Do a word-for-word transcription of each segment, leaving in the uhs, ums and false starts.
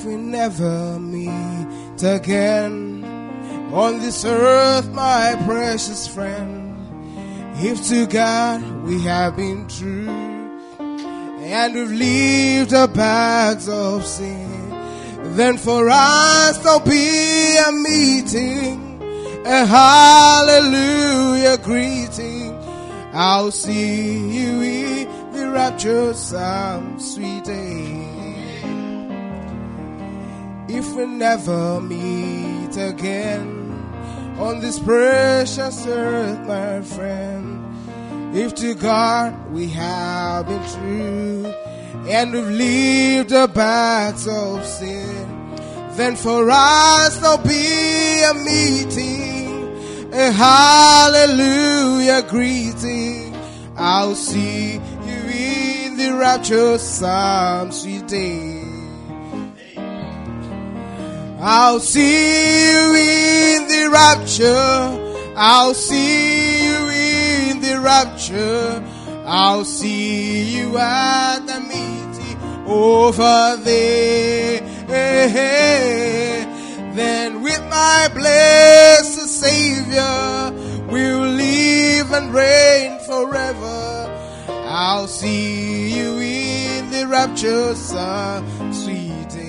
we never meet again on this earth, my precious friend, if to God we have been true and we've lived the bags of sin, then for us there'll be a meeting, a hallelujah greeting. I'll see you in the rapture some sweet day. If we never meet again on this precious earth, my friend, if to God we have been true and we've lived the bags of sin, then for us there'll be a meeting, a hallelujah greeting. I'll see you in the rapture some sweet day. I'll see you in the rapture. I'll see you in the rapture. I'll see you at the meeting over there. Then with my blessed Savior, we'll live and reign forever. I'll see you in the rapture some sweet day.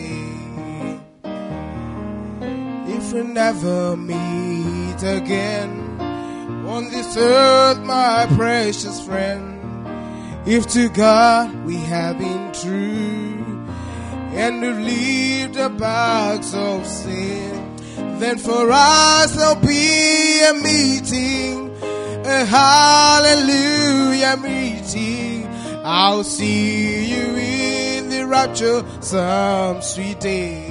If we never meet again on this earth, my precious friend, if to God we have been true and we've lived the bags of sin, then for us there'll be a meeting, a hallelujah meeting. I'll see you in the rapture some sweet day.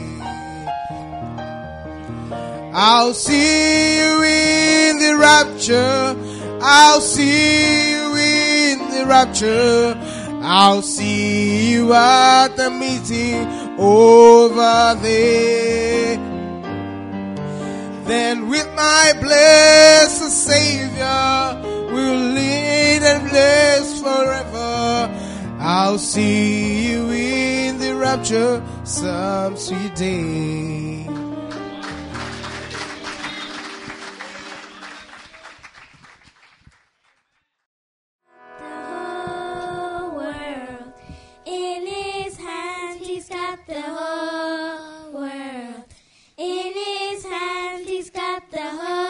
I'll see you in the rapture. I'll see you in the rapture. I'll see you at the meeting over there. Then with my blessed Savior, we'll lead and bless forever. I'll see you in the rapture some sweet day. The whole world in his hand. He's got the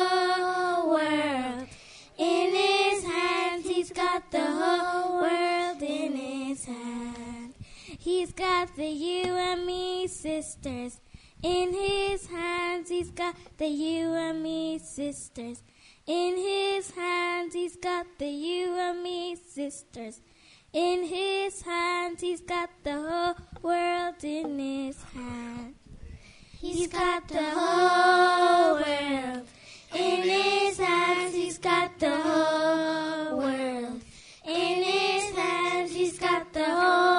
whole world in his hand. He's got the whole world in his hand. He's got the you and me sisters in his hands. He's got the you and me sisters in his hands. He's got the you and me sisters in his hands. He's got the whole world in his hand. He's got the whole world in his hands. He's got the whole world in his hands. He's got the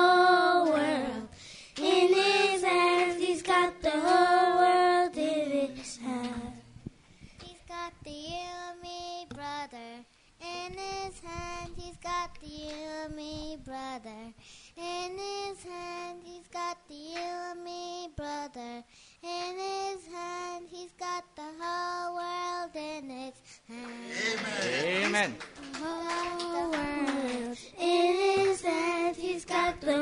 whole world in his hands. He's got the whole world in his hands. He's got the you and me brother in his hand. He's got the you and me brother in his hand. He's got the you and me brother in his hand. He's got the whole world in his hand. Amen. The whole world in his hand. He's got the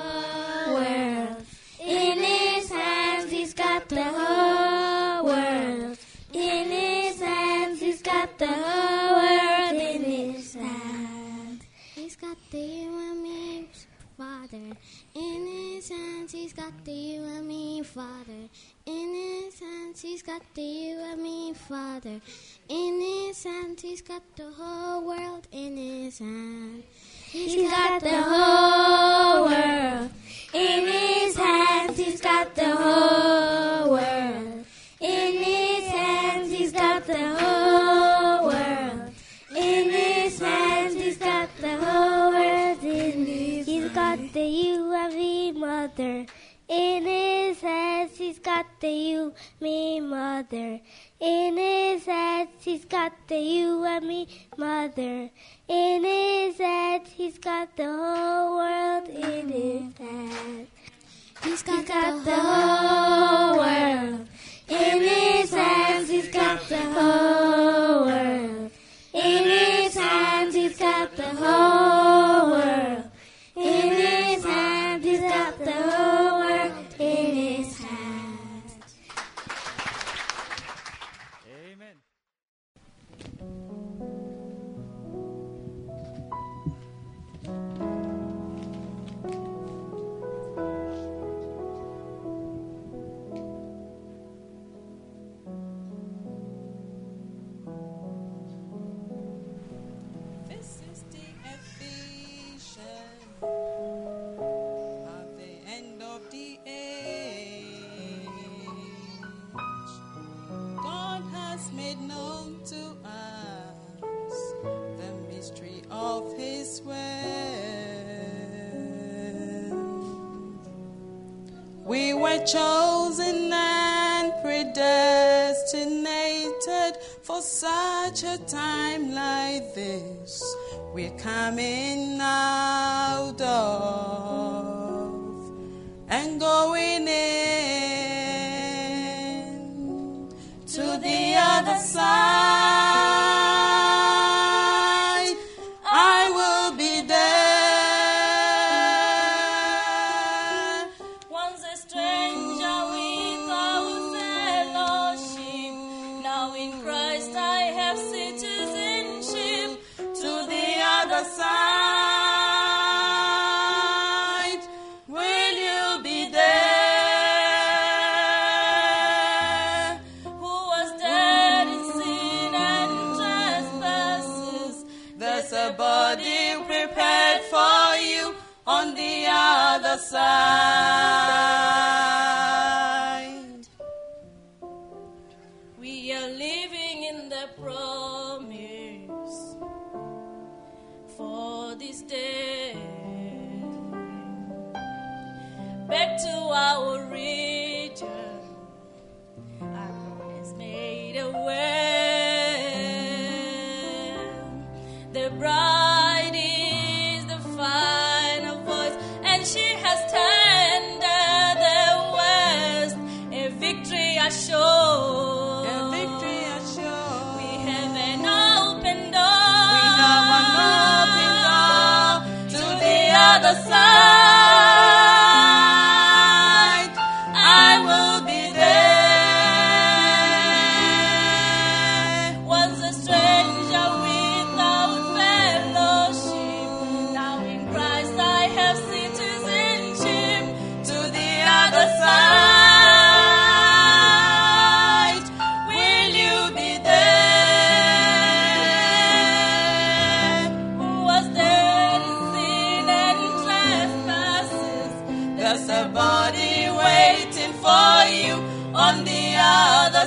whole world in his hands. He's got the whole world in his hands. He's got the whole world in his hand. He's got the you and me father in his hands. He's got the you and me father in his hands. He's got the you and me father in his hands. He's got the whole world in his hand. He's got the whole world in his hands. He's got the whole world in his hands. He's got the whole world in his hands. He's got the whole world in his hands. He's got the you and me mother in his hands. He's got the you, me mother in his hands. He's got the you and me mother in his hands. He's got the whole world in his hands. He's got, He's got the, the whole We were chosen and predestinated for such a time like this. We're coming out of and going in to the other side. I will be there. Once a stranger without fellowship, now in Christ I have citizenship. To the other side, will you be there? Who was dead in sin and trespasses? There's a body prepared for you on the other side. We are living in the promise for this day. Back to our region, our Lord has made a way. The bride is the final voice, and she has tended the west. A victory assured. A victory assured. We have an open door. We have an open door to the other side. I will be there. Once a stranger without fellowship, now in Christ I have citizenship. To the other side, will you be there? Who was dead in sin and trespasses? There's a body waiting for you on the other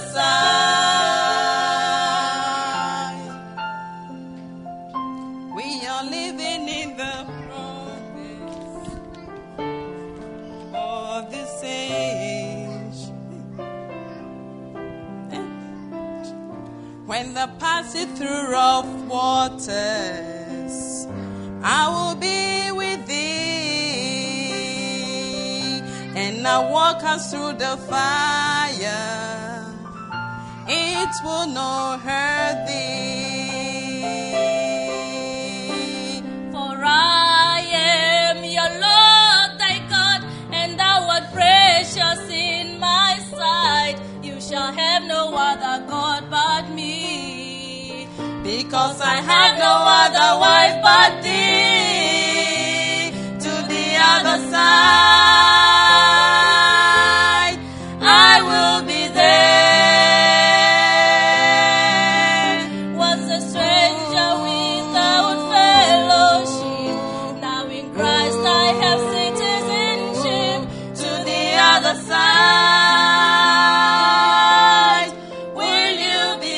side. We are living in the promise of this age. When the passing through rough waters, I will be with thee, and I walk us through the fire. It will not hurt thee. For I am your Lord thy God, and thou art precious in my sight. You shall have no other God but me, Because I have no other wife but thee. To the other side, I will be there. was a stranger without fellowship. Now in Christ I have citizenship. To the other side, will you be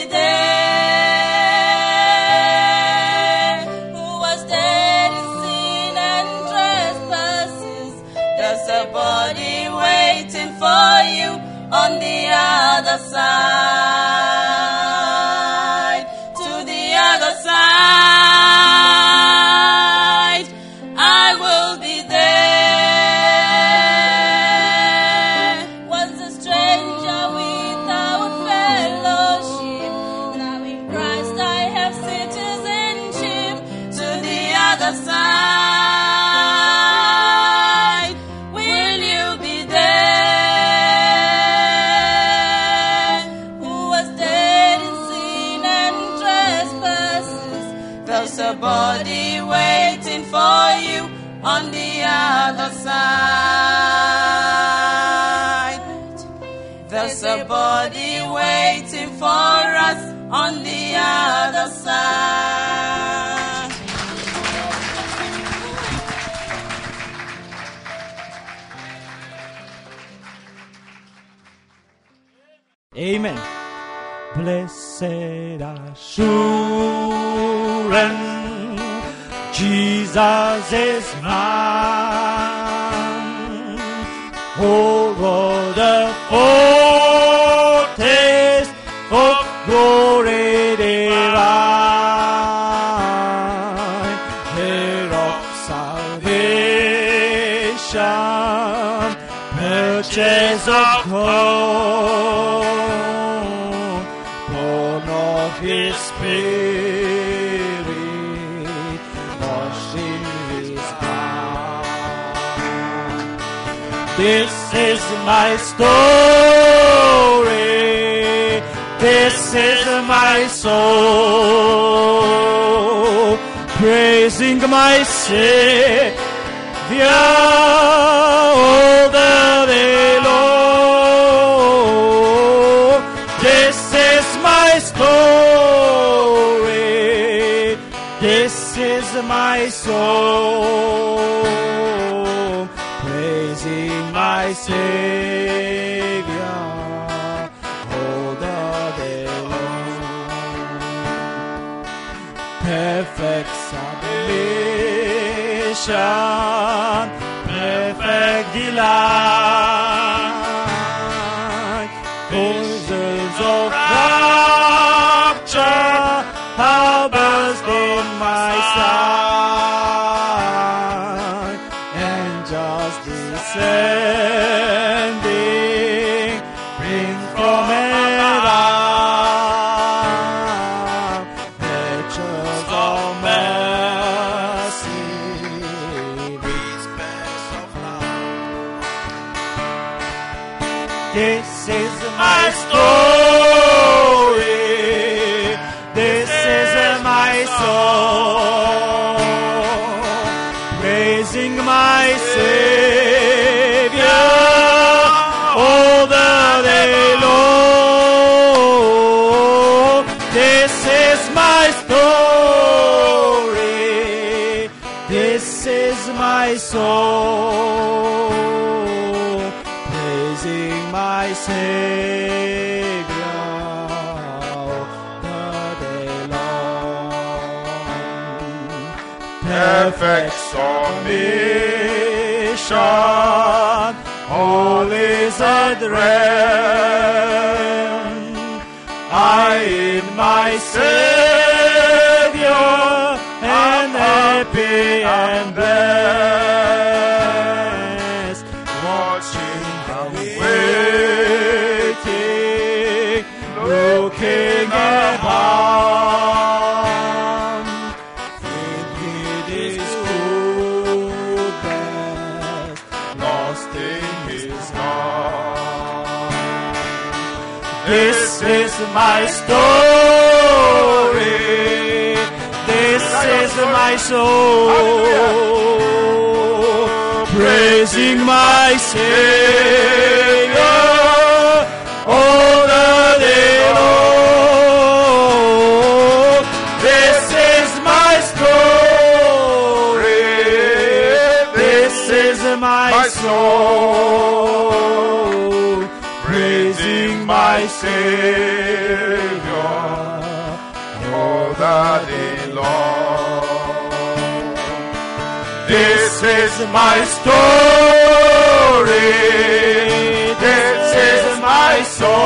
there? Who was dead in sin and trespasses? There's a body waiting for you on the other side. To the other side, I will be there. Was a stranger without fellowship. Now in Christ I have citizenship. To the other side, will you be there? Who was dead in sin and trespasses? There's a body waiting for you on the other side. There's a body waiting for us on the other side. Amen. Blessed assurance, Jesus is mine. Oh, over the fortress of glory divine, heir of salvation, purchase of gold, born of His Spirit, washed in His blood. This is my story, this is my soul, praising my Savior all the day long. This is my story, this is my soul, praising my Savior all the day long. Perfect submission, perfect delight, causes of rapture, how burst in my sight, angels descending, bring from above, pictures of mercy, respects of love. This is my story, this is my soul, praising my Savior all the day long. This is my story, this is my soul, praising my Savior all the day long. Perfect submission, all is at rest. I in my Savior am happy and blessed, watching and waiting, looking above, filled with His goodness, lost in His love. This is my story, this is my soul, praising my Savior all the day long. This is my story, this is my soul, praising my Savior all the day long. This is my story, this is my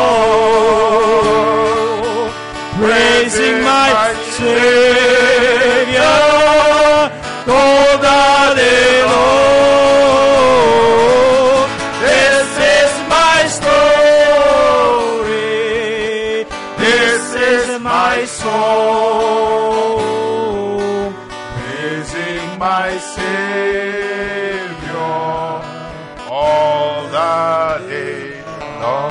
soul, praising my Savior all the day long. This is my story, this is my soul, praising my Savior all the day long.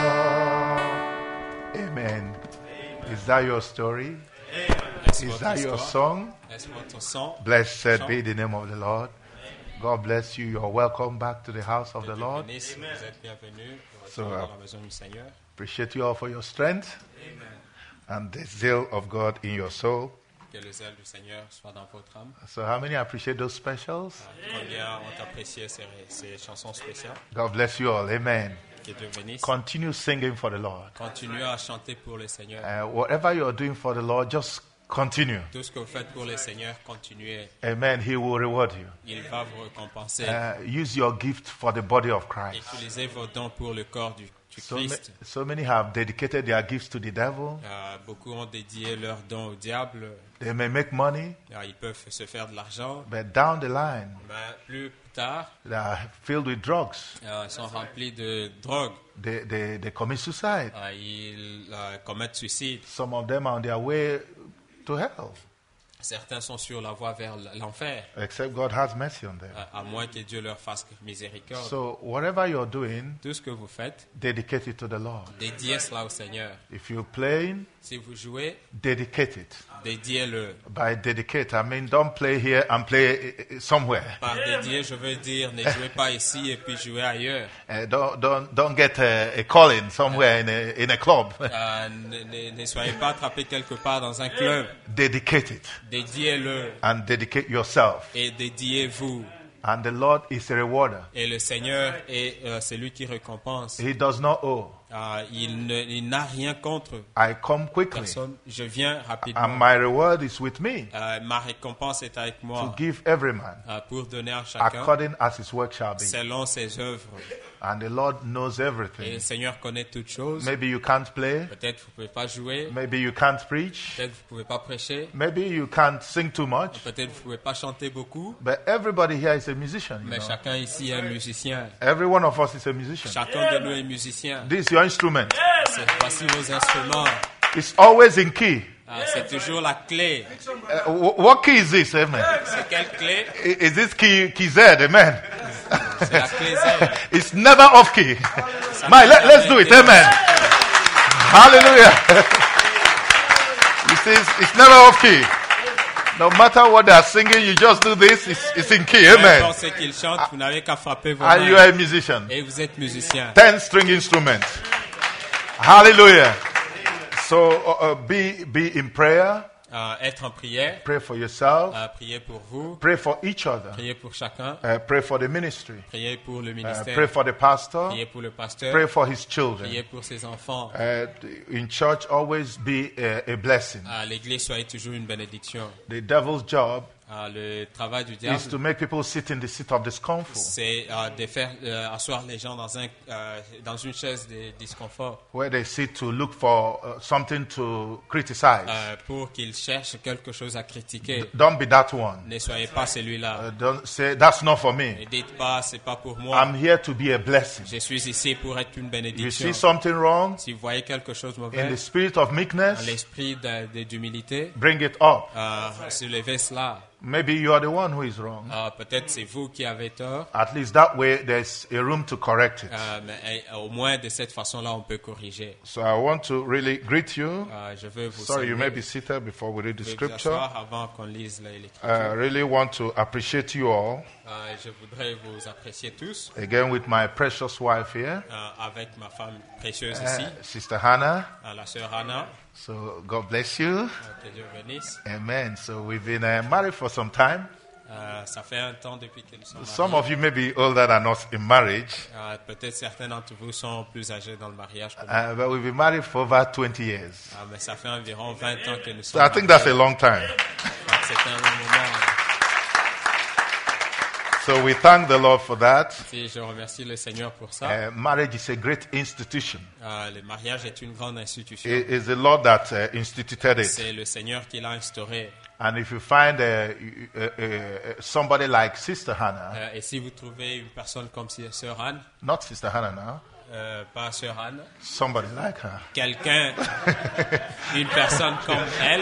Amen. Is that your story? Is that your song? Blessed be the name of the Lord. God bless you. You're welcome back to the house of the Lord. So I appreciate you all for your strength and the zeal of God in your soul. Que le zèle du Seigneur soit dans votre âme. So how many appreciate those specials? Combien ont apprécié ces, ces chansons spéciales? God bless you all. Amen. Que Dieu bénisse. Continue singing for the Lord. Continuez à chanter pour le Seigneur. Uh, whatever you're doing for the Lord, just continue. Tout ce que vous faites pour le Seigneur, continuez. Amen. He will reward you. Il va vous récompenser. Uh, use your gift for the body of Christ. Utilisez vos dons pour le corps du, du So, ma- Christ. so many have dedicated their gifts to the devil. Euh, beaucoup ont dédié leurs dons au diable. They may make money, Alors, ils peuvent se faire de l'argent. but down the line, Mais plus tard, they are filled with drugs. euh, ils sont remplis de drogue. They, they, they commit suicide. Euh, ils euh, commettent suicide. Some of them are on their way to hell, Certains sont sur la voie vers l'enfer, except God has mercy on them. euh, à moins que Dieu leur fasse miséricorde. So whatever you're doing, Tout ce que vous faites, dedicate it to the Lord. dédiez cela au Seigneur. If you're playing, Si vous jouez, dedicate it. dédiez-le. By dedicate, I mean don't play here and play uh, somewhere. Par dédier, je veux dire, ne jouez pas ici et puis jouez ailleurs. Uh, don't don't don't get a, a calling somewhere in a in a club. Euh, ne, ne- ne soyez pas attrapés quelque part dans un club. Dedicate it Dédiez-le and dedicate yourself. et dédiez-vous. And the Lord is a rewarder. Et le Seigneur est euh, celui qui récompense. He does not owe. Euh, il ne- il n'a rien contre I come quickly, personne. Je viens and rapidement. my reward is with me Euh, ma récompense est avec to moi give every man euh, pour donner à chacun according as his work shall be. selon ses œuvres. And the Lord knows Et le everything. Seigneur connaît toutes choses. Maybe you can't play. Peut-être vous ne pouvez pas jouer. Maybe you can't preach. Peut-être vous ne pouvez pas prêcher. Maybe you can't sing too much. Peut-être vous ne pouvez pas chanter beaucoup. But everybody here is a musician. You Mais know? chacun ici est un musicien. Every one of us is a musician. Chacun de nous est musicien. This is your instrument. C'est- Voici vos instruments. It's always in key. Ah, c'est toujours la clé. Uh, wh- what key is this? Amen. C'est quelle clé? I- Is this key key Z? Amen. C'est la clé Z. It's never off key. My, let, let's do it. Amen. Hallelujah. It says it's never off key. No matter what they are singing, you just do this. It's, it's in key. Peu Amen. importe ce qu'ils chantent, vous n'avez qu'à frapper vos And you are mains. a musician. Et vous êtes musicien. Ten string instrument. Hallelujah. So uh, uh, be be in prayer. Euh, être en prière. Pray for yourself. Euh, prier pour vous. Pray for each other. Prier pour chacun. Uh, pray for the ministry. Prier pour le Uh, ministère. pray for the pastor. Prier pour le pasteur. Pray for his children. Prier pour ses enfants. Uh, in church, always be a, a blessing. À l'église, soyez toujours une bénédiction. The devil's job Ah, le travail du is diable, to make people sit in the seat of discomfort, c'est euh, de faire euh, asseoir les gens dans, un, euh, dans une chaise de disconfort where they sit to look for uh, something to criticize. euh, pour qu'ils cherchent quelque chose à critiquer. Don't be that one. Ne soyez pas celui-là. Uh, don't say that's not for Ne me. dites pas, c'est pas pour moi. I'm here to be a blessing. Je suis ici pour être une You bénédiction. see something wrong Si vous voyez quelque chose de in mauvais, the spirit of dans meekness, l'esprit de- de- d'humilité, bring it up. euh, soulevez cela. Maybe you are the one who is wrong. Euh, Peut-être c'est vous qui avez tort, At least that way there's a room to correct it. euh, mais euh, au moins de cette façon-là, on peut corriger. So I want to really greet you. Euh, je veux vous Sorry, you may saluer. be seated before we read the Vous pouvez vous scripture. asseoir avant qu'on lise la- l'écriture. I really want to appreciate you all. Euh, je voudrais vous apprécier tous, Again with my precious wife here, euh, avec ma femme précieuse uh, ici, Sister Hannah. euh, la sœur Anna. So God bless you. Euh, que Dieu bénisse. Amen. So we've been uh, married for some time. Euh, ça fait un temps depuis que nous sommes Some mariés. of you may be older than us in marriage, Euh, Peut-être certains d'entre vous sont plus âgés dans le mariage que uh, moi. but we've been married for over twenty years. Euh, mais ça fait environ vingt ans que nous So sommes I think mariés. that's a long time. Donc, c'est un long moment. So we thank the Lord for that. Et je remercie le Seigneur pour ça. Uh, marriage is a great institution. Euh, le mariage est une grande institution. It is the Lord that uh, instituted it. C'est le Seigneur qui l'a instauré. And if you find uh, uh, uh, uh, somebody like Sister Hannah, Euh, et si vous trouvez une personne comme si- Sœur Anne, not Sister Hannah now, euh, pas Sœur Anne, somebody like her, quelqu'un, une personne comme elle,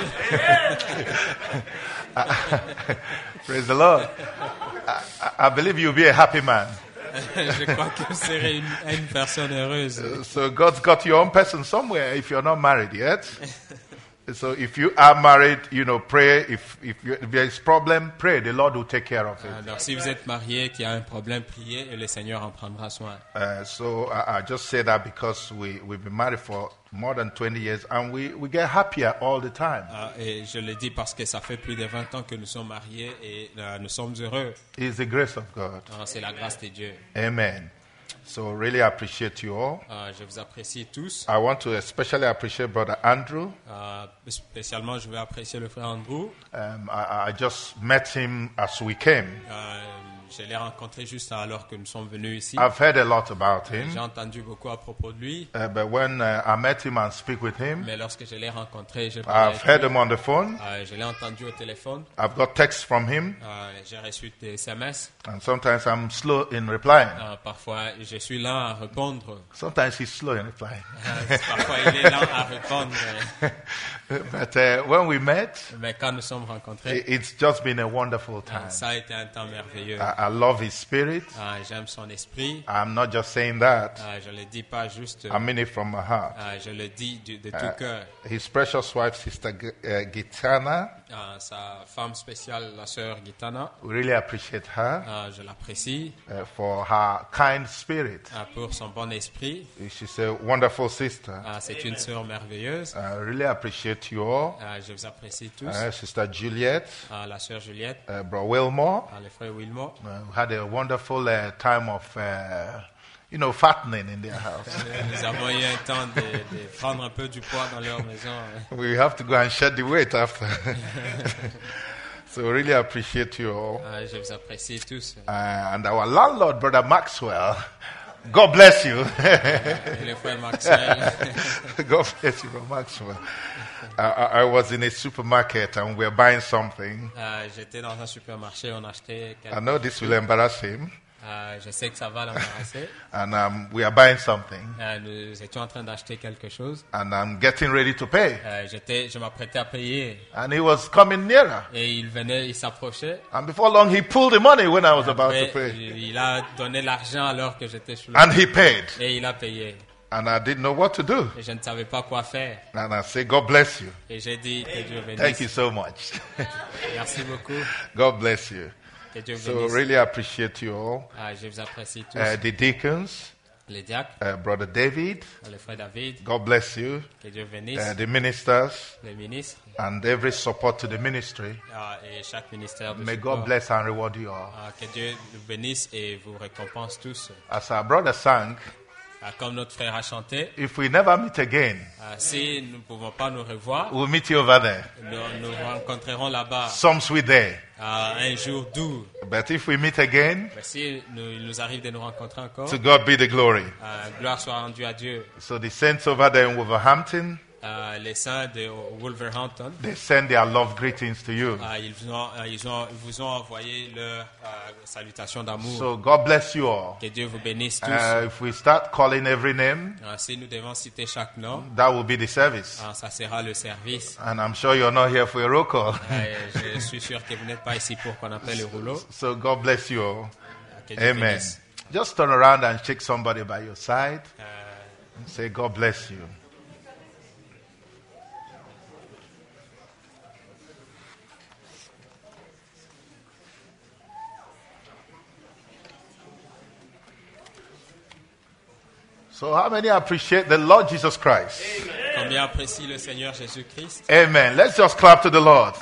praise the Lord. I, I believe you'll be a happy man. je crois que vous serez une, une personne heureuse. So God's got your own person somewhere if you're not married yet. So if you are married, you know, pray. If if, you, if there is problem, pray. The Lord will take care of it. Alors, si vous êtes marié, qu'il y a un problème, priez et le Seigneur en prendra soin. Uh, so I, I just say that because we we've been married for more than twenty years and we, we get happier all the time. Ah, et je le dis parce que ça fait plus de vingt ans que nous sommes mariés et euh, nous sommes heureux. It's the grace of God. Ah, c'est la grâce de Dieu. Amen. So really appreciate you all. Euh, je vous apprécie tous. I want to especially appreciate Brother Andrew. Euh, spécialement, je veux apprécier le frère Andrew. Um, I, I just met him as we came. Euh, je l'ai rencontré juste alors que nous sommes venus ici. I've heard a lot about him. J'ai entendu beaucoup à propos de lui. Uh, but when uh, I met him and speak with him, Mais lorsque je l'ai rencontré, j'ai parlé I've avec heard lui. him on the phone. Euh, je l'ai entendu au téléphone. I've got texts from him. Euh, j'ai reçu des S M S. And sometimes I'm slow in replying. Euh, parfois, je suis lent à répondre. Sometimes he's slow in replying. Euh, parfois, il est lent à répondre. But uh, when we met, Mais quand nous sommes rencontrés, it- it's just been a wonderful time. ça a été un temps merveilleux. I, I love his spirit. Euh, J'aime son esprit. I'm not just saying that. Euh, je ne le dis pas juste. I mean it from my heart. Euh, je le dis de, de tout Uh, cœur. his precious wife, Sister G- uh, Gitana, Euh, sa femme spéciale, la sœur Gitana, we really appreciate her euh, je l'apprécie uh, for her kind spirit. euh, pour son bon esprit. She's a wonderful sister. Euh, C'est une sœur merveilleuse. I really appreciate you all. Euh, je vous apprécie tous. Uh, Sister Juliet, Euh, la sœur Juliette, uh, Bro Wilmore. euh, le frère Wilmot. Uh, we had a wonderful uh, time of, uh, you know, fattening in their house. Euh, Nous avons eu un temps de, de prendre un peu du poids dans leur maison. hein. We have to go and shed the weight after. So we really appreciate you all. Euh, je vous apprécie tous. Uh, and our landlord, Brother Maxwell, God bless you. Et le frère Maxwell. God bless you, Brother Maxwell. I, I I was in a supermarket and we were buying something. Euh, J'étais dans un supermarché, on achetait quelque I know this will embarrass him. Euh, je sais que ça va l'embarrasser. And um, we are buying something. Euh, nous étions en train d'acheter quelque chose. And I'm getting ready to pay. Euh, j'étais, je m'apprêtais à payer. And he was coming nearer. Et il venait, il s'approchait. And before long, he pulled the money when I was about to Après, pay. il, il a donné l'argent alors que j'étais sur le And he paid. Et il a payé. And I didn't know what to do. Et je ne savais pas quoi faire. And I said, God bless you. Et j'ai dit que Dieu bénisse. Thank you so much. Merci beaucoup. God bless you. Que Dieu So bénisse. really appreciate you all. Ah, je vous apprécie tous. Uh, the deacons, Les diacres, uh, Brother David, le frère David, God bless you. que Dieu bénisse. Uh, the ministers, Les ministres and every support to the ministry. ah, et chaque ministère de May support. God bless and reward you all. Ah, que Dieu nous bénisse et vous récompense tous. As our brother sang, Ah, comme notre frère a chanté, if we never meet again, ah, si nous ne pouvons pas nous revoir, we'll meet you over there. nous nous rencontrerons là-bas Some sweet day. ah, un jour doux. But if we meet again, Mais si nous, il nous arrive de nous rencontrer encore, to God be the glory. ah, gloire soit rendue à Dieu. So the saints over there in Wolverhampton, Ah, les saints de Wolverhampton, they send their love greetings to you. ah, ils, vous ont, ah, ils, ont, ils vous ont envoyé leur ah, salutation d'amour. So God bless you all. Que Dieu vous bénisse tous. Uh, if we start calling every name, Ah, si nous devons citer chaque nom, that will be the service. ah, ça sera le service. And I'm sure you're not here for a roll call. Ah, et je suis sûr que vous n'êtes pas ici pour qu'on appelle le rouleau. So God bless you all. Ah, que Dieu Amen. bénisse. Just turn around and shake somebody by your side Ah, and say, God bless you. So, how many appreciate the Lord Jesus Christ? Combien apprécie le Seigneur Jésus-Christ? Amen. Let's just clap to the Lord.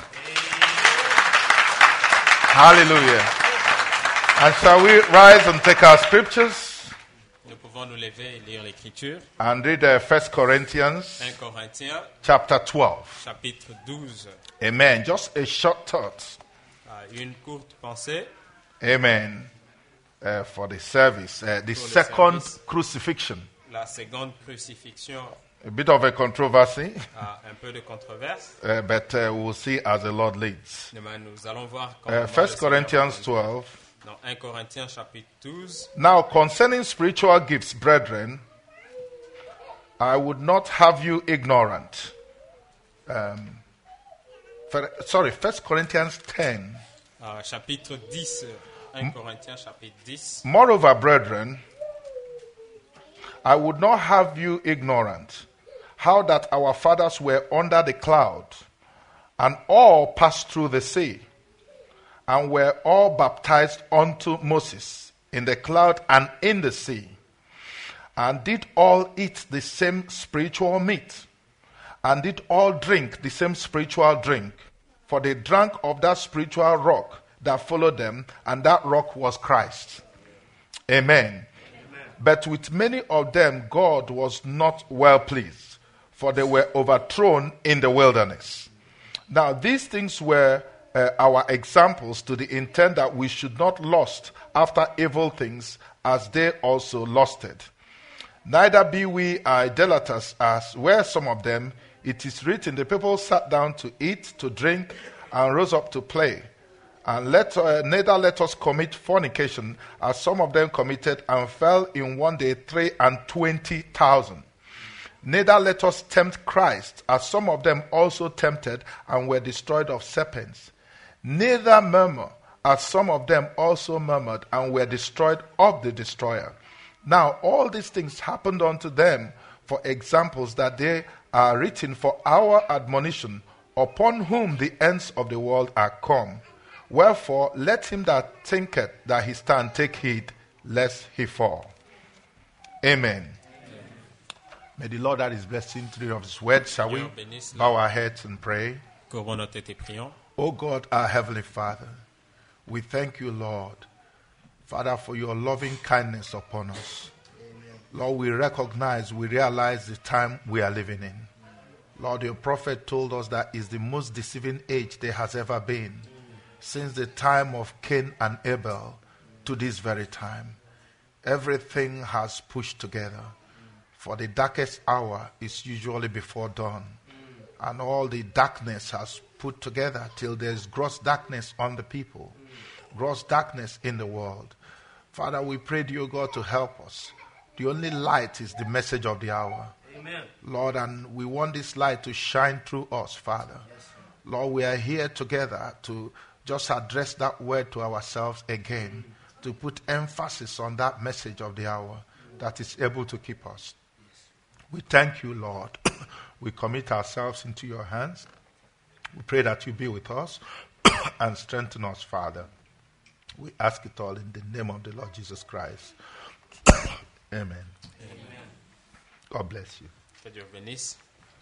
Hallelujah. And shall we rise and take our scriptures Nous pouvons nous lever et lire l'Écriture. and read uh, First Corinthians un Corinthiens, chapter twelve. chapitre douze. Amen. Just a short thought. Ah, une courte pensée Amen. Uh, for the service. Uh, the Pour le second service. crucifixion. la seconde crucifixion A bit of a controversy, a un peu de controverse. uh, but uh, we'll see as the Lord leads. Mais nous allons voir comment Uh, First Corinthians twelve. Dans un Corinthiens chapitre douze. Now, concerning spiritual gifts, brethren, I would not have you ignorant. Um, for, sorry, First Corinthians ten. Ah, chapitre dix. un Corinthiens chapitre dix. Moreover, brethren, I would not have you ignorant how that our fathers were under the cloud, and all passed through the sea, and were all baptized unto Moses in the cloud and in the sea, and did all eat the same spiritual meat, and did all drink the same spiritual drink, for they drank of that spiritual rock that followed them, and that rock was Christ. Amen. But with many of them God was not well pleased, for they were overthrown in the wilderness. Now these things were uh, our examples, to the intent that we should not lust after evil things, as they also lusted. Neither be we idolaters, as were some of them. It is written, the people sat down to eat, to drink, and rose up to play. And let, uh, neither let us commit fornication, as some of them committed, and fell in one day three and twenty thousand. Neither let us tempt Christ, as some of them also tempted, and were destroyed of serpents. Neither murmur, as some of them also murmured, and were destroyed of the destroyer. Now all these things happened unto them for examples, that they are written for our admonition, upon whom the ends of the world are come. Wherefore let him that thinketh that he stand take heed, lest he fall. Amen. Amen. May the Lord add his blessing to the of his word. Shall we bow our heads and pray? O God, our heavenly Father, we thank you, Lord, Father, for your loving kindness upon us. Amen. Lord, we recognize, we realize the time we are living in. Lord, your prophet told us that is the most deceiving age there has ever been, mm. since the time of Cain and Abel to this very time. Everything has pushed together. Mm. For the darkest hour is usually before dawn. Mm. And all the darkness has put together till there's gross darkness on the people. Mm. Gross darkness in the world. Father, we pray to you, God, to help us. The only light is the message of the hour. Amen. Lord, and we want this light to shine through us, Father. Yes, Lord, we are here together to just address that word to ourselves again, mm. to put emphasis on that message of the hour mm. that is able to keep us. Yes. We thank you, Lord. We commit ourselves into your hands. We pray that you be with us and strengthen us, Father. We ask it all in the name of the Lord Jesus Christ. Amen. Amen. God bless you. Que Dieu bénisse.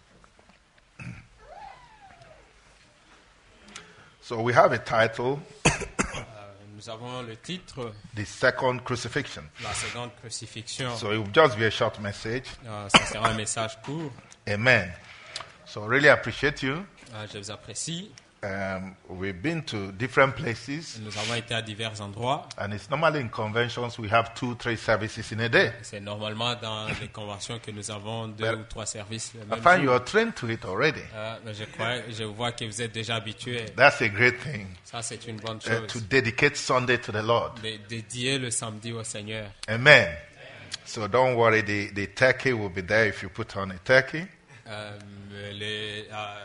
So we have a title. Nous avons le titre. The second crucifixion. La seconde crucifixion. So it will just be a short message. Uh, ça sera un message court. Amen. So really appreciate you. Uh, je vous apprécie. Um, we've been to different places. Nous avons été à divers endroits. And it's normally in conventions we have two, three services in a day. C'est normalement dans les conventions que nous avons deux But ou trois services le I même find jour. you are trained to it already. Uh, mais je crois, je vois que vous êtes déjà habitués. That's a great thing. Ça, c'est une bonne Uh, chose. to dedicate Sunday to the Lord. De dédier le samedi au Seigneur. Amen. So don't worry, the, the turkey will be there if you put on a turkey. Euh, les, euh,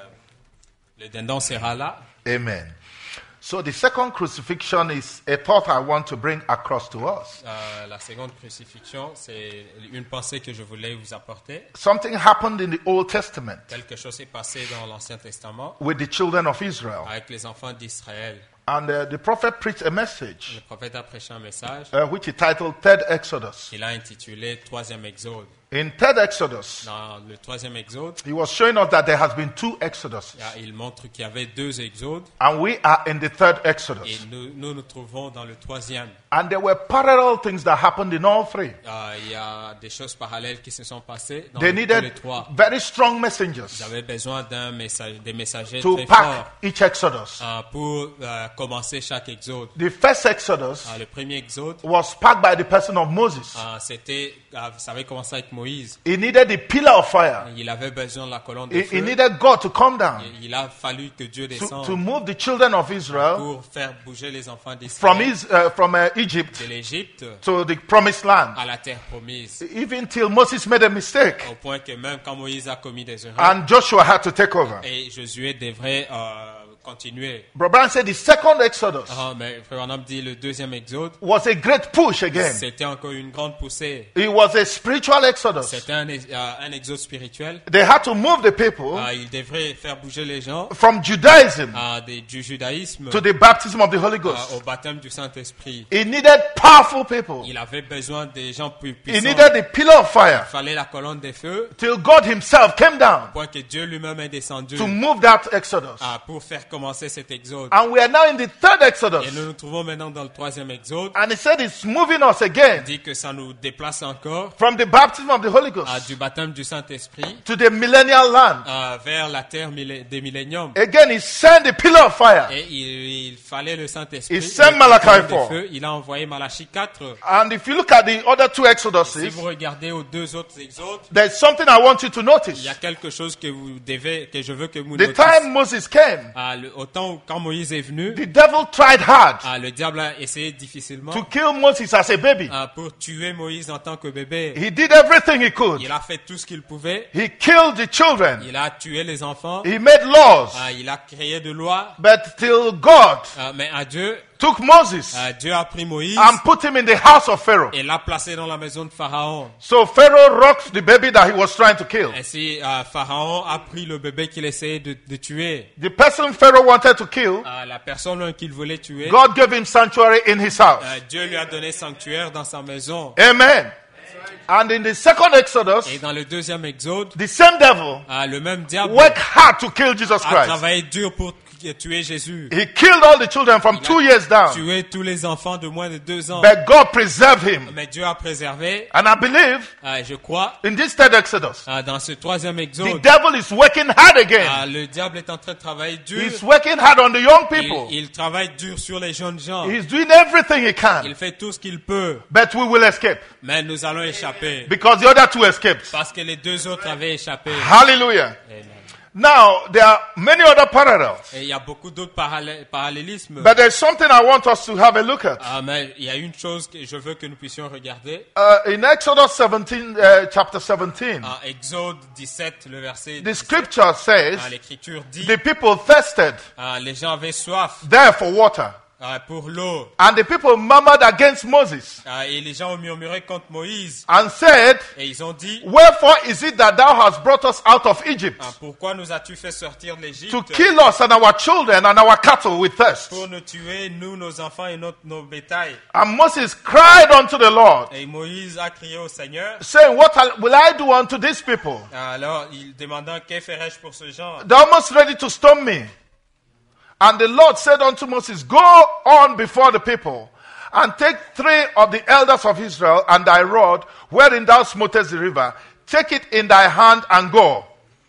le dindon sera là. Amen. So the second crucifixion is a thought I want to bring across to us. Euh, la seconde crucifixion, c'est une pensée que je voulais vous apporter. Something happened in the Old Testament Quelque chose s'est passé dans l'Ancien Testament with the children of Israel. avec les enfants d'Israël. And uh, the prophet preached a message Le prophète a prêché un message. uh, which he titled Third Exodus. Il a intitulé Troisième Exode. In Third Exodus, Dans le troisième Exode, he was showing us that there has been two Exoduses. il montre qu'il y avait deux exodes And we are in the third et Exodus. nous nous, nous trouvons dans le troisième. And there were parallel things that happened in all three. Euh, il y a des choses parallèles qui se sont passées dans They les, tous les needed trois. very strong Ils messengers avaient besoin d'un message, des messagers to très forts pack each Exodus. euh, pour euh, commencer chaque exode. The first Exodus Euh, le premier exode, was packed by the person of Moses. euh, c'était, euh, ça avait commencé avec Moïse. He needed the pillar of fire. Il avait besoin de la colonne de He, feu. he needed God to come down Il- Il a fallu que Dieu to, descende to move the children of Israel pour faire bouger les enfants from, d'Israël his, uh, from uh, Egypt de l'Égypte to the promised land. à la terre promise. Even till Moses made a mistake Au point que même quand Moïse a commis des erreurs, and Joshua had to take over. et Josué devrait euh, continuer. Brother Branham said the second Exodus Ah, mais Frère Branham dit le deuxième exode, was a great push again. c'était encore une grande poussée. It was a spiritual Exodus. C'était un, ex- euh, un exode spirituel. They had to move the people Ah, il devrait faire bouger les gens from Judaism ah, des- du judaïsme to the baptism of the Holy ah, Ghost. au baptême du Saint-Esprit. He needed powerful people. Il avait besoin des gens plus He puissants. needed the pillar of fire Il fallait la colonne des feux, till God himself came down au point que Dieu lui-même est descendu to move that Exodus. ah, pour faire commencer cet exode. And we are now in the third Exodus. Et nous nous trouvons maintenant dans le troisième exode. And he said it's moving us Il again dit que ça nous déplace encore from the baptism of the Holy Ghost à du baptême du Saint-Esprit to the millennial land. euh, vers la terre millé- des milléniums. Again, he sent the pillar of fire. Et il, il fallait le Saint-Esprit. He sent Le Malachi feu des four. feux. Il a envoyé Malachie quatre. And if you look at the other two Si Exoduses, vous regardez aux deux autres exodes, there's something I want you to il notice. y a quelque chose que vous devez, que je veux que vous The notiez. time Moses came, Ah, le- autant où- quand Moïse est venu, the devil tried hard ah, le diable a essayé difficilement to kill Moses as a baby. ah, pour tuer Moïse en tant que bébé. He did everything he could. Il a fait tout ce qu'il pouvait. He killed the children. Il a tué les enfants. He made laws. Ah, il a créé de lois. But till God Ah, mais à Dieu, took Moses ah, Dieu a pris Moïse and put him in the house of Pharaoh. et l'a placé dans la maison de Pharaon. So Pharaoh rocked the baby that he was trying to kill. Ainsi, ah, Pharaon a pris le bébé qu'il essayait de, de tuer. The person Pharaoh wanted to kill, Ah, la personne qu'il voulait tuer, God gave him sanctuary in his house. ah, Dieu lui a donné sanctuaire dans sa maison. Amen. And in the second Exodus, Et dans le deuxième exode, the same devil ah, le même diable worked hard to kill Jesus a Christ. travaillé dur pour tuer Jésus. He killed all the children from Il two a years down. tué tous les enfants de moins de deux ans. But God preserved him. Mais Dieu a préservé. And I believe Ah, je crois, in this third Exodus, ah, dans ce troisième the exode, devil is working hard again. ah, le diable est en train de travailler dur. He's working hard on the young Il, people. il travaille dur sur les jeunes gens. He's doing everything he can. Il fait tout ce qu'il peut. But we will escape Mais nous allons échapper. because the other two escaped. Parce que les deux autres avaient échappé. Hallelujah. Amen. Now, there are many other parallels. Et il y a beaucoup d'autres parallé- parallélismes. But there's something I want us to have a look at. Ah, mais il y a une chose que je veux que nous puissions regarder. Uh, in Exodus seventeen, uh, chapter seventeen, En Exode dix-sept, le verset the dix-sept, scripture says, ah, l'Écriture dit, the people thirsted ah, les gens avaient soif there for water. ah, pour l'eau. And the people murmured against Moses Ah, et les gens ont murmuré contre Moïse. and said, Et ils ont dit, wherefore is it that thou hast brought us out of Egypt ah, pourquoi nous as-tu fait sortir de to l'Égypte kill us and our children and our cattle with thirst? pour nous tuer, nous, nos enfants et notre, nos bétails? And Moses cried unto the Lord, Et Moïse a crié au Seigneur. saying, what will I do unto these people? Alors, il demandant, que ferais-je pour ce genre? They're almost ready to stone me. And the Lord said unto Moses, go on before the people, and take three of the elders of Israel and thy rod, wherein thou smotest the river, take it in thy hand and go.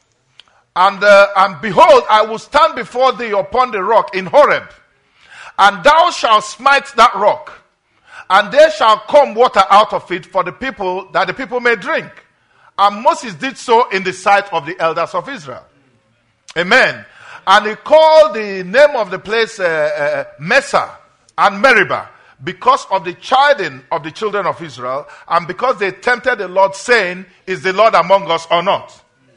And, uh, and behold, I will stand before thee upon the rock in Horeb, and thou shalt smite that rock, and there shall come water out of it for the people, that the people may drink. And Moses did so in the sight of the elders of Israel. Amen. And he called the name of the place uh, uh, Mesa and Meribah, because of the chiding of the children of Israel, and because they tempted the Lord, saying, is the Lord among us or not?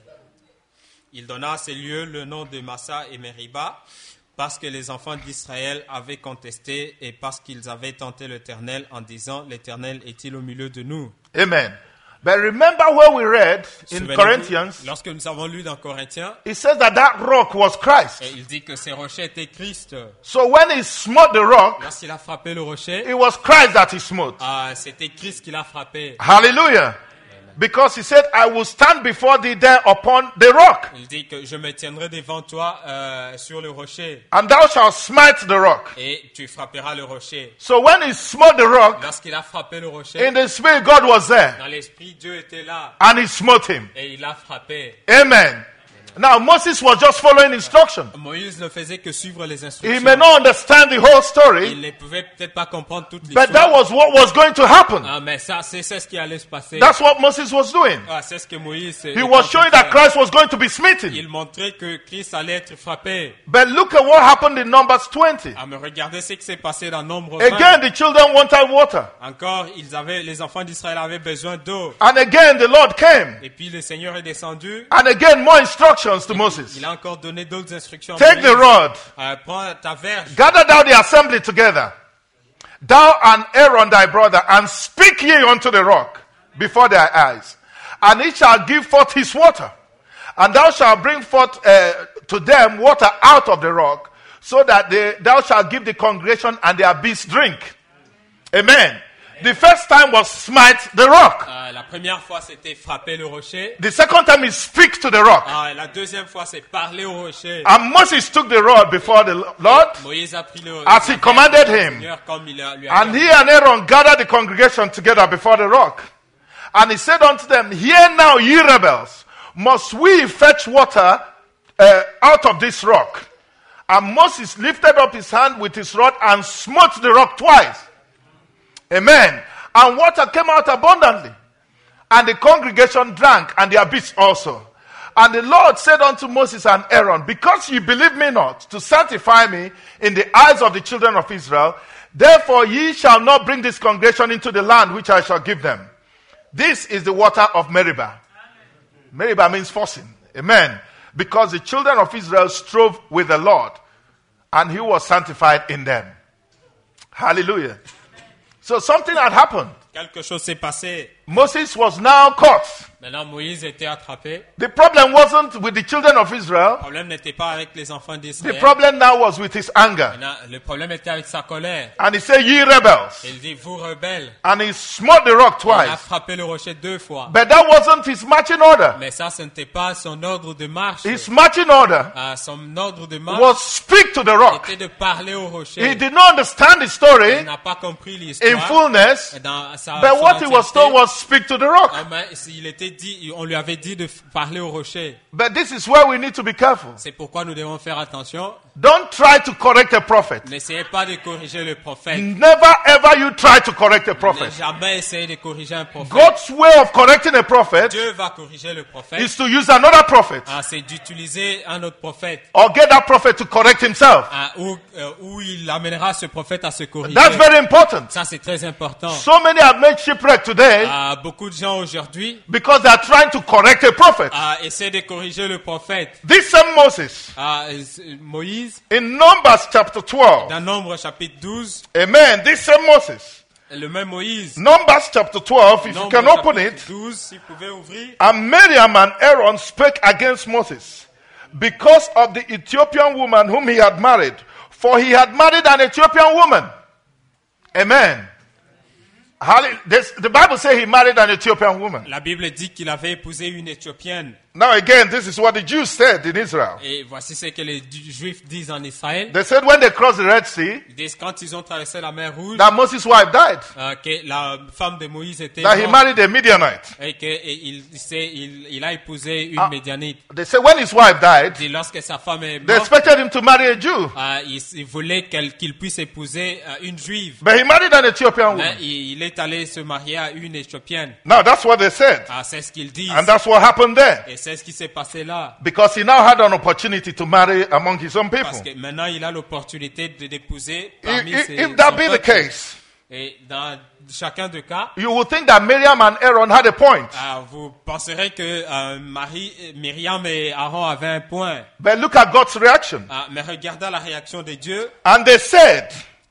Il donna à ces lieux le nom de Massa et Meriba, parce que les enfants d'Israël avaient contesté et parce qu'ils avaient tenté l'Éternel en disant, l'Éternel est-il au milieu de nous? Amen. But remember where we read in Souvenez-vous, Corinthians, lorsque nous avons lu dans Corinthiens, it says that that rock was Christ. et il dit que ces rochers étaient Christ. So when he smote the rock, Lorsqu'il a frappé le rocher, it was Christ that he smote. ah, c'était Christ qui l'a frappé. Hallelujah. Because he said, I will stand before thee there upon the rock, Il dit que je me tiendrai devant toi euh, sur le rocher and thou shalt smite the rock. et tu frapperas le rocher. So when he smote the rock, Lorsqu'il a frappé le rocher, in the spirit God was there, dans l'esprit, Dieu était là and he smote him. et il l'a frappé. Amen. Now Moses was just following instruction. Moïse ne faisait que suivre les He instructions. may not understand the whole Il story, ne pouvait peut-être pas comprendre toute but that l'histoire. was what was going to happen. Ah, mais ça, c'est c'est ce qui allait se passer. That's what Moses was doing. Ah, c'est ce que Moïse He était en was train showing de that faire. Christ was going to be smitten. Il montrait que Christ allait être frappé. But look at what happened in Numbers twenty. Ah, mais regardez ce qui s'est passé dans Nombre Again, vingt. the children wanted water. Encore, ils avaient, les enfants d'Israël avaient besoin d'eau. And again, the Lord came. Et puis le Seigneur est descendu. And again, more instructions to Moses. Il a encore donné d'autres instructions. à Take the Moïse. rod. Euh, prends ta verge. Gather thou the assembly together, thou and Aaron thy brother, and speak ye unto the rock before their eyes. And it shall give forth his water. And thou shalt bring forth uh, to them water out of the rock, so that they, thou shalt give the congregation and their beasts drink. Amen. The first time was smite the rock. Euh, la première fois, c'était frapper le rocher. The second time is speak to the rock. Ah, la deuxième fois, c'est parler au rocher. And Moses took the rod before the Lord Moïse a pris le as he commanded him. Seigneur comme il a, lui a And he and Aaron gathered the congregation together before the rock. And he said unto them, Hear now, ye rebels, must we fetch water uh, out of this rock? And Moses lifted up his hand with his rod and smote the rock twice. Amen. And water came out abundantly. And the congregation drank, and their beasts also. And the Lord said unto Moses and Aaron, Because ye believe me not, to sanctify me in the eyes of the children of Israel, therefore ye shall not bring this congregation into the land which I shall give them. This is the water of Meribah. Meribah means forcing. Amen. Because the children of Israel strove with the Lord, and he was sanctified in them. Hallelujah. So something had happened. Quelque chose s'est passé. Moses was now caught. Maintenant, Moïse était attrapé. The problem wasn't with the children of Israel. Le problème n'était pas avec les enfants The d'Israël. problem now was with his anger. Maintenant, le problème était avec sa colère. And he said, Ye rebels. Il dit, vous rebelles. And he smote the rock Il a twice. frappé le rocher deux fois. But that wasn't his marching order. Mais ça, ce n'était pas son ordre de marche. His marching order Ah, son ordre de marche was speak to the rock. était de parler au rocher. He did not understand the Il story n'a pas compris in l'histoire. fullness, Dans sa, but son what he was entièreté. told was speak to the rock. Ah, mais il était dit, on lui avait dit de parler au rocher. But this is where we need to be careful. C'est pourquoi nous devons faire attention. Don't try to correct a prophet. N'essayez pas de corriger le prophète. Never ever you try to correct a Ne prophet. jamais essayer de corriger un prophète. God's way of correcting a prophet Dieu va corriger le prophète. is to use another prophet Ah, c'est d'utiliser un autre prophète. or get that prophet to correct himself. Ah, où, euh, où il amènera ce prophète à se corriger. That's very important. Ça, c'est très important. So many have made shipwreck today Ah, beaucoup de gens aujourd'hui because they are trying to correct a prophet. ah, essaient de corriger le prophète. This same Moses Ah, euh, Moïse, in Numbers chapter twelve. dans Nombre chapitre douze, Amen. This same Moses. le même Moïse. Numbers chapter twelve, if you Nombre can open chapitre it. douze, si vous pouvez ouvrir. And Miriam and Aaron spake against Moses because of the Ethiopian woman whom he had married. For he had married an Ethiopian woman. Amen. Hallelujah. This- The Bible says he married an Ethiopian woman. La Bible dit qu'il avait épousé une Éthiopienne. Now again, this is what the Jews said in Israel. Et voici ce que les du- Juifs disent en Israël. They said when they crossed the Red Sea, Ils disent quand ils ont traversé la mer Rouge, that Moses' wife died. euh, que la femme de Moïse était That he morte married a Midianite. et qu'il il, il a épousé une Ah. Médianite. They said when his wife died, Et lorsque sa femme est they morte, expected him to marry a Jew. euh, il, il voulait qu'elle- qu'il puisse épouser euh, une Juive. But he married an Ethiopian Mais woman. il, il est allé se marier à une Éthiopienne. Now that's what they said. Ah, c'est ce qu'ils disent. And that's what happened there. Et c'est ce qui s'est passé là. Because he now had an opportunity to marry among his own Parce people. que maintenant, il a l'opportunité de d'épouser If, parmi if- ses if that son be the peuple. case, Et dans chacun des cas, you would think that Miriam and Aaron had a point. ah, vous penserez que euh, Marie, Myriam et Aaron avaient un point. But look at God's reaction. Ah, mais regardez la réaction de Dieu. And they said,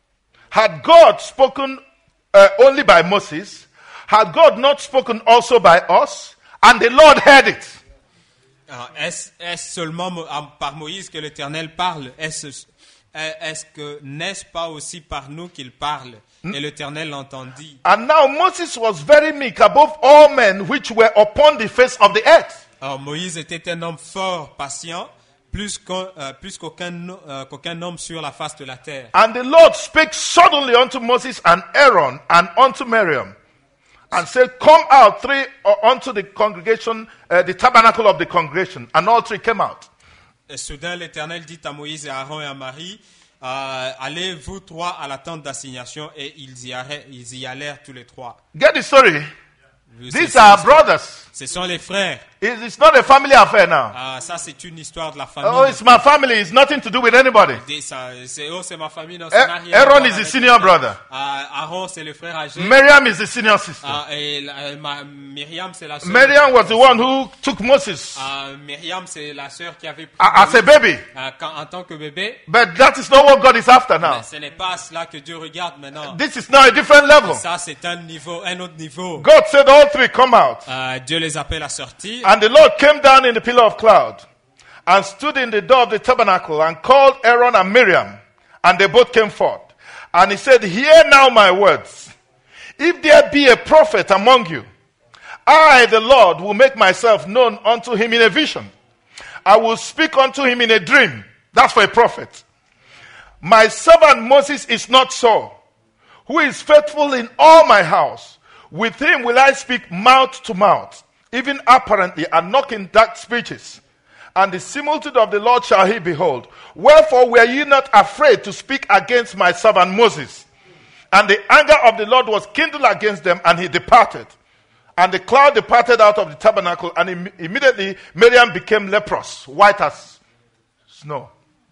had God spoken uh, only by Moses, had God not spoken also by us? And the Lord heard it. Ah, Est-ce est-ce seulement Mo- ah, par Moïse que l'Éternel parle? Est-ce est-ce que n'est-ce pas aussi par nous qu'il parle? Et l'Éternel l'entendit. And now Moses was very meek above all men which were upon the face of the earth. Alors Moïse était un homme fort, patient, plus qu'un euh, plus qu'aucun no- euh, qu'aucun homme sur la face de la terre. And the Lord spake suddenly unto Moses and Aaron and unto Miriam, and said, Come out three uh, unto the congregation, uh, the tabernacle of the congregation. And all three came out. Et soudain, l'Éternel dit à Moïse et à Aaron et à Marie, euh, allez vous trois à la tente d'assignation, et ils y, allèrent, ils y allèrent tous les trois. Get the story. C'est- These c'est- are brothers. Ce sont les frères. It- It's not a family affair now. Ah, ça, c'est une histoire de la famille. Oh, it's my family. It's nothing to do with anybody. Des- ça- c'est, oh, c'est ma famille. Non, ça n'a A- rien à Aaron voir is the avec- senior brother. Ah, Aaron, c'est le frère âgé. Miriam is the senior sister. Ah, et la- euh, ma- Myriam, c'est la sœur. Miriam was the one who took Moses Ah, Myriam, c'est la sœur qui avait pris a- as a baby. Ah, quand- en tant que bébé. But that is not what God is after now. Mais ce n'est pas cela que Dieu regarde maintenant. This is now a different level. Ça, c'est un niveau, un autre niveau. God said all three come out. Ah, Dieu les appelle à sortir. And the Lord came down in the pillar of cloud and stood in the door of the tabernacle and called Aaron and Miriam, and they both came forth. And he said, Hear now my words. If there be a prophet among you, I, the Lord, will make myself known unto him in a vision. I will speak unto him in a dream. That's for a prophet. My servant Moses is not so, who is faithful in all my house. With him will I speak mouth to mouth, even apparently, and not in dark speeches. And the similitude of the Lord shall he behold. Wherefore were ye not afraid to speak against my servant Moses? And the anger of the Lord was kindled against them, and he departed. And the cloud departed out of the tabernacle, and im- immediately Miriam became leprous, white as snow.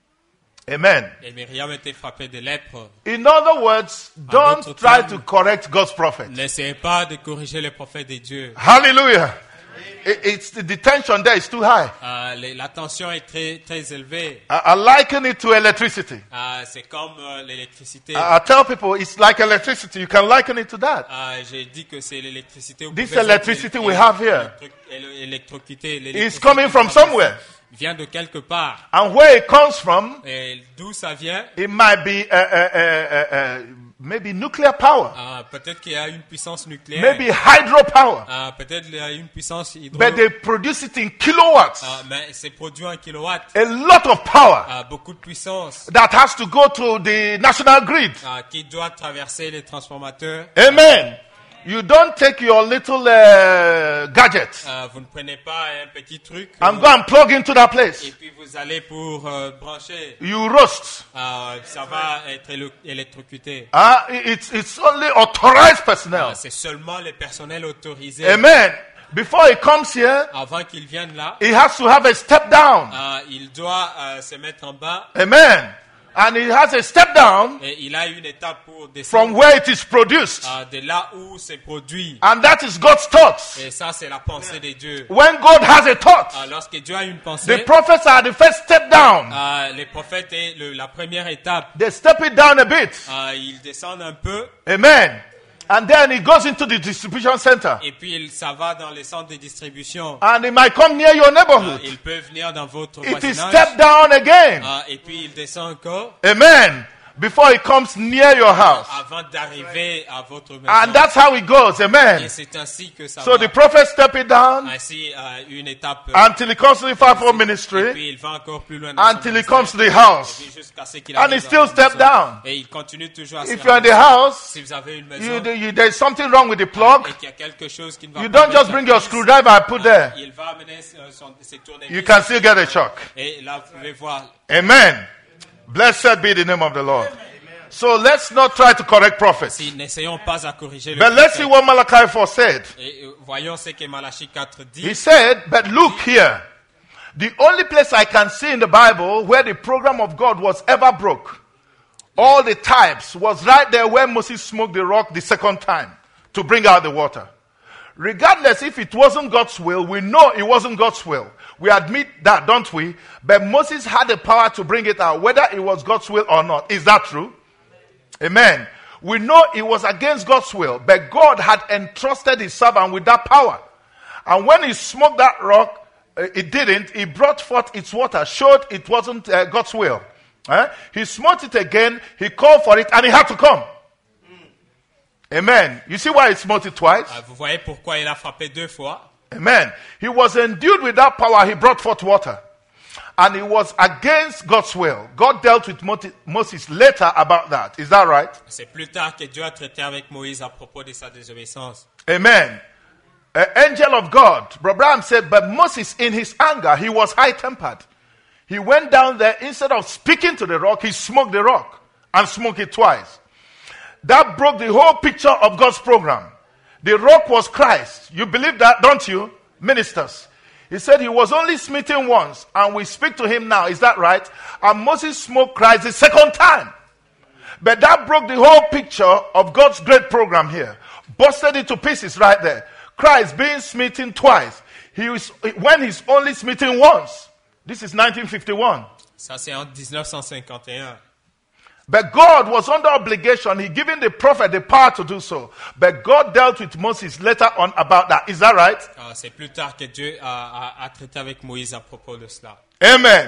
Amen. Et Myriam était frappée de lèpre. In other words, don't d'autres try termes, to correct God's prophet. N'essayez pas de corriger les prophètes de Dieu. Hallelujah. It, it's the tension there is too high. Euh, les- la tension est très, très élevée. I, I liken it to electricity. Euh, c'est comme euh, l'électricité. I, I tell people it's like electricity. You can liken it to that. Euh, J'ai dit que c'est l'électricité. Vous This pouvez electricity être we have here électro- électrocuté. It's L'électricité coming from somewhere. vient de quelque part. And where it comes from, Et d'où ça vient? it might be uh, uh, uh, uh, uh, maybe nuclear power, Euh, peut-être qu'il y a une puissance nucléaire. maybe hydropower, Euh, peut-être qu'il y a une puissance hydro. but they produce it in kilowatts. Euh, mais c'est produit en kilowatts. A lot of power Euh, beaucoup de puissance that has to go through the national grid. euh, qui doit traverser les transformateurs. Amen. You don't take your little uh, gadget Euh, vous ne prenez pas un petit truc and euh, go and plug into that et place. puis vous allez pour euh, brancher. You roast. Euh, ça va être élo- électrocuté. Ah, it's, it's only authorized personnel. Euh, c'est seulement les personnels autorisés. Amen. Before he comes here, Avant qu'ils viennent là, he has to have a step down. euh, il doit euh, se mettre en bas Amen. And he has a step down et il a une étape pour from descendre where it is produced. euh, de là où c'est produit. And that is God's thoughts. Et ça, c'est la pensée de Dieu. When God has a thought, Euh, lorsque Dieu a une the pensée, prophets are the first step down. euh, les prophètes est le- la première étape. They step it down a bit. Euh, ils descendent un peu Amen. And then it goes into the distribution center. et puis il- ça va dans les centres de distribution. And it might come near your Euh, neighborhood. il peut venir dans votre It is voisinage. step down again. Euh, et puis il descend encore Amen. Before it comes near your house. avant d'arriver à votre maison. And that's how it goes. Amen. Et c'est ainsi que ça So va. the prophets step it down Ainsi, euh, une étape. euh, until it comes to the fivefold et ministry, puis il va encore plus loin. dans son until it ministère. comes to the house. Et puis jusqu'à ce qu'il And arrive it dans still la step maison. down. Et il continue toujours à se If you're in the rendre. house, Si vous avez une maison you, you, there's something wrong with the plug. et qu'il y a quelque chose qui ne va You pas don't just avec bring la your prise, screwdriver and put there. il va amener euh, son, ses tournevis. You can still get a shock. Et là, vous pouvez voir. Amen. Blessed be the name of the Lord. So let's not try to correct prophets. Si, n'essayons pas à corriger le But let's see prophète. what Malachi four said. Et euh, voyons ce que Malachie quatre dit. He said, but look here. The only place I can see in the Bible where the program of God was ever broke, all the types, was right there where Moses smoked the rock the second time to bring out the water. Regardless if it wasn't God's will, we know it wasn't God's will. We admit that, don't we? But Moses had the power to bring it out, whether it was God's will or not. Is that true? Amen. We know it was against God's will, but God had entrusted his servant with that power. And when he smoked that rock, uh, it didn't. He brought forth its water, showed it wasn't uh, God's will. Eh? He smote it again, he called for it, and it had to come. Amen. You see why he smote it twice? Ah, vous voyez pourquoi il a frappé deux fois. Amen. He was endued with that power, he brought forth water. And it was against God's will. God dealt with Moti- Moses later about that. Is that right? C'est plus tard que Dieu a traité avec Moïse à propos de sa désobéissance. Amen. An angel of God, Abraham said, but Moses in his anger, he was high-tempered. He went down there, instead of speaking to the rock, he smoked the rock and smoked it twice. That broke the whole picture of God's program. The rock was Christ. You believe that, don't you? Ministers. He said he was only smitten once, and we speak to him now. Is that right? And Moses smoked Christ the second time. But that broke the whole picture of God's great program here. Busted it to pieces right there. Christ being smitten twice. He was, when he's only smitten once. This is nineteen fifty-one. Ça, c'est en dix-neuf cent cinquante et un. But God was under obligation. He given the prophet the power to do so. But God dealt with Moses later on about that. Is that right? Ah, c'est plus tard que Dieu a, a, a traité avec Moïse à propos de cela. Amen.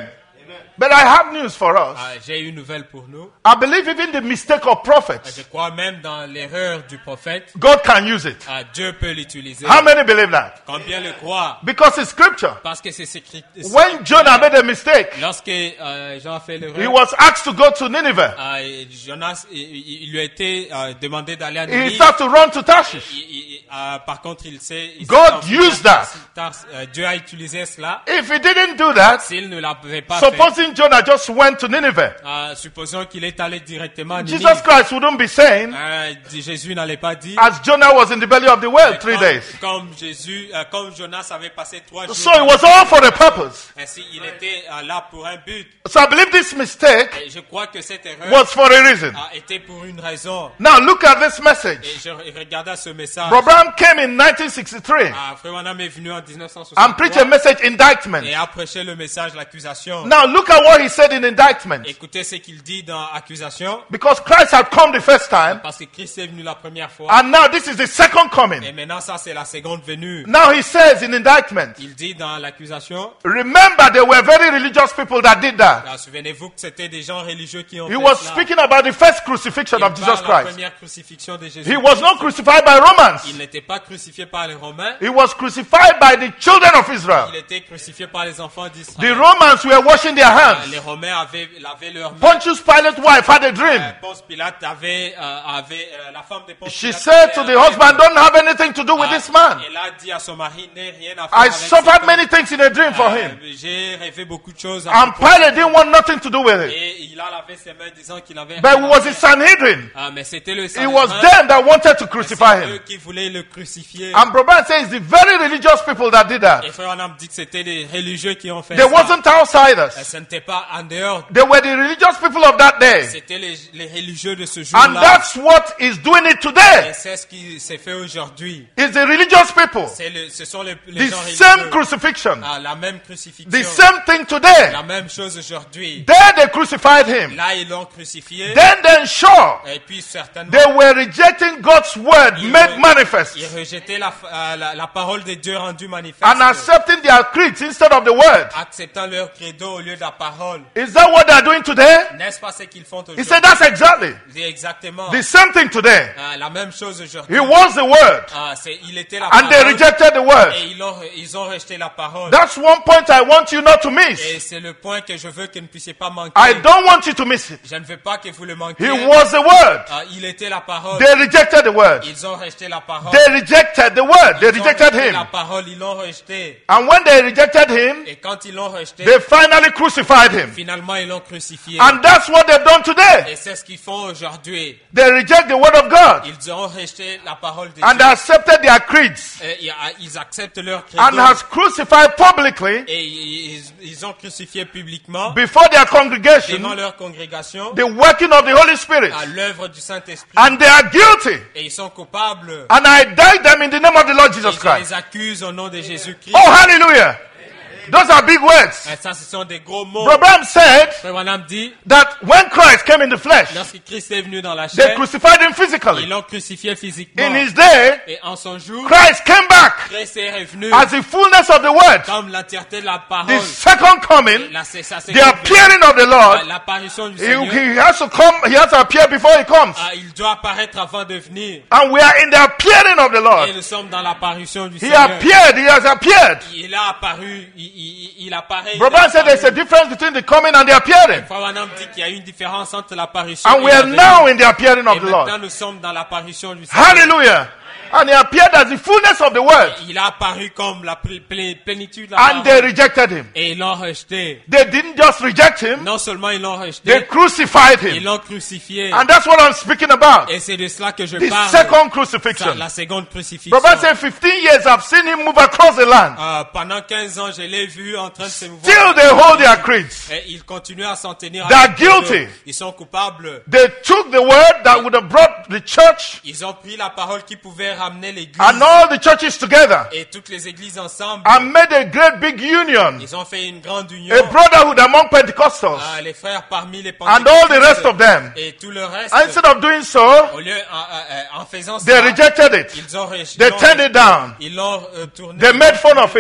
But I have news for us. Ah, j'ai une nouvelle pour nous. I believe even the mistake of prophets, Je crois même dans l'erreur du prophète. God can use it. Ah, Dieu peut l'utiliser. How many believe that? Combien le croient? Because it's scripture. Parce que c'est écrit. When Jonah made a mistake, Lorsque euh, Jean a fait he l'erreur, was asked to go to Nineveh. ah, Jonas, il, il- il lui a été euh, demandé d'aller à He Ninive. started to run to Tarshish. Il- il- euh, par contre, il sait. il God s'est enfuit used vers that. Tars- euh, Dieu a utilisé cela. If he didn't do that, S'il ne l'avait pas fait, supposing Jonah just went to Nineveh, euh, supposons qu'il est allé directement à Ninive. Jesus Christ wouldn't be saying, Euh, Jésus n'allait pas dire. as Jonah was in the belly of the whale three comme, days. comme Jésus, euh, comme Jonas avait passé trois jours. So it was all for the purpose. Ainsi, il était euh, là pour un but. So I believe this mistake Et je crois que cette erreur was for a reason. a été pour une raison. Now look at this Et message. je re- regardais ce message. Abraham came in nineteen sixty-three Ah, Frère Branham est venu en dix-neuf cent and preached a soixante-trois message indictment. et a prêché le message l'accusation. Now look at what he said in indictment. Écoutez ce qu'il dit dans accusation. Because Christ had come the first time, Parce que Christ est venu la première fois. and now this is the second Et coming. maintenant, ça, c'est la seconde venue. Now he says in indictment, Il dit dans l'accusation, remember there were very religious people that did that. ah, souvenez-vous que c'était des gens religieux qui ont He fait was cela. speaking about the first crucifixion Il of Jesus parle de la Christ. première crucifixion de Jésus. He was not crucified by Romans. Il n'était pas crucifié par les Romains. He was crucified by the children of Israel. Il était crucifié par les enfants The d'Israël. Romans were washing their Ah, hands. Les Romains avaient lavé leurs mains. Pontius Pilate's wife had a Euh, dream. Ponce Pilate avait, euh, avait euh, la femme de Ponce She Pilate said to avait the un husband, rêve. don't have anything to do with Ah, this man. Elle a dit à son mari, n'aie rien à faire I avec suffered cet homme. many things in a dream for Euh, him. J'ai rêvé beaucoup de choses. à And propos de Pilate didn't want nothing to do with it. Et il a lavé ses mains disant qu'il avait But rien it à was the faire. Sanhedrin. Ah, mais c'était le It Sanhédrin. was them that wanted to crucify C'est eux him. qui voulaient le crucifier. And Brother says the very religious people that did that. Et Frère Branham dit que c'était des religieux qui ont fait They ça. wasn't Et outsiders. ce n'était pas en dehors. They were the religious people of that day. C'était les, les religieux de ce And jour-là. that's what is doing it Et today. c'est ce qui s'est fait aujourd'hui. It's the religious people. C'est le, ce sont les, les The gens same religieux. crucifixion. Ah, la même crucifixion. The same thing today. La même chose aujourd'hui. There they crucified him. Là, ils l'ont crucifié. Then then sure. Et puis, certainement, They were rejecting God's word ils, made re- manifest ils rejetaient la, euh, la, la parole de Dieu rendue manifeste. and accepting their creeds instead of the word. Acceptant leur credo au lieu de la parole. Is that what they're doing today? N'est-ce pas ce qu'ils font He aujourd'hui? said that's exactly C'est exactement the same thing today. ah, la même chose aujourd'hui. He was the word Ah, c'est, il était la and they parole rejected the word. et ils ont, ils ont rejeté la parole. That's one point I want you not to miss. Et c'est le point que je veux que vous ne puissiez pas manquer. I don't want you to miss it. Je ne veux pas que vous le manquiez. He was the word. Ah, il était la parole. They rejected the word. Ils ont rejeté la parole. They rejected the word. They Ils ont rejected rejeté him. la parole, ils l'ont rejeté. And when they rejected him, Et quand ils l'ont rejeté, they finally crucified him. finalement ils l'ont crucifié. And that's what they've done today. Et c'est ce qu'ils font aujourd'hui. They reject the word of God Ils ont rejeté la parole de and Dieu. accepted their creeds Et ils- ils acceptent leur credo. and has crucified publicly Et ils, ils ont crucifié publiquement before their devant congregation leur congrégation the working of the Holy Spirit. à l'œuvre du Saint-Esprit. And they are guilty. Et ils sont coupables. And I indict them in the name of the Lord Et Jesus je Christ. les accuse au nom de Jésus-Christ. Oh, hallelujah. Those are big words. Et ça, ce sont des gros mots. Abraham said Frère Branham dit, that when Christ came in the flesh, lorsque Christ est venu dans la they chair, crucified him ils physically. l'ont crucifié physiquement. In his day, Et en son jour, Christ came back Christ est revenu as the fullness of the word. comme l'entièreté de la The parole. second coming, La, c'est sa the seconde venue. appearing of the Lord, L'apparition du he, Seigneur. he has to come, he has to appear before he comes. Ah, il doit apparaître avant de venir. And we are in the appearing of the Et Lord. nous sommes dans l'apparition du He Seigneur. appeared, he has appeared. Il a apparu, il, il, il apparaît. il Brother a said there's a apparu. difference between the coming and the appearing. Frère Branham dit qu'il y a une différence entre l'apparition And et we la are venue. now in the appearing Et of the maintenant Lord. nous sommes dans l'apparition du Seigneur. Hallelujah. And he appeared as the fullness of the word. Il a apparu comme la pl- pl- plénitude de la And they parole. rejected him. Et ils l'ont rejeté. They didn't just reject him, Non seulement ils l'ont they rejeté, crucified ils him. l'ont crucifié. And that's what I'm speaking about. Et c'est de cela que je The parle. second Ça, crucifixion. la seconde crucifixion. Brother said fifteen years I've seen him move across the land. Euh, pendant quinze ans, je l'ai vu en train de se mouvoir. Still they hold their creeds. Et ils continuent à s'en tenir à They are leur credo. guilty. Ils sont coupables. They took the word that would have brought the church Ils ont pris la parole qui pouvait ramener l'église and all the churches together et toutes les églises ensemble. and made a great big union, Ils ont fait une grande union. a brotherhood among Pentecostals Ah, les frères parmi les and all the rest of them. et tout le reste. Instead of doing so, Au lieu, en, en- en faisant they ça, rejected it. ils ont rejeté. They turned it down. Ils l'ont euh, tourné. They made fun of it.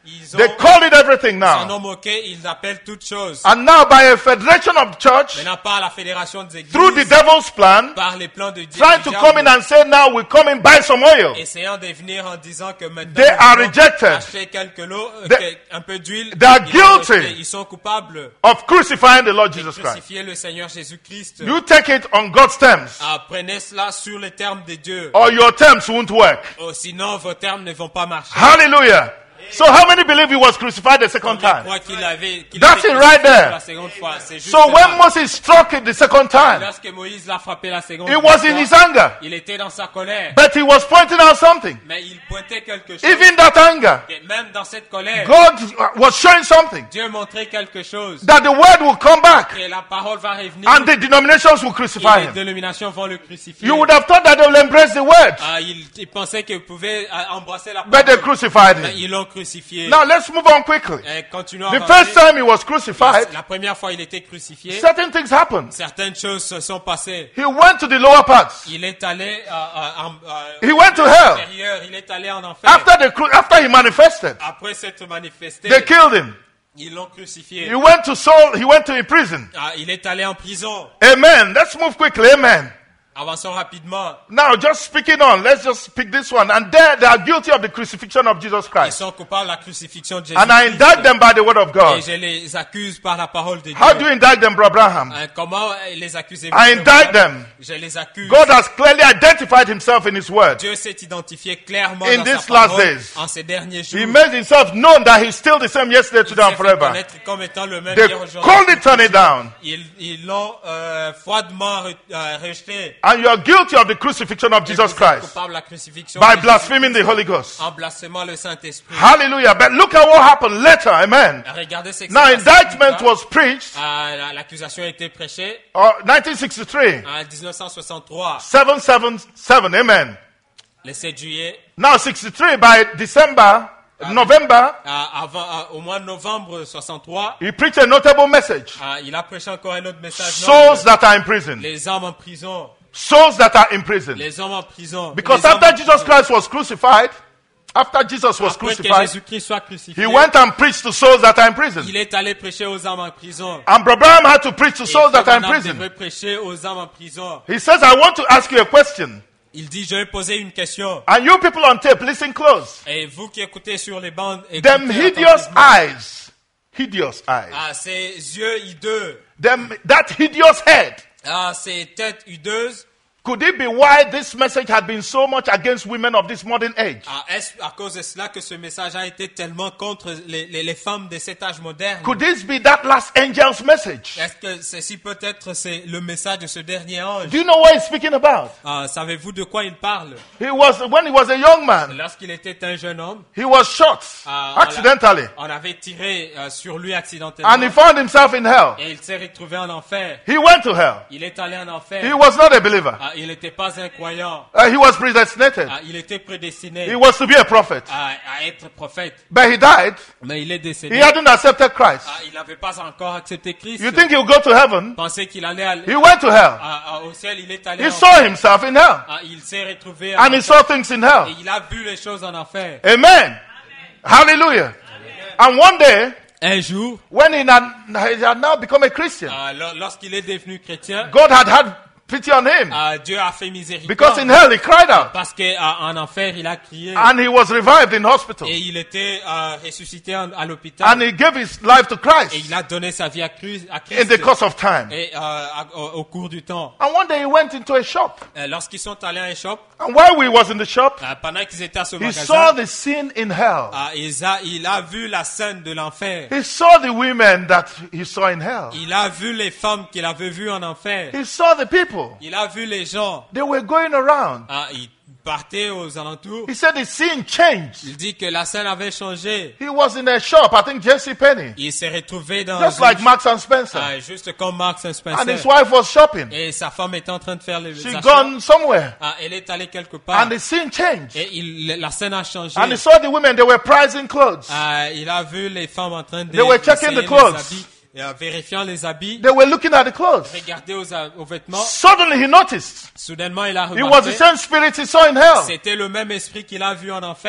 Ils ont, They call it everything ils en now. ont moqué, ils appellent toutes choses. And now by a federation of the church, Maintenant, par la fédération des églises, through the devil's plan, par les plans de Dieu, trying to come in and say now we come and buy some oil. essayant de venir en disant que maintenant They are ils vont rejected. acheter quelques lots, euh, They- que- un peu d'huile, they are ils vont guilty. rejeter. Ils sont coupables Of crucifying the Lord de Jesus Christ. crucifier le Seigneur Jésus-Christ. You take it on God's terms, Ah, prenez cela sur les termes de Dieu. or your terms won't work. Oh, sinon, vos termes ne vont pas marcher. Hallelujah. So how many believe he was crucified the second Combien time? croient qu'il avait, qu'il That's avait it right crucifié there. la seconde fois? C'est juste So là. when Moses struck it the second time, Lorsque Moïse l'a frappé la seconde it was in fois, his anger, il était dans sa colère. but he was pointing out something. Mais il pointait quelque chose. Even that anger, Et même dans cette colère, God was showing something, Dieu montrait quelque chose. that the word will come back Que la parole va revenir. and the denominations will Et crucify les him. dénominations vont le crucifier. You would have thought that they will embrace the word, Ah, il, il pensait qu'ils pouvaient ah, embrasser la but they parole. crucified Mais him. ils l'ont crucifié. Now let's move on quickly. Et continuons à The avancer. first time he was crucified, La première fois il était crucifié, certain things happened. certaines choses se sont passées. He went to the lower parts. Il est allé à, à, à, à- He went to hell. intérieur, il est allé en enfer. After the cru- after he manifested, Après s'être manifesté, they killed him. ils l'ont crucifié. He went to Saul. He went to a prison. Ah, il est allé en prison. Amen. Let's move quickly. Amen. Avançons rapidement. Now, just speaking on, let's just pick this one. And there, they are guilty of the crucifixion of Jesus Ils Christ. sont coupables de la crucifixion de Jésus. And I indict them by the word of Et God. je les accuse par la parole de Dieu. How do you indict them, Brother Abraham? Hein, comment les accusez-vous? I indict them. Je les accuse. God has clearly identified himself in his word. Dieu s'est identifié clairement In dans these sa last parole days. en ces derniers jours. He made himself known that he's still the same yesterday, Il today, and s'est fait forever. connaître comme étant le même They hier, aujourd'hui. coldly turned it down. Ils ils l'ont euh, froidement re- euh, rejeté. And you are guilty of the crucifixion of Et Jesus vous êtes Christ coupable de la crucifixion by de Jésus blaspheming the Holy Ghost. en blasphémant le Saint-Esprit. Hallelujah. But look at what happened later. Amen. Regardez ce qui Now, s'est passé plus indictment tard. was preached Ah, la- L'accusation a été prêchée uh, nineteen sixty-three, en dix-neuf cent soixante-trois, seven seventy-seven. Amen. le sept juillet. Now, sixty-three, by December, November, Ah, avant, ah, au mois de novembre soixante-trois, he preached a notable message. ah, il a prêché encore un autre message. Souls that are in prison. Les hommes en prison. Souls that are in prison. Les hommes en prison. Because Les hommes after en Jesus prison. Christ was crucified, after Jesus was Après que crucified, Jésus-Christ soit crucifié, he went and preached to souls that are in prison. il est allé prêcher aux hommes en prison. And Brother Abraham had to preach to Et souls that are in Branham prison. devait prêcher aux hommes en prison. He says, I want to ask you a question. Il dit, je vais poser une question. And you people on tape, listen close. Et vous qui écoutez sur les bandes, Them écoutez hideous attentivement. eyes, hideous eyes, Ah, ces yeux hideux, them, that hideous head. ah, ces têtes hideuses, Could it be why this message had been so much against women of this modern age? ah, est-ce à cause de cela que ce message a été tellement contre les, les, les femmes de cet âge moderne? Could this be that last angel's message? Est-ce que ceci peut-être c'est le message de ce dernier ange? Do you know what he's speaking about? Ah, savez-vous de quoi il parle? He was, when he was a young man, Lorsqu'il était un jeune homme, he was shot ah, on l'a- accidentally. on avait tiré euh, sur lui accidentellement. And he found himself in hell. Et il s'est retrouvé en enfer. He went to hell. Il est allé en enfer. He was not a believer. Ah, il n'était pas un croyant. Uh, he was predestinated. Ah, il était prédestiné He was to be a prophet. à, à être prophète. But he died. Mais il est décédé. He hadn't accepted Christ. Ah, il n'avait pas encore accepté Christ. You think he'll go to heaven? Pensait qu'il allait aller He went to hell. à- à- au ciel. Il est allé He en saw enfer. himself in hell. Ah, il s'est retrouvé en And he enfer. saw things in Et hell. il a vu les choses en enfer. Amen. Hallelujah. And one day, Un jour, when he had, he had now become a Christian, ah, lo- lorsqu'il est devenu chrétien, God had had pity on him. ah, Dieu a fait miséricorde. Because in hell he cried out. Parce qu'en enfer, il a crié. And he was revived in hospital. Et il était euh, ressuscité en- à l'hôpital. And he gave his life to Et Christ il a donné sa vie à Christ. À in Christ the course of time. et, euh, à- au, au cours du temps. And one day he went into a shop. Euh, Lorsqu'ils sont allés à un shop, And while we was in the shop, euh, pendant qu'ils étaient à ce he saw magasin, the scene in hell. euh, il, a, il a vu la scène de l'enfer. He saw the women that he saw in hell. Il a vu les femmes qu'il avait vues en enfer. He saw the people. Il a vu les gens. They were going around. Ah, il partait aux alentours. He said the scene changed. Il dit que la scène avait changé. He was in a shop, I think JCPenney. Il s'est retrouvé dans Just une- like Marks and Spencer. ah, juste comme Marks and And his Spencer. wife was shopping. Et sa femme était en train de faire les She achats. gone somewhere. Ah, elle est allée quelque part. And the scene changed. Et il, la scène a changé. And he saw the women, they were prizing clothes. Ah, il a vu les femmes en train de They were checking d'essayer the clothes. les habits, et, euh, vérifiant les habits, They were looking at the clothes. regarder aux, a- aux vêtements. Suddenly he noticed Soudainement, il a it was the remarqué, same spirit he saw in hell. c'était le même esprit qu'il a vu en enfer.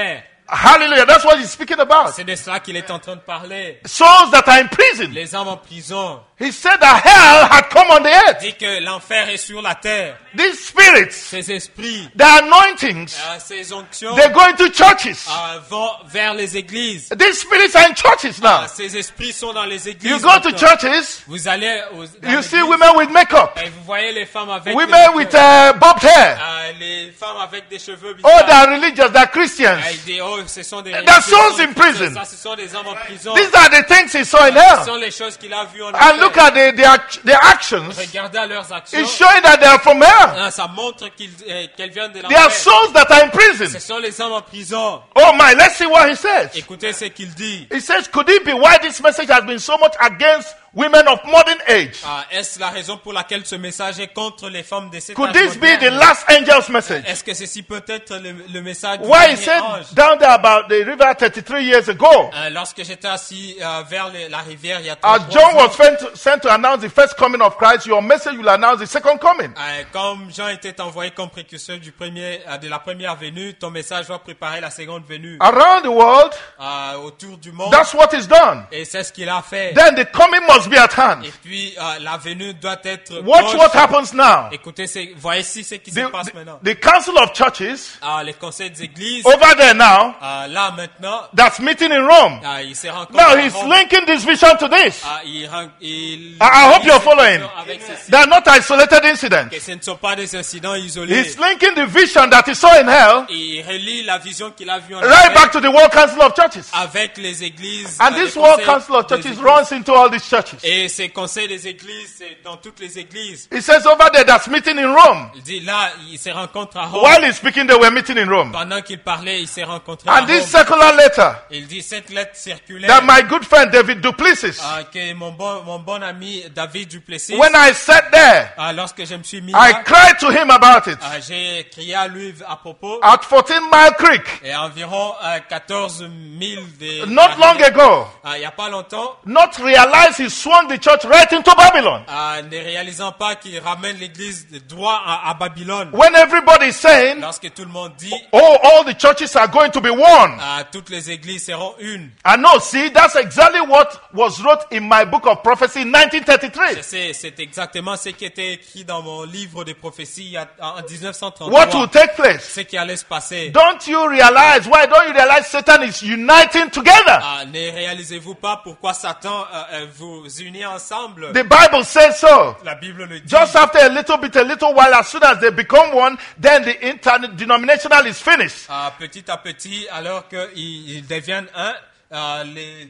Hallelujah. That's what he's speaking about. C'est de cela qu'il est en train de parler. Souls that are in prison. Les âmes en prison. He said that hell had come on the Il earth. dit que l'enfer est sur la terre. These spirits, Ces esprits, the anointings, euh, ces onctions they go into churches. euh, vont vers les églises. These spirits are in churches now. Euh, ces esprits sont dans les églises. You go to maintenant. churches, Vous allez aux, dans you l'église see women with makeup, et vous voyez les femmes avec women des, with uh, bobbed hair. euh, les femmes avec des cheveux Oh, bizarres. they are religious, they are Christians. Avec des, oh, ce sont des, They're ce souls sont in des- prison. Ça, ce sont des hommes en prison. These are the things he saw in Ce hell. sont les choses qu'il a vues en And look enfer. at the, their, their actions. Regardez à leurs actions. It's showing that they are from hell. Ah, ça montre qu'ils, euh, qu'elles viennent de They are l'enfer. souls that are in Ce prison. sont les hommes en prison. Oh my, let's see what he says. Écoutez ce qu'il dit. He says, could it be why this message has been so much against women of modern age? Ah, est-ce la raison pour laquelle ce message est contre les femmes de cet Could âge this be the moderne? last angel's message? Est-ce que ceci peut être le, le message du Why he dernier said ange? down there about the river thirty-three years ago, Euh, lorsque j'étais assis euh, vers le- la rivière il y a as trente-trois John ans, was sent to, sent to announce the first coming of Christ, your message will announce the second coming. euh, comme Jean était envoyé comme précurseur du premier, euh, de la première venue, ton message va préparer la seconde venue Around the world, euh, autour du monde. that's what is done. Et c'est ce qu'il a fait. Then the coming must be at hand. Et puis euh, la venue doit être Watch proche. what happens now. Écoutez, c'est- voici ce qui se The, passe the, maintenant. the council of churches Ah, les conseils des églises, over there now, ah, là maintenant, that's meeting in Rome. ah, il se rencontre Now à he's Rome. linking this vision to this. Ah, il, ren- il, I- I hope you're following. avec ceci. They are not isolated incidents. Que ce ne sont pas des incidents isolés. He's linking the vision that he saw in hell Il relie la vision qu'il a vue en right enfer back to the World Council of Churches. avec les églises. And euh, this les World conseils Council of des Churches églises. runs into all these churches. Et ces conseils des églises, c'est dans toutes les églises. He says over there that's meeting in Rome. Il dit là, il se rencontre à Rome. While he's speaking, they were meeting in Rome. Pendant qu'il parlait, il s'est rencontré à And this Rome. circular letter Il dit cette lettre circulaire that my good friend David Duplessis, euh, que mon bon, mon bon ami David Duplessis, when I sat there, euh, lorsque je me suis mis I là, cried to him about it. euh, j'ai crié à lui à propos. At fourteen Mile Creek, Et environ euh, quatorze mille de... not long ago, Euh, il n'y a pas longtemps, not realize he swung the church right into Babylon. euh, ne réalisant pas qu'il ramène l'église de droit à, à Babylone. When everybody is saying, Lorsque tout le monde dit, oh, all the churches are going to be one. euh, toutes les églises seront une. I know, see, that's exactly what was wrote in my book of prophecy in nineteen thirty-three. Je sais, c'est exactement ce qui était écrit dans mon livre de prophéties il y a- en dix-neuf cent What will trente-trois. take place? Ce qui allait se passer. Don't you realize, why don't you realize Satan is uniting together? Ah, ne réalisez-vous pas pourquoi Satan euh, euh, vous unit ensemble? The Bible says so. La Bible le dit. Just after a little bit, a little while, as soon as they become one, then the interdenominational is finished. Ah, petit à petit, alors qu'ils ils deviennent un, euh, les-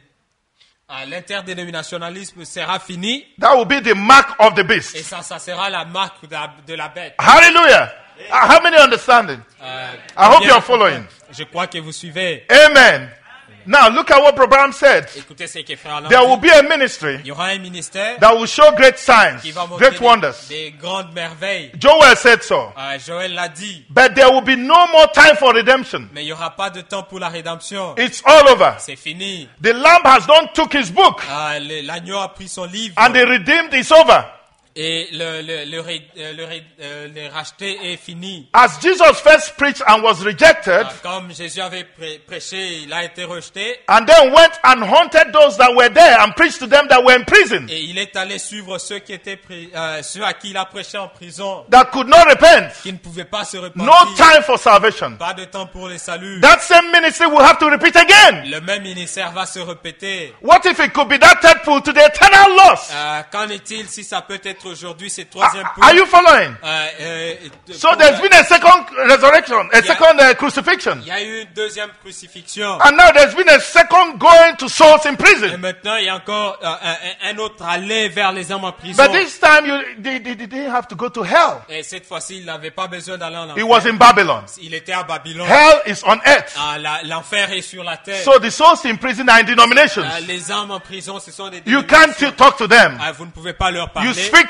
ah, l'interdénominationnalisme sera fini That will be the mark of the et beast. ça, ça sera la marque de la, de la bête. Hallelujah. Uh, How many understand it? Euh, I hope bien, you're following. Je crois que vous suivez. Amen. Now look at what Abraham said. Écoutez ce que frère Alain There will dit. be a ministry Il y aura un ministère that will show great signs, qui va montrer great wonders. des, des grandes merveilles. Joel said so. Euh, Joël l'a dit, But there will be no more time for redemption. mais il n'y aura pas de temps pour la rédemption. It's all over. C'est fini. The Lamb has done took his book, Ah, le- L'agneau a pris son livre and the redeemed is over. et le, le, le, ré- euh, le, ré- euh, le racheté est fini. As Jesus first preached and was rejected, Ah, comme Jésus avait prê- prêché, il a été rejeté and then went and haunted those that were there and preached to them that were in prison, et il est allé suivre ceux qui étaient pri- euh, ceux à qui il a prêché en prison, that could not repent. qui ne pouvaient pas se repentir. No time for salvation. Pas de temps pour les saluts. That same ministry will have to repeat again. Le même ministère va se répéter. What if it could be that third pool to the eternal loss? Euh, qu'en est-il si ça peut être aujourd'hui cette troisième Are, poule? are you following? Euh, euh, So pour there's la- been a second resurrection, a Yeah. second uh, crucifixion. Il y a eu une deuxième crucifixion. And now there's been a second going to souls in Et prison. maintenant, il y a encore euh, un, un autre aller vers les hommes en prison. But this time you, they, they, they didn't have to go to hell. Et cette fois-ci, il n'avait pas besoin d'aller en It was enfer. in Babylon. Il était à Babylone. Hell is on earth. Ah, la- l'enfer est sur la terre. So the souls in prison are in denominations. Ah, les âmes en prison, ce sont des You dénominations. can't t- talk to them. Ah, vous ne pouvez pas leur You parler. speak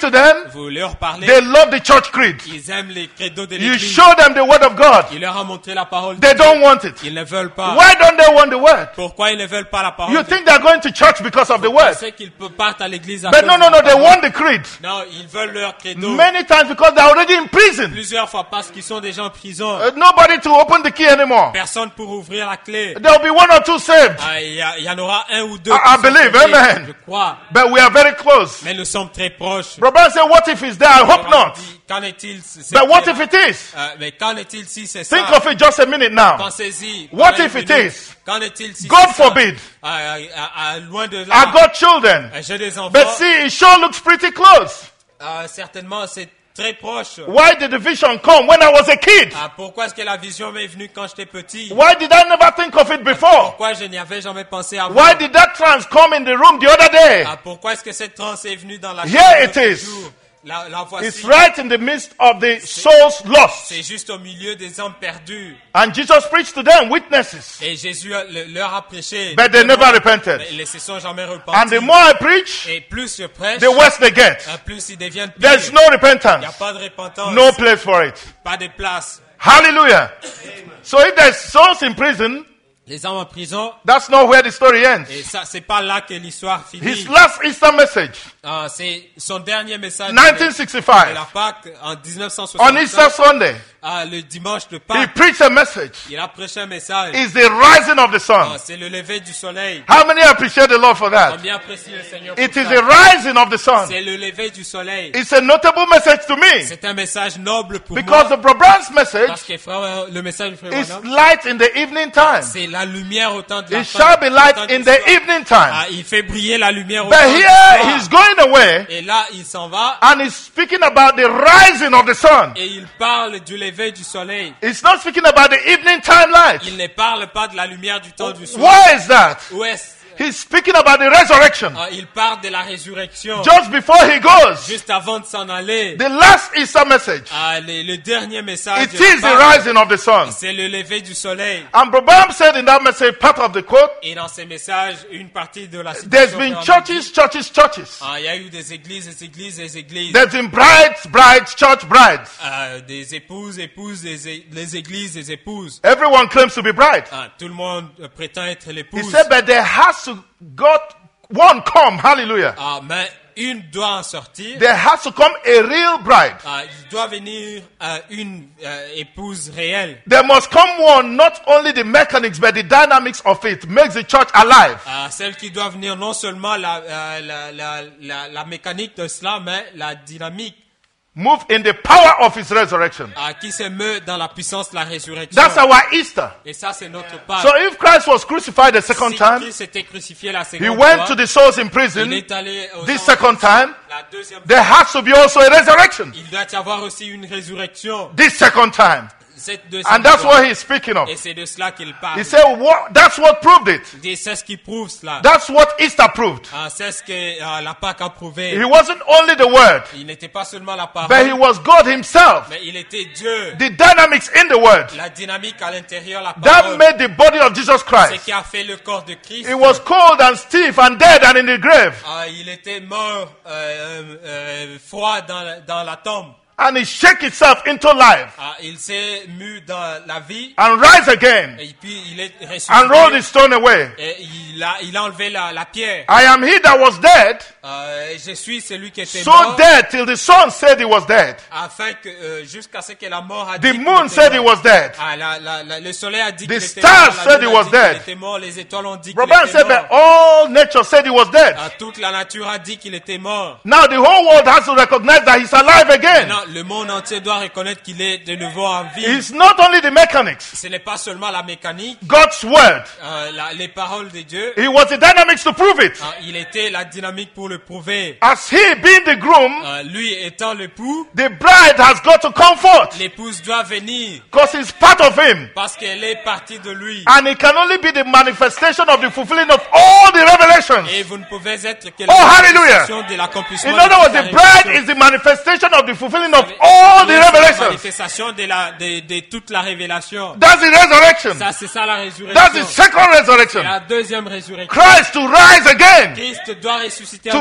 to them, vous leur parlez, they love the church creed. ils aiment les credos de You l'église. show them the word of God. Il leur a montré la parole de They Dieu. don't want it. Ils ne veulent pas. Why don't they want the word? Pourquoi ils ne veulent pas la parole You de think they're going to church because of the Dieu? word. C'est qu'ils pe- partent à l'église à But cause no, de no, la no, they parole. want the creed. Non, ils veulent leur credo. Many times because they're already in prison. Plusieurs fois parce qu'ils sont déjà en prison. Uh, nobody to open the key anymore. Personne pour ouvrir la clé. There'll be one or two saved. Ah, Il y, a- il y en aura un ou deux. I- qui I sont believe, sauvés, amen. Je crois. But we are very close. Mais nous sommes très proches. Brother said, what if it's there? I hope Alors, not. dit, Qu'en est-il si c'est But what vrai? if it is? Euh, mais qu'en est-il si c'est ça? Think of it just a minute now. Pensez-y. What Pendant if une it minute. is? Qu'en est-il si God c'est ça? forbid. Ah, ah, ah, ah, loin de là. I got children. Ah, J'ai des enfants. But see, it sure looks pretty close. Ah, certainement, c'est très proche. Why did the vision come when I was a kid? Ah, pourquoi est-ce que la vision m'est venue quand j'étais petit? Why did I never think of it before? Pourquoi je n'y avais jamais pensé avant? Why did that trance come in the room the other day? Ah, pourquoi est-ce que cette transe est venue dans la Here chambre it l'autre is. jour? La, la voici. It's right in the midst of the souls lost. C'est juste au milieu des hommes perdus. And Jesus preached to them, witnesses. Et Jésus a- le- leur a prêché. But they never repented. Mais ils ne se sont jamais And repentis. the more I preach, Et plus je prêche, the worse they get. ah, plus ils deviennent pires. There's no Il n'y a repentance. pas de repentance. No place for it. Pas de place. Hallelujah. So if there's souls in prison, Les hommes en prison. that's not where the story ends. Et ça, c'est pas là que l'histoire finit. His last Easter message, Ah, c'est son dernier message de, nineteen de sixty-five, la Pâque en dix-neuf cent on Easter soixante-cinq. Sunday, Ah, le dimanche de he Pâques, preached a message. il a prêché un message. It's the rising of the Ah, sun. c'est le lever du soleil. How many appreciate the Lord for that? Combien apprécie le Seigneur pour It is ça? the rising of the sun. C'est le lever du soleil. It's a notable message to me C'est un message noble pour because moi. the Brother's message Parce que frère, le message du frère is Branham, light in the evening time. c'est la lumière au temps de la It fin, shall be au light temps de in the l'histoire. evening time. Ah, il fait briller la lumière au But temps de here l'histoire. he's going away Et là, il s'en va and he's speaking about the rising of the sun. et il parle du lever du soleil. He's not speaking about the evening time light. Il ne parle pas de la lumière du temps du soir. Why is that? Où est-ce? He's speaking about the resurrection. Ah, il parle de la résurrection. Just before he goes, Juste avant de s'en aller. the last Easter message, Ah, le, le dernier message. it de la is the Pâque, rising of the sun. c'est le lever du soleil. And Brother said in that message, part of the quote, Et dans ces messages, une partie de la there's citation been qu'on a churches, dit, churches, churches. ah, il y a eu des églises, des églises, des églises. There's been brides, brides, church brides. Ah, des épouses, épouses, des é- les églises, des épouses. Everyone claims to be bride. Ah, tout le monde euh, prétend être He l'épouse. said, but there has to God one come, hallelujah. Ah, mais une doit en sortir. There has to come a real bride. Ah, il doit venir euh, une euh, épouse réelle. There must come one, not only the mechanics, but the dynamics of it makes the church alive. Ah, celle qui doit venir non seulement la, euh, la, la, la, la mécanique de cela, mais la dynamique Move in the power of his resurrection. ah, qui se meut dans la puissance de la résurrection. That's our Easter. Et ça, c'est notre part. So if Christ was crucified the second Si time, Christ était crucifié la he seconde went fois, to the souls in il prison est allé aux this gens- second time, la deuxième fois. there has to be also a resurrection Il doit y avoir aussi une résurrection. this second time. Cette deuxième And that's fois. what he's speaking of. Et c'est de cela qu'il parle. He said, what, that's what proved it. Et c'est ce qui prouve cela. That's what Easter proved. Ah, c'est ce que euh, la Pâque a prouvé. He wasn't only the word, Il n'était pas seulement la parole, but he was God himself. mais il était Dieu. The dynamics in the word La dynamique à l'intérieur, la that parole, made the body of Jesus c'est Christ. qui a fait le corps de Christ. It was cold and stiff and dead and in the grave. Ah, il était mort, euh, euh, froid dans, la- dans la tombe. And it shook itself into life Ah, il s'est mu dans la vie and rise again et puis il est and rolled ressuscité. the stone away. Et il a, il a enlevé la, la pierre. I am he that was dead, Euh, je suis celui qui était so mort, dead till the sun said he was dead. afin que euh, jusqu'à ce que la mort a The dit qu'il moon était said he mort. was dead. Ah, la, la, la- le soleil a dit The qu'il était stars mort, la said lune he a was dit qu'il dead. était mort, les étoiles ont dit qu'il Brother était said that mort. all nature said he was dead. Ah, toute la nature a dit qu'il était mort. Now the whole world has to recognize that he's alive again. Maintenant, le monde entier doit reconnaître qu'il est de nouveau en vie. It's not only the mechanics, Ce n'est pas seulement la mécanique, God's word. euh, la- les paroles de Dieu. He was the dynamics to prove it. Ah, il était la dynamique pour le prouver. As he being the groom, Euh, lui étant l'époux, the bride has got to comfort l'épouse doit venir because it's part of him. parce qu'elle est partie de lui. And it can only be the manifestation of the fulfilling of all the revelations. Et vous ne pouvez être que Oh, hallelujah. manifestation de l'accomplissement In de other words, toute la the bride révélation. is the manifestation of the fulfilling of all the C'est la revelations. manifestation de, la, de, de toute la révélation. That's the resurrection. Ça, c'est ça la That's the résurrection. second C'est resurrection. la deuxième résurrection. Christ to rise again, Christ doit ressusciter to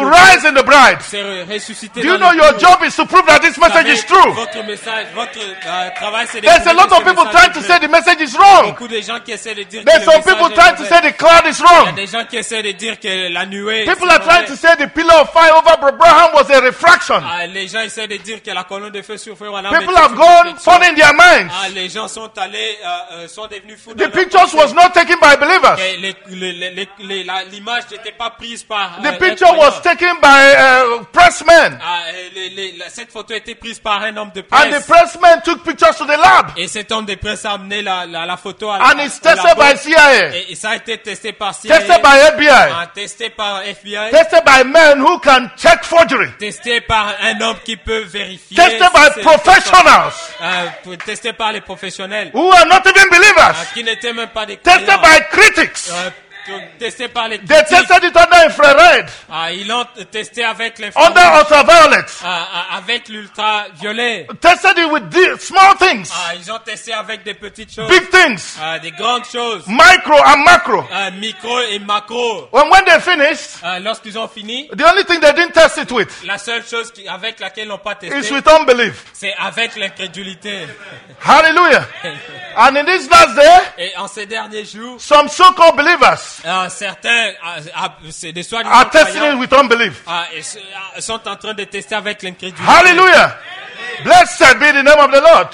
to rise in the bride. C'est ressuscité Do you dans know your l'épouse. job is to prove that this Vous message savez, is true? Votre message, votre euh, travail, c'est de There's a prouver lot que of ce people message trying est to vrai. say the message is wrong. Beaucoup de gens qui essaient de dire There's que le some message people est trying to mauvais. say the cloud is Il y a wrong. des gens qui essaient de dire que la nuée. People c'est are trying mauvais. to say the pillar of fire over Abraham was a refraction. Ah, les gens essaient de dire que la colonne de feu sur feu. People have gone funny in their minds. Ah, les gens sont allés, euh, euh, sont devenus fous. The dans leur pictures pensée. was not taken by believers. Et les- les- les- les- les- la- L'image n'était pas prise par. The euh, picture un was croyant. taken by uh, pressmen. Ah, et les- les- la- cette photo a été prise par un homme de And the presse. pressmen took pictures to the lab. Et cet homme de presse a amené la, la, la photo à And à- it's au tested labo. by C I A. Et, et ça a été testé par C I A. Tested by F B I. Ah, testé par F B I. Tested by men who can check forgery. Testé par un homme qui peut vérifier. Tested si by c'est- professionals Euh, testé par les professionnels. who are not even Ah, believers. qui n'étaient même pas des Tested croyants. by critics. Euh, testé par les They critiques. tested it under infrared, Ah, ils l'ont testé avec under l'infrarouge. ultraviolet. Ah, ah, avec l'ultraviolet. Tested it with the small things, Ah, ils ont testé avec des petites choses. big things, Ah, des grandes choses. micro and macro. Ah, micro et macro. And when they finished, Ah, lorsqu'ils ont fini, the only thing they didn't test it with la seule chose qui, avec laquelle ils n'ont pas is testé, with unbelief. c'est avec l'incrédulité. Hallelujah. And in this last day, Et en ces derniers jours, some so-called believers ah, certains, ah, ah, c'est des soi-disant are testing it croyants, with unbelief. ah, et se- ah, sont en train de tester avec l'incrédulité. Hallelujah. Blessed be the name of the Lord.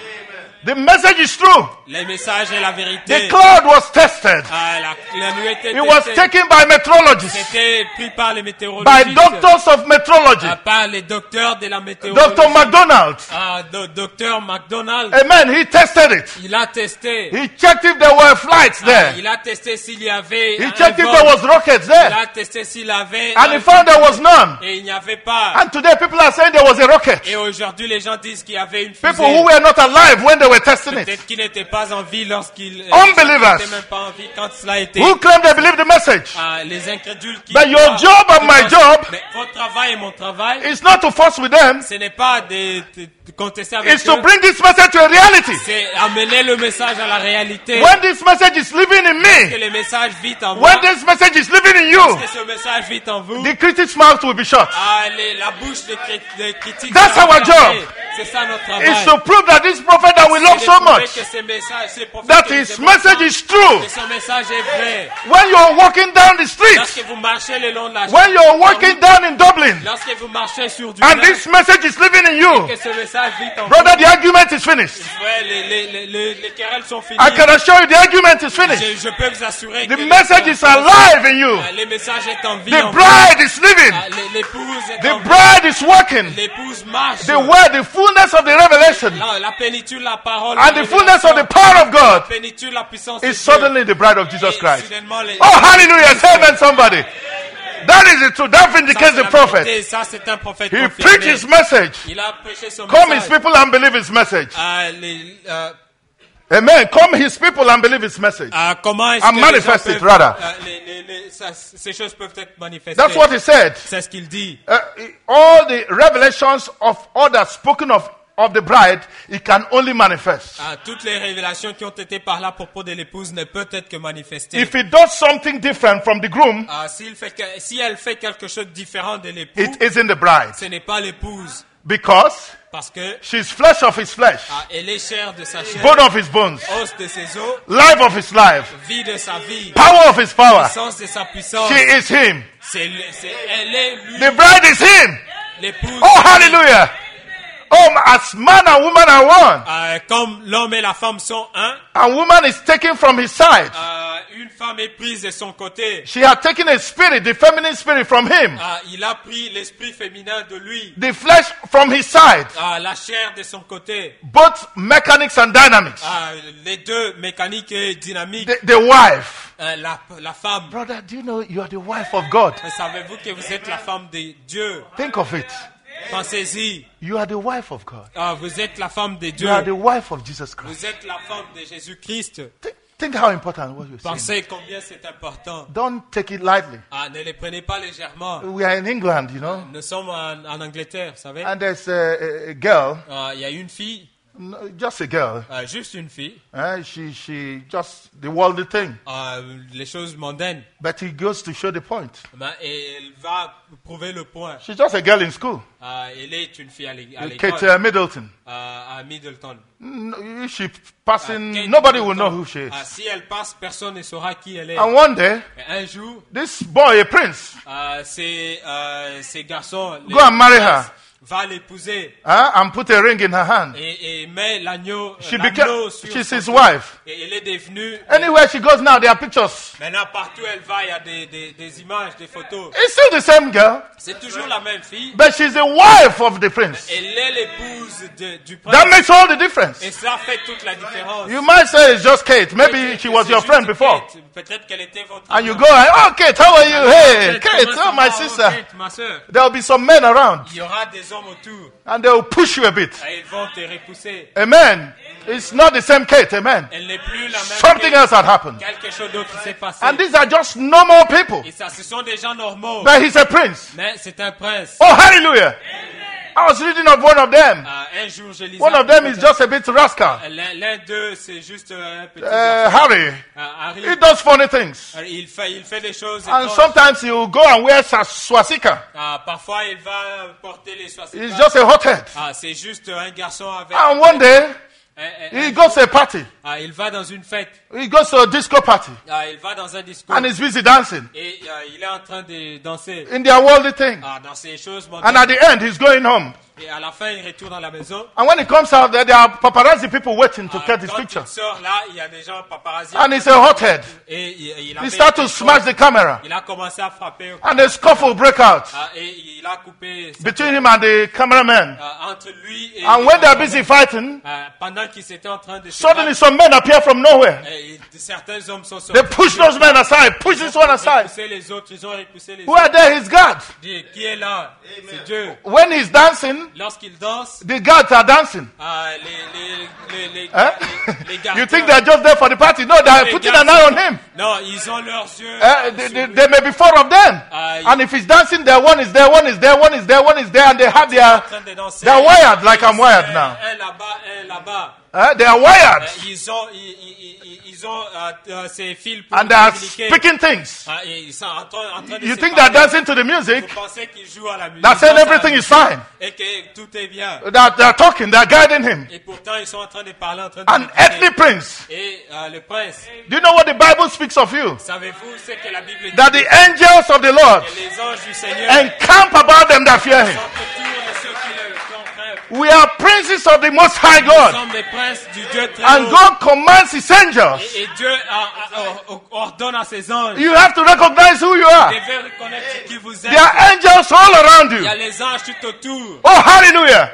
The message is true. Le message est la The vérité. cloud was tested. Ah, la, la nuée était It was testée. taken by meteorologists, C'était pris par les by météorologistes. doctors of meteorology. Ah, par les docteurs de la météorologie. Doctor McDonald. Ah, do- docteur McDonald. Amen. He tested it. Il a testé. He checked if there were flights Ah, there. il a testé s'il y avait He un checked if vol. there was rockets Il there. a testé s'il y avait And un he found there was none. et il n'y avait pas. And today people are saying there was a rocket. Et aujourd'hui, les gens disent qu'il y avait une People who fusée. were not alive when they were testing it. Peut-être qu'ils n'étaient pas en vie lorsqu'ils euh, Unbelievers. ils n'étaient même pas en vie quand cela a été. Who claim they believe the message. Ah, les incrédules qui. But your croient- job and qui my pensent- job Mais votre travail et mon travail, It's not to force with them. ce n'est pas de, de- de contester avec It's to eux. bring this message to a reality. C'est amener le message à la réalité. When this message is living in Que me, le message vit en moi. when this message is living in you, Que ce message vit en vous. the critics' mouth will be shut. Ah, les- la bouche des cri- des critiques. That's sera our fermée. job. C'est ça notre travail. It's to prove that this prophet that we love C'est de so prouver much, que ce message, ce prophète that que nous his aimons message tant, is true. que son message est vrai. When you're walking down the street, Lorsque vous marchez le long de la when you're walking down in Dublin, lorsque vous marchez sur du and lac, this message is living in you, que ce message vit en brother, vous. the argument is finished. Ouais, les, les, les, les, les querelles sont finies. I can assure you the argument is finished. Je, je peux vous assurer The que message is alive in you. Ah, le message est en vie The en vous. bride is living. Ah, l'é- l'épouse est The en vie. bride is working. L'épouse marche. The word, the fullness of the revelation, La, la plénitude, la parole, and la the fullness of the power of la God plénitude, la puissance de is Dieu. suddenly the bride of Jesus Et Christ. soudainement, les- Oh, hallelujah. Say amen, somebody. That is the truth. That Ça, vindicates c'est the la prophet. vérité. Ça, c'est un prophète He confirmé. preached his message. Il a prêché son Come his message. people and believe his message. Ah, les, euh, Amen. Come his people and believe his message. ah, comment est-ce And que les gens manifest it, peuvent- rather. ah, les- les- les- ça- ces choses peuvent être manifestées. That's what he said. C'est ce qu'il dit. Uh, all the revelations of others spoken of of the bride, it can only manifest. Ah, toutes les révélations qui ont été par là à propos de l'épouse ne peuvent être que manifestées. If he does something different from the groom, Ah, s'il fait que- si elle fait quelque chose de différent de l'époux, it isn't the bride. ce n'est pas l'épouse. Because Parce que she's flesh of his flesh, ah, elle est chair de sa chair, bone of his bones, os de ses os, life of his life, vie de sa vie, power of his power. puissance de sa puissance. She is him. C'est le- c'est- elle est lui, The bride is him. l'épouse. Oh, hallelujah. Oh, as man and woman are one. Ah, comme l'homme et la femme sont un, And woman is taken from his side. ah, une femme est prise de son côté. She had taken a spirit, the feminine spirit from him. Ah, il a pris l'esprit féminin de lui, The flesh from his side. ah, la chair de son côté. Both mechanics and dynamics. Ah, les deux, mécaniques et dynamiques. The, the wife. Euh, la, la femme. Brother, do you know you are the wife of God? Mais savez-vous que vous êtes la femme de Dieu? Think of it. Pensez-y. You are the wife of God. Ah, vous êtes la femme de Dieu. You are the wife of Jesus Christ. Vous êtes la femme de Jésus-Christ. Think, think how important what you're saying. Pensez combien c'est important. Don't take it lightly. Ah, ne les prenez pas légèrement. We are in England, you know, Nous sommes en, en Angleterre, vous savez. and there's a, a- a girl. Ah, il y a une fille. No, just a girl. Euh, juste une fille. Uh, she, she just the worldly thing. Euh, les choses mondaines. But he goes to show the point. Ben, et elle va prouver le point. She's just a girl in school. Euh, elle est une fille à l'é- à Kate l'école. uh, Middleton. Euh, à Middleton. No, if she passing, Euh, Kate nobody will know Middleton. who she is. Euh, si elle passe, personne ne saura qui elle est. And one day, Et un jour, this boy, a prince, euh, ces, euh, ces garçons go and marry her. va l'épouser uh, and put a ring in her hand. et, et met l'agneau, She l'anneau became, sur she's son his cou. wife. Et elle est devenue. Anywhere she goes now, there are pictures. Maintenant, partout où elle va, il y a des, des, des images, des photos. It's still the same girl, C'est toujours la même fille. but she's the wife of the prince. Elle est l'épouse de- du That prince. makes all the difference. Et ça fait toute la différence. You might say it's just Kate. Maybe Peut-être she que was c'est your juste friend before. Kate. Peut-être qu'elle était votre And you amie. go, and, oh, Kate, how are you? Hey, Kate, Comment ça oh, my va? Oh, sister. Kate, ma sœur. There'll be some men around, Il y aura des hommes autour. and they'll push you a bit. Et ils vont te repousser. Amen. It's not the same Kate. Amen. Elle n'est plus la même. Something Kate. else had happened. Quelque chose d'autre qui s'est passé. And these are just normal people. Et ça, ce sont des gens normaux. But he's a prince. Mais c'est un prince. Oh, hallelujah. I was reading of one of them. Euh, un jour, je lisais. One of them is just a bit rascal. L'un l'un d'eux, c'est juste un petit. Uh, garçon. Harry. Euh, Harry. He does funny things. Euh, Il fait, il fait des choses. And étranges. sometimes he will go and wear sa- swastika. Ah, parfois, il va porter les swastikas. He's just a hothead. Ah, c'est juste un garçon avec. And one day, un- un- he un- goes to a party. Ah, il va dans une fête. He goes to a disco party. Ah, il va dans un disco. And he's busy dancing Et euh, il est en train de danser. in their worldly thing. Ah, dans ces choses And mondaines. at the end, he's going home. Et à la fin, il retourne à la maison. And when he comes out there, there are paparazzi people waiting to Ah, get his quand picture. il sort là, il y a des gens paparazzi. And he's a hothead. Et il, il, He avait starts to été smash fort. the camera. Il a commencé à frapper. And a scuffle break out Ah, et il a coupé sa- between him and the cameraman. ah, entre lui et. And when they're busy fighting, Ah, pendant qu'ils étaient en train de se suddenly battre, some men appear from nowhere. et certains hommes sont sortis. They push those men aside, push this one Ils ont aside. repoussé les autres, ils ont repoussé les Who are autres. there? His guards. Dit, qui est là? C'est Dieu. When he's dancing, Lorsqu'il danse, the guards are dancing. ah, les, les, les, les, Huh? les, les gardiens. You think they're just there for the party? No, they're les putting gardes an eye on sont- him. Non, ils ont leurs yeux. Uh, sur they, lui. they- there may be four of them. Ah, il- And if he's dancing there, one is there, one is there, one is there, one is there, and they have Ils sont en their, train de danser. they're wired like I'm wired Un- now. Un là-bas, un là-bas. uh, they are wired. Euh, Ils ont, ils, ils, ils, ils ont euh, euh, ces fils pour And they are communiquer. speaking things. Ah, et ils sont en train, en train de You se think they're parler. dancing to the music? Vous pensez qu'ils jouent à la musique. They're saying Ils dansent à la everything is musique. fine. Et que tout est bien. They're, they're talking, they're guiding him. Et pourtant, ils sont en train de parler, en train de An méditer. earthly prince. Et euh, le prince, Do you know what the Bible speaks of you? savez-vous ce que la Bible dit? That the angels of the Lord Que les anges du Seigneur encamp about them that fear sont him. autour de ceux qui le comprennent. We are princes of the Most High Nous God. sommes les princes du Dieu très And haut. God commands his angels. Et, et Dieu a- a- a- ordonne à ses anges. You have to recognize who you Vous are. devez reconnaître qui vous êtes. There are angels all around Il you. y a les anges tout autour. Oh, hallelujah.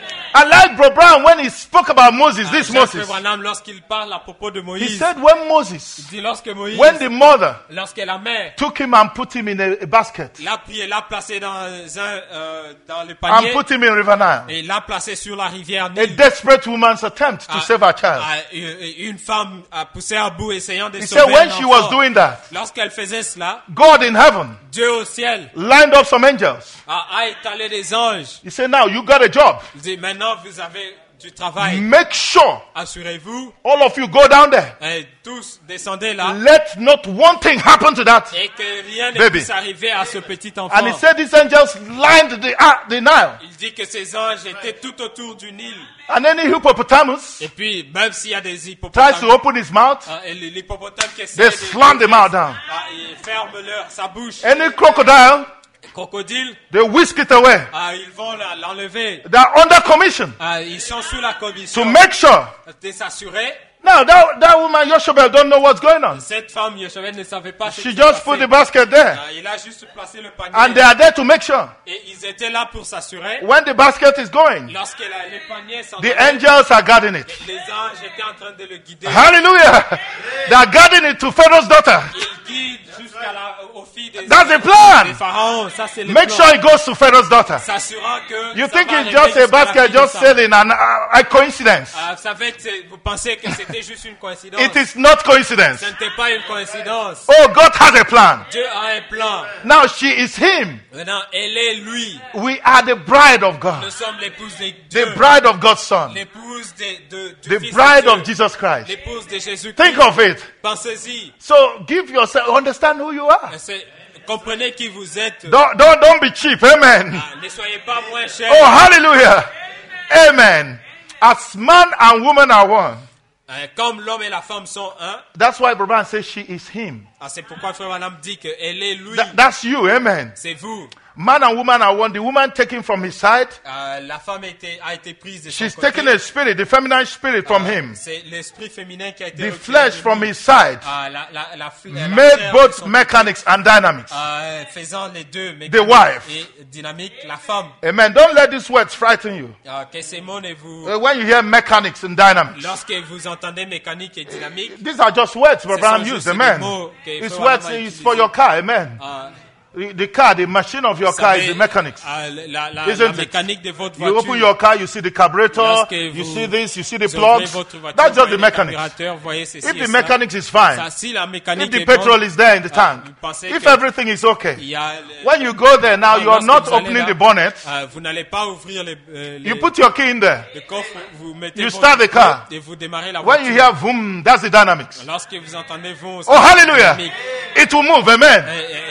I like Bro Brown when he spoke about Moses, this Jacques Moses. Branham, lorsqu'il parle à propos de He Moïse, said when Moses, il dit lorsque Moïse, when the mother lorsque la mère took him and put him in a, a basket l'a pris et l'a placé dans un, euh, dans le and panier put him in River Nile, et l'a placé sur la rivière a Nil. desperate woman's attempt to Ah, save her child. ah, une une femme a poussé à bout essayant de He sauver said when un she was enfant. doing that, Lorsqu'elle faisait cela, God in heaven Dieu au ciel lined up some angels. a, a étalé des anges. He said, now you got a job. Il dit maintenant vous avez du travail. Make sure Assurez-vous, all of you go down there. et tous descendez là Let not one thing happen to that. et que rien ne Baby. puisse arriver à ce petit enfant. And he said these angels lined the, uh, the Nile. Il dit que ces anges étaient tout autour du Nil. And any hippopotamus Et puis, même s'il y a des tries to hippopotames, open his mouth, ah, et l'hippopotame qui essaie they de... slam them out down. Ah, ils ferment leur, sa bouche. Any crocodile, Crocodile, they whisk it away. ah, ils vont la- l'enlever. They're under commission Ah, ils sont sous la to commission make sure. de s'assurer. Now that, that woman Yoshebel don't know what's going on. Cette femme, Yochebed, ne savait pas ce She qui just s'est put the passé. basket there. Ah, il a juste placé le panier. And they are there to make sure. Et ils étaient là pour s'assurer. When the basket is going, Lorsque la- les paniers sont the angels are guarding it. les anges étaient en train de le guider. Hallelujah. They are guarding it to Pharaoh's daughter. Ils guident juste jusqu'à la, aux filles des, That's the plan. des pharaons. Ça, c'est le Make plan. sure it goes to Pharaoh's daughter. S'assurant que You ça think va it's arriver just a jusqu'à la basket fille de just Pharaon. sailing and uh, a coincidence. Ah, vous savez que c'est- vous pensez que c'était juste une coïncidence. It is not coincidence. Ce n'était pas une coïncidence. Oh, God has a plan. Dieu a un plan. Now she is him. Maintenant, elle est lui. We are the bride of Nous God. sommes l'épouse de Dieu. The bride of God's son. L'épouse de, de, du The Fils bride de of Dieu. Jesus Christ. L'épouse de Jésus-Christ. Think of it. Pensez-y. So give yourself, understand who you are. C'est- Comprenez qui vous êtes. Don't, don't, don't be cheap. Amen. Ah, ne soyez pas moins chers. Oh, hallelujah. Amen. As man and woman are one. Euh, Comme l'homme et la femme sont un, That's why Brother says she is him. ah, c'est pourquoi Frère Branham dit qu'elle est lui. That- that's you. Amen. C'est vous. Man and woman are one. The woman taken from his side. Euh, la femme a été, a été prise de son She's côté. taken a spirit, the feminine spirit from him. C'est l'esprit féminin qui a été The retiré flesh de from lui. his side. Ah, la, la, la, fl- la Made chair de both son mechanics and dynamics. côté, euh, faisant les deux, The wife. et dynamique, la femme. Amen. Don't let these words frighten you. Euh, que ces mots ne vous, Uh, When you hear mechanics and dynamics, lorsque vous entendez mécanique et dynamique, these are just words Abraham sont used. juste Amen. des mots que It's Frère words Branham a is for utilisés. your car. Amen. euh, The car, the machine of your vous car is savez, the mechanics. euh, la, la, Isn't la it? mécanique de votre You voiture. open your car, you see the carburetor, Lorsque you vous see this, you see the Vous ouvrez plugs. votre voiture, That's vous just the voyez le mechanics. carburateur, vous voyez ceci If et the cela. mechanics is Ça, fine, si la if mécanique the est petrol bonne, is there in the ah, tank, vous pensez if que everything is il okay, y a le- when you go there now, Non, you are lorsque not vous allez opening là, the bonnet. ah, vous n'allez pas ouvrir les, euh, les- You put your key in there. le coffre, vous mettez You votre start the car. porte et vous démarrez la When voiture. you hear boom, that's the dynamics. Lorsque vous entendez vous, Oh, hallelujah. It will move. Amen.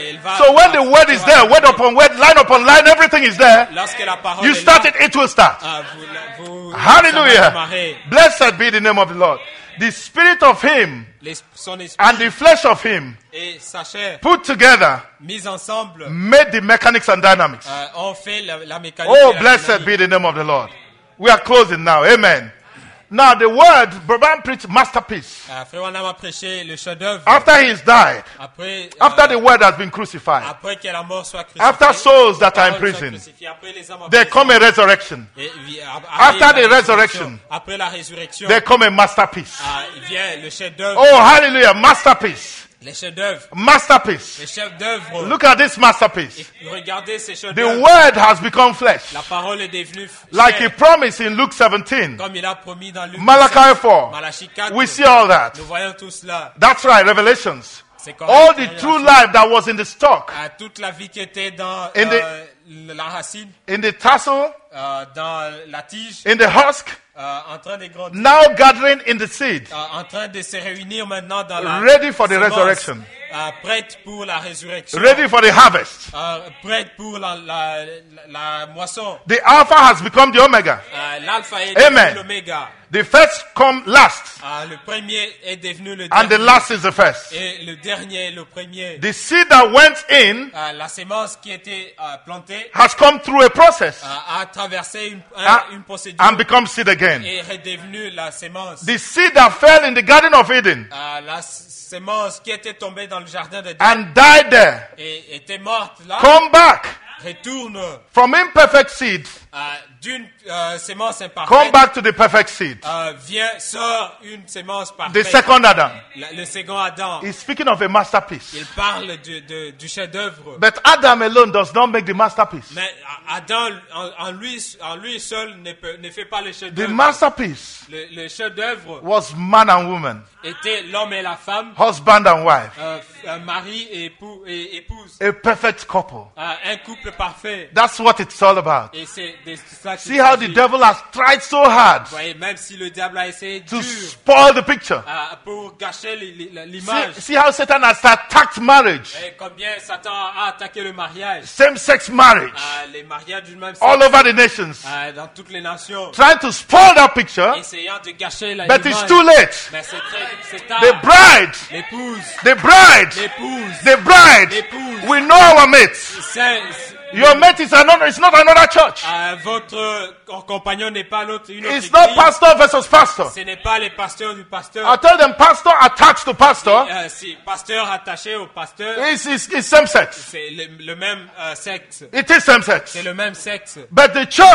So when the word is there, word upon word, line upon line, everything is there. Lorsque la parole You est start là, it, it will start. ah, vous, la- vous, ça va Hallelujah. démarrer. Blessed be the name of the Lord. The spirit of him Les- son esprit and the flesh of him et sa chair put together mis ensemble made the mechanics and dynamics. euh, ont fait la, la mécanique. Oh, et la blessed dynamique. be the name of the Lord. We are closing now. Amen. Now the word, Brabham preached masterpiece. Euh, Frère Branham a prêché le chef-d'œuvre. After he's died, Après, after euh, the word has been crucified, après que la mort soit crucifiée, after souls that are in la parole soit prison, crucifiée, après les âmes en there prison, come a resurrection. et vi- a- After arrive the la resurrection, après la résurrection, There come a masterpiece. ah, il vient le chef-d'œuvre. Oh, hallelujah. Masterpiece. Les chefs-d'œuvre. Masterpiece. Les chefs-d'œuvre. Look at this masterpiece. Regardez ces The chefs-d'œuvre. word has become flesh. La parole est devenue f- Like chair, he promised in Luke seventeen. comme il a promis dans Luc Malachi four. Malachie quatre. We see all that. Nous voyons tout cela. That's right, Revelations. C'est correct. All the true life that was in the stalk, À toute la vie qui était dans In the- euh, la racine, in the tassel, euh, dans la tige, in the husk, euh, en train de grandir, now gathering in the seed, euh, en train de se réunir maintenant dans la ready for the semence, resurrection, euh, prête pour la résurrection, ready for the harvest. euh, prête pour la, la, la, la moisson. The Alpha has become the Omega. Euh, L'alpha est Amen. devenu l'oméga. The first come last, Euh, le premier est devenu le and the dernier. last is the first. Et le dernier est le premier. The seed that went in Euh, la sémence qui était euh, plantée has come through a process euh, a traversé une, un- Ah, une procédure and become seed again. et est devenue la sémence. The seed that fell in the Garden of Eden Euh, la s- sémence qui était tombée dans le jardin de Dieu and died there, et était morte là, come back retourne from imperfect seed, euh, d'une euh, sémence come imparfaite, back to the perfect seed. euh, vient, sort une sémence The parfaite. second Adam. La- le second Adam. He's speaking of a masterpiece. Il parle du, de- du chef-d'œuvre. But Adam alone does not make the masterpiece. Mais Adam, en, en lui, en lui seul, ne, peut- ne fait pas le The chef-d'œuvre. masterpiece Le, le chef-d'œuvre was man and woman, était l'homme et la femme, husband and wife, euh, un mari et, époux, et épouse, a perfect couple. Euh, un couple parfait. That's what it's all about. Et c'est de ça qu'il See how the s'agit. devil has tried so hard Vous voyez, même si le diable a essayé to dur spoil the picture. euh, pour gâcher li- li- l'image, See, see how Satan has attacked marriage, et combien Satan a attaqué le mariage, same-sex marriage, euh, les mariages d'une même all sexe, over the nations, euh, dans toutes les nations, trying to spoil that picture, essayant de gâcher la but it's l'image. too late. Mais c'est très, c'est tard. The bride, L'épouse, the bride, l'épouse, the bride, l'épouse, we know our mates. c'est- Your mate is another, it's not another church. euh, votre euh, compagnon n'est pas l'autre, une autre It's not église. pastor versus pastor. Ce n'est pas les pasteurs du pasteur. I tell them pastor attached to pastor Euh, si pasteur attaché au pasteur, is is, is same sex. c'est le, le même euh, sexe. It is same sex. C'est le même sexe. But the church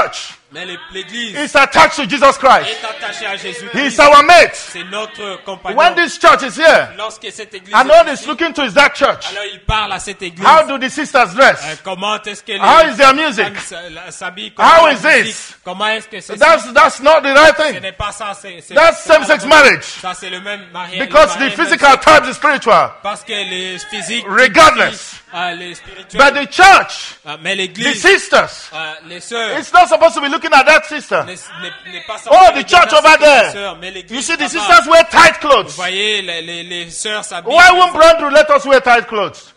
Mais l'église is attached to Jesus Christ. est attachée à Jésus. He is our mate. C'est notre compagnon. When this church is here, Lorsque cette église and est all ici, is looking to is that church. alors il parle à cette église. How do the sisters dress? Euh, comment est-ce que les How is their music? femmes s- la- s'habillent? How Comment is la musique? this? Comment est-ce que c'est That's that's not the right Ce thing. n'est pas ça. C'est, c'est, That's c'est pas same-sex la bonne- marriage. Ça c'est le même mariage. Because the physical type is spiritual. Parce que les physiques. Regardless. Euh, les spirituels. But the church, Euh, mais the l'église. sisters, euh, les sœurs. it's not supposed to be looking at that sister. n'est- n'est- n'est pas Oh, censé the regarder church à over ces there. sœurs, mais You l'église see, the là-bas. sisters wear tight Vous clothes. voyez, les, les, les sœurs s'habillent. Why won't Brandrew let us wear tight clothes?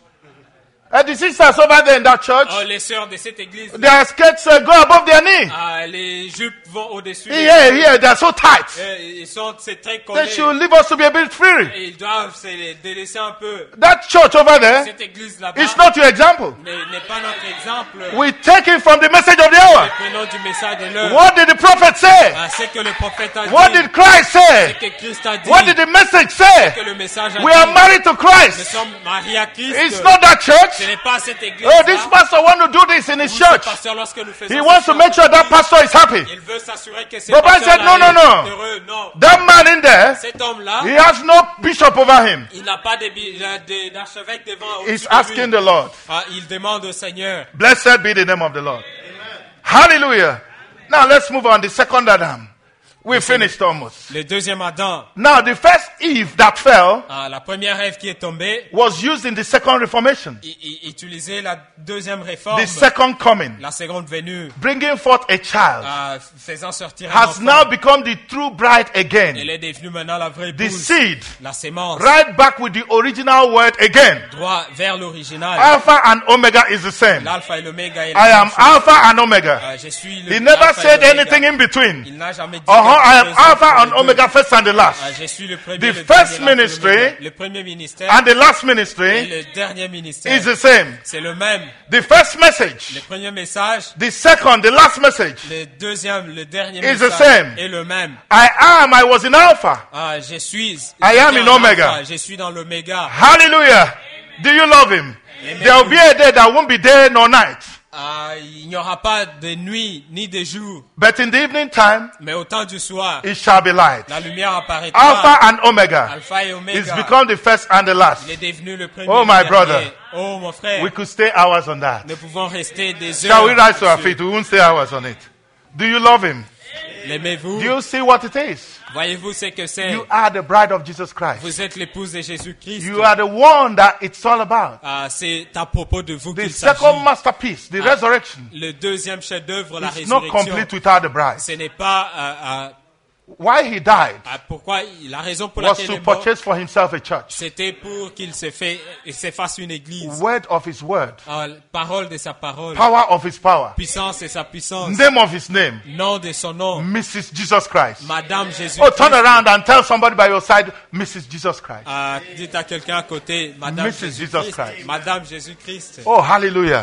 And the sisters over there in that church, Oh, les sœurs de cette église. their skirts uh, go above their knee. Ah, les jupes vont au-dessus. des- Here, here, they're so tight. Euh, Ils sont, c'est très collé. They should leave us to be a bit free. Et ils doivent se les délaisser un peu. That church over there Cette église là-bas is not your example. n'est n'est pas notre exemple. We take it from the message of the hour. Prenons du message de l'heure. What did the prophet say? Ah, c'est que le prophète a What dit. did Christ C'est say? que Christ a dit. What did the message say? Que le message a We dit. are married to Nous Christ. sommes mariés à Christ. It's not that Ce church. n'est pas cette église. Oh, this pastor want to do this in his church. Pasteur, lorsque nous faisons He wants to make sure that pastor is happy. il veut s'assurer que c'est But I said, no, no, no. heureux. Non. That man in there, Cet homme-là, he has no bishop over him. il n'a pas de bi- de- d'archevêque devant. He's au-dessus de lui. asking the Lord. Ah, il demande au Seigneur. Blessed be the name of the Lord. Hallelujah. Now let's move on. The second Adam. We finished almost. Le deuxième Adam, Now the first Eve that fell ah, la première rêve qui est tombée, was used in the second Reformation. il, il utilisait la deuxième réforme, The second coming, la seconde venue, bringing forth a child, ah, faisant sortir un has enfant. now become the true bride Elle again. est devenue maintenant la vraie The épouse, seed, la sémence, right back with the original word again. droit vers l'original. Alpha and Omega is the same. L'alpha et l'oméga est I la même am chose. Alpha and Omega. Ah, je suis le He never alpha et said l'oméga. anything in between. Il n'a jamais dit Uh-huh, quelque I am chose Alpha entre and les deux. Omega, first and the Ah, last. je suis le premier, The le first dernier, l'alpha et ministry l'oméga. Le premier ministère And the last et ministry le dernier ministère, is the same. c'est le même. The first Le message, premier message, the second, the last message. le deuxième, le dernier It's the message same. est le même. I am, I was in Alpha. Ah, je suis. I am j'étais in en Omega. alpha, Je suis dans l'oméga. Hallelujah. Do you love him? There will be a day that won't be day nor night. Ah, il n'y aura pas de nuit ni de jour, But in the evening time, mais au temps du soir, it shall be light. la lumière apparaîtra. Alpha and Omega. Alpha et Oméga. It's become the first and the last. Il est devenu le premier. Oh, et le my dernier. brother. Oh, mon frère. We could stay hours on that. Nous pouvons rester des Shall heures. we rise to our dessus. feet? We won't stay hours on it. Do you love him? L'aimez-vous? Do you see what it is? Voyez-vous ce que c'est? You are the bride of Jesus Christ. Vous êtes l'épouse de Jésus-Christ. You are the one that it's all about. Ah, c'est à propos de vous The qu'il s'agit. second masterpiece, the Ah, resurrection, Le deuxième chef-d'œuvre, la is not résurrection. complete without the bride. Ce n'est pas euh, euh, Why he died ah, pourquoi la raison pour was laquelle il to est mort, purchase for himself a church. c'était pour qu'il se fait, il se fasse une église. Word of his word, Ah, parole de sa parole, power of his power, puissance de sa puissance, name of his name, nom de son nom, Missus Jesus Christ. Madame Jésus. Oh, turn around and tell somebody by your side, Missus Jesus Christ. Ah, dites à quelqu'un à côté, Madame Missus Jésus Jesus Christ. Christ. Madame Jésus Christ. Oh, hallelujah.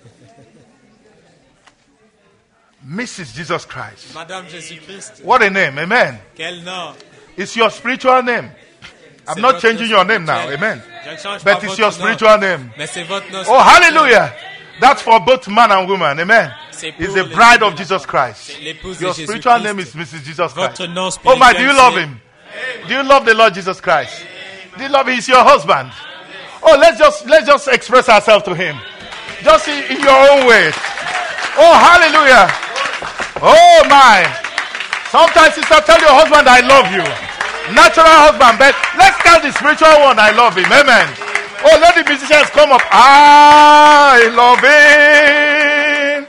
Missus Jesus Christ. Madame Jésus Christ. What a name, amen. Quel nom? It's your spiritual name. I'm C'est not votre changing your name now, spirituel. amen. Je ne change But pas it's votre your nom, spiritual name. mais c'est votre nom. Oh, spirituel. hallelujah. That's for both man and woman, amen. C'est He's pour the les bride deux of de la Jesus femme. Christ. C'est l'épouse Your de spiritual name Jésus-Christ. is Missus Jesus Votre Christ. nom Oh my, do you spirituel, love c'est- him? Do you love the Lord Jesus Christ? Do you love him? He's your husband. Oh, let's just let's just express ourselves to him. Just in, in your own way. Oh, hallelujah. Oh my. Sometimes sister, tell your husband I love you. Natural husband, but let's tell the spiritual one I love him. Amen. Oh, let the musicians come up. I love him.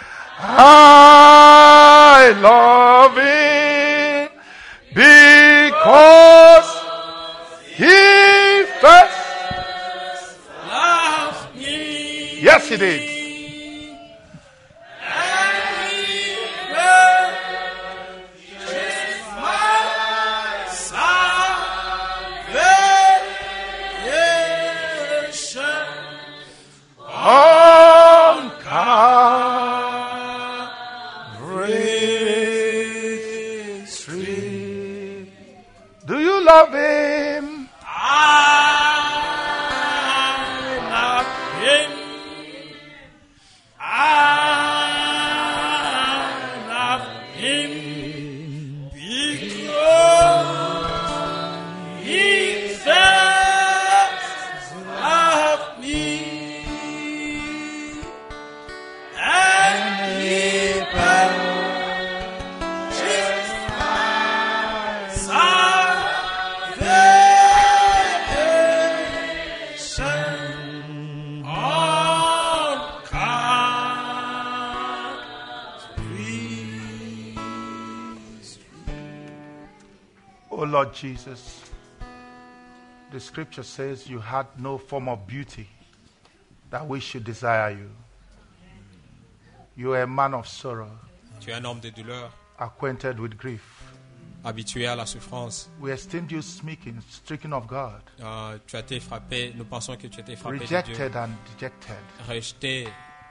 I love him because he first Love me. yes he did. On Calvary Street. Do you love him? Lord Jesus, the scripture says you had no form of beauty that we should desire you. You are a man of sorrow, Tu es un homme de douleur, acquainted with grief. habitué à la souffrance. We esteemed you speaking, stricken of God, Euh, tu as été frappé, nous pensons que tu as été frappé de Dieu, rejected and dejected. rejeté.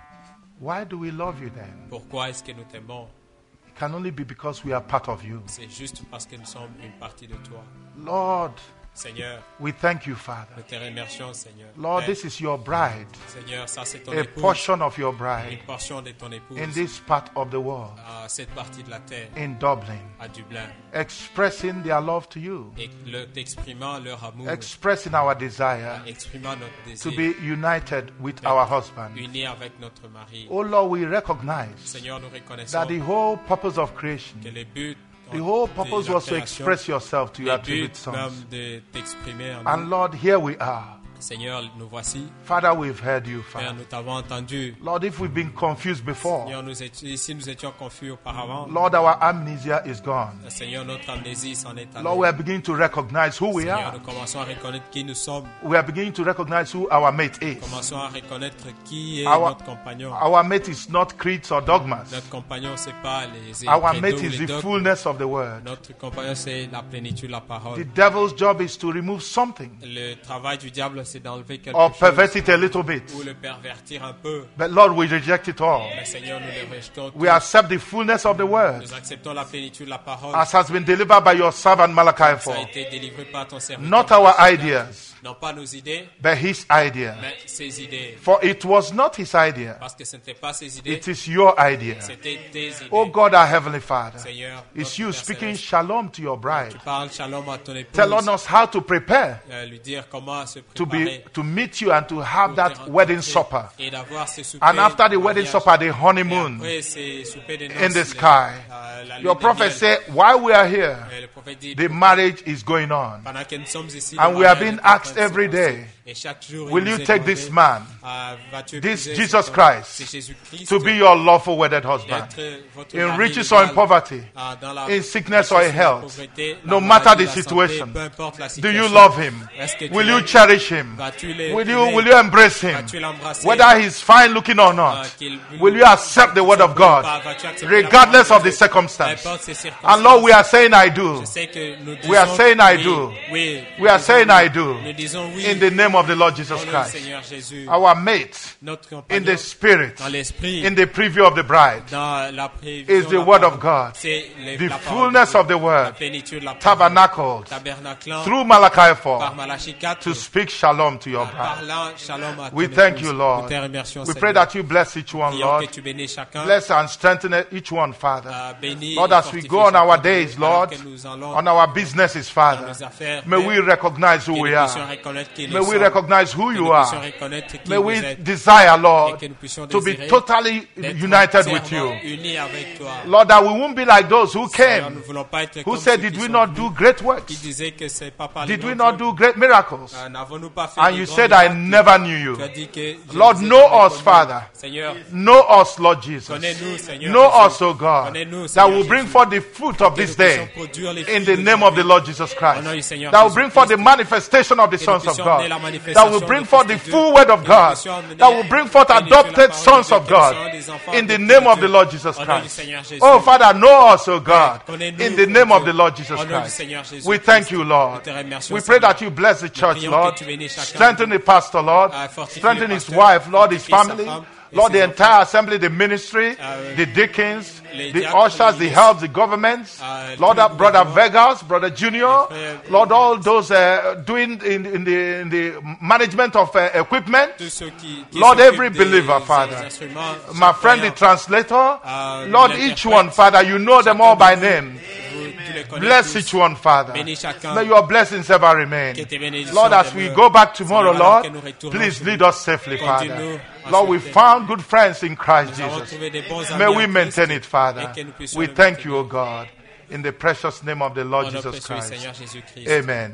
Why do we love you then? Pourquoi est-ce que nous t'aimons? It can only be because we are part of you. C'est juste parce que nous sommes une partie de toi. Lord, Seigneur, we thank you, Father. nous te remercions, Seigneur. Lord, Père, this is your bride, Seigneur, ça c'est ton a épouse, portion of your une bride portion de ton épouse, in this part of the world, à cette partie de la terre, in Dublin, à Dublin, expressing their love to you, et le- t'exprimant leur amour, expressing our desire exprimant notre to désir, be united with our husband. unis avec notre mari. Oh Lord, we recognize Seigneur, nous reconnaissons that the whole purpose of creation, que le but the whole de purpose la was to création, express yourself to your le tribute but sons. même de t'exprimer en And nous. Lord, here we are. Seigneur, nous voici. Father, we've heard you, Père, Father. nous t'avons entendu. Lord, if we've been confused before, Seigneur, nous étions, si nous étions confus auparavant, Lord, our amnesia is gone. Seigneur, notre amnésie s'en est allée. Lord, we are beginning to recognize who we Seigneur, are. nous commençons à reconnaître qui nous sommes. We are beginning to recognize who our mate is. Commençons à reconnaître qui est Our, notre compagnon. our mate is not creeds or dogmas. Notre compagnon, c'est pas les Our credos mate ou is les the dogmes. fullness of the word. Notre compagnon, c'est la plénitude de la The parole. devil's job is to remove something Le travail du diable, c'est d'enlever quelque or chose pervert it a little bit. ou le pervertir un peu. But Lord, we reject it all. Mais Seigneur, nous le rejetons We tous. accept the fullness of the word Nous acceptons la plénitude de la parole. as has been delivered by your servant Malachi Ça a four. été délivré par ton serviteur. Not our ideas, Non pas nos idées, but his idea. mais ses idées. For it was not his idea, Parce que ce n'était pas ses idées, it is your idea. c'était tes idées. Oh God, our Heavenly Father, Seigneur, it's notre you Père speaking céleste, shalom to your bride, tu parles shalom à ton épouse. telling us how to prepare Euh, lui dire comment se to préparer be to meet you and to have pour te that rencontrer wedding supper. et d'avoir ce souper And after the de wedding mariage. supper, the Et honeymoon après, ces soupers de noces, in the le- sky. euh, la lune Your de prophet miel. said, while we are here, Et le prophète dit, the marriage is going on. pendant que nous sommes ici, And le we are mariage being est en train asked de se every passer. day, Et chaque jour, il will nous you est take demandé, this man, ah, vas-tu this épouser Jesus cet homme, Christ, c'est Jésus-Christ, to be your lawful wedded husband, d'être votre in mari riches or in légal, poverty, ah, dans la in sickness or in richesse, la health, pauvreté, la no maladie, matter the la santé, situation? peu importe la Do situation. you love him? Est-ce que tu Will you l'aimes? cherish him? Vas-tu le- Will you, l'aimer? will you embrace him? Vas-tu l'embrasser? Whether he's fine looking or Ah, not, qu'il- will you accept the word of God, Vas-tu accepter la regardless parole of de the Dieu? circumstance? Peu importe ces circonstances. And Lord, we are saying I do. Je sais que nous We are disons saying I oui, do. oui, We are nous saying disons I oui. do. Nous disons oui In the name of the Lord Jesus au nom du Christ. Seigneur Jésus. Our mate Notre in compagnon the spirit, dans l'esprit, in the preview of the bride, dans la prévision is de the la word parole. of God. C'est les- The la parole fullness de of the Dieu. word, La plénitude de la parole. tabernacled Tabernaclant through Malachi four par Malachie quatre, to speak shalom to your bride. parlant shalom à ton We thank épouse. you, Lord. Nous te remercions, We Seigneur. pray that you bless each one, Prions Lord. que tu bénisses chacun. Bless and strengthen each one, Father. euh, bénis Lord, et as we fortifie go on our chacun. days, Alors Lord, que nous allons on our businesses, dans Father, nos affaires, may we recognize who que we nous puissions are. reconnaître qui May nous we sommes, recognize who que you nous puissions are. reconnaître qui May vous we êtes, desire, et Lord, que nous puissions to be désirer totally d'être united with entièrement you. unis avec toi. Lord, that we won't be like those who Seigneur, came, nous ne voulons pas être who comme said, ceux did qui we sont not venus, do great qui works? disaient que c'est pas par les Did we grands not dieux. do great miracles? Euh, n'avons-nous pas fait And de you grands said, I miracles? never knew you. Tu as dit que je Lord, vous ai know jamais us, connu. Father. Seigneur, Know us, Lord Jesus. connais-nous, Seigneur Know Jésus. us, O God, Connais-nous, that Seigneur will bring Jésus. forth the fruit of Que this nous puissions day produire les in fruits the de name of the Jésus. Lord Jesus Au nom du Christ. Seigneur That will bring forth the Jésus-Christ. manifestation of the Que nous sons of puissions God. amener la That will manifestation bring des forth the fils de full Dieu. word of Que nous God. puissions amener That will bring forth la plénitude de la adopted parole sons de of Dieu, God des enfants in the adoptés name de of the Dieu. Lord Jesus Au nom du Christ. Seigneur Jésus. Oh, Father, know us, O God, Connais-nous, in the ô name of Dieu. the Lord Jesus Au nom du Christ. Seigneur Jésus We Christ. thank you, Lord. Nous te remercions, We pray Seigneur. that you bless the church, prions Lord. que tu bénisses chacun. Strengthen the pastor, Lord. Ah, fortifie Strengthen le his pasteur, wife, Lord, his fortifie sa family. femme et Lord, the ses entire assembly, the ministry, Ah, the deacons, les the diacres, ushers, the les- helps, the governments. Ah, Lord, tous les brother gouvernements. Vegas, brother Junior. Les frères- Lord, all those uh, doing in, in, the, in the management of uh, equipment. Tous ceux qui, qui Lord, s'occupent every des- believer, des Father. instruments, My chaque friend, the croyant, translator. Ah, Lord, l'interprète. each one, Father, you know them all by name. vous- tu les connais Bless tous. each one, Father. Bénis chacun. May your blessings ever remain. Que tes bénédictions Lord, as we demeurent. go back tomorrow, Seigneur, alors Lord, que nous retournons please chez lead nous. us safely, Father. Conduis-nous en Lord, we sûreté. found good friends in Christ Nous avons Jesus. trouvé des bons amis May en we Christ maintain it, Father. et que nous puissions We le thank you, maintenir. O God, in the precious name of the Lord Au nom Jesus précieux du Christ. Seigneur Jésus-Christ. Amen.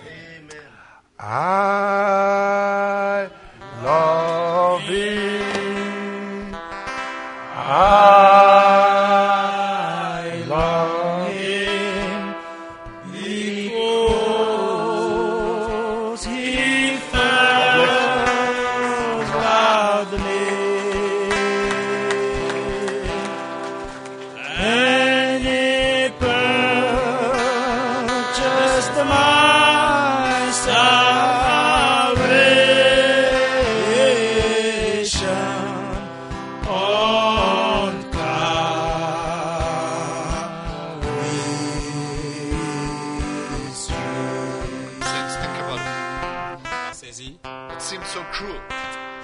I love thee. I love him.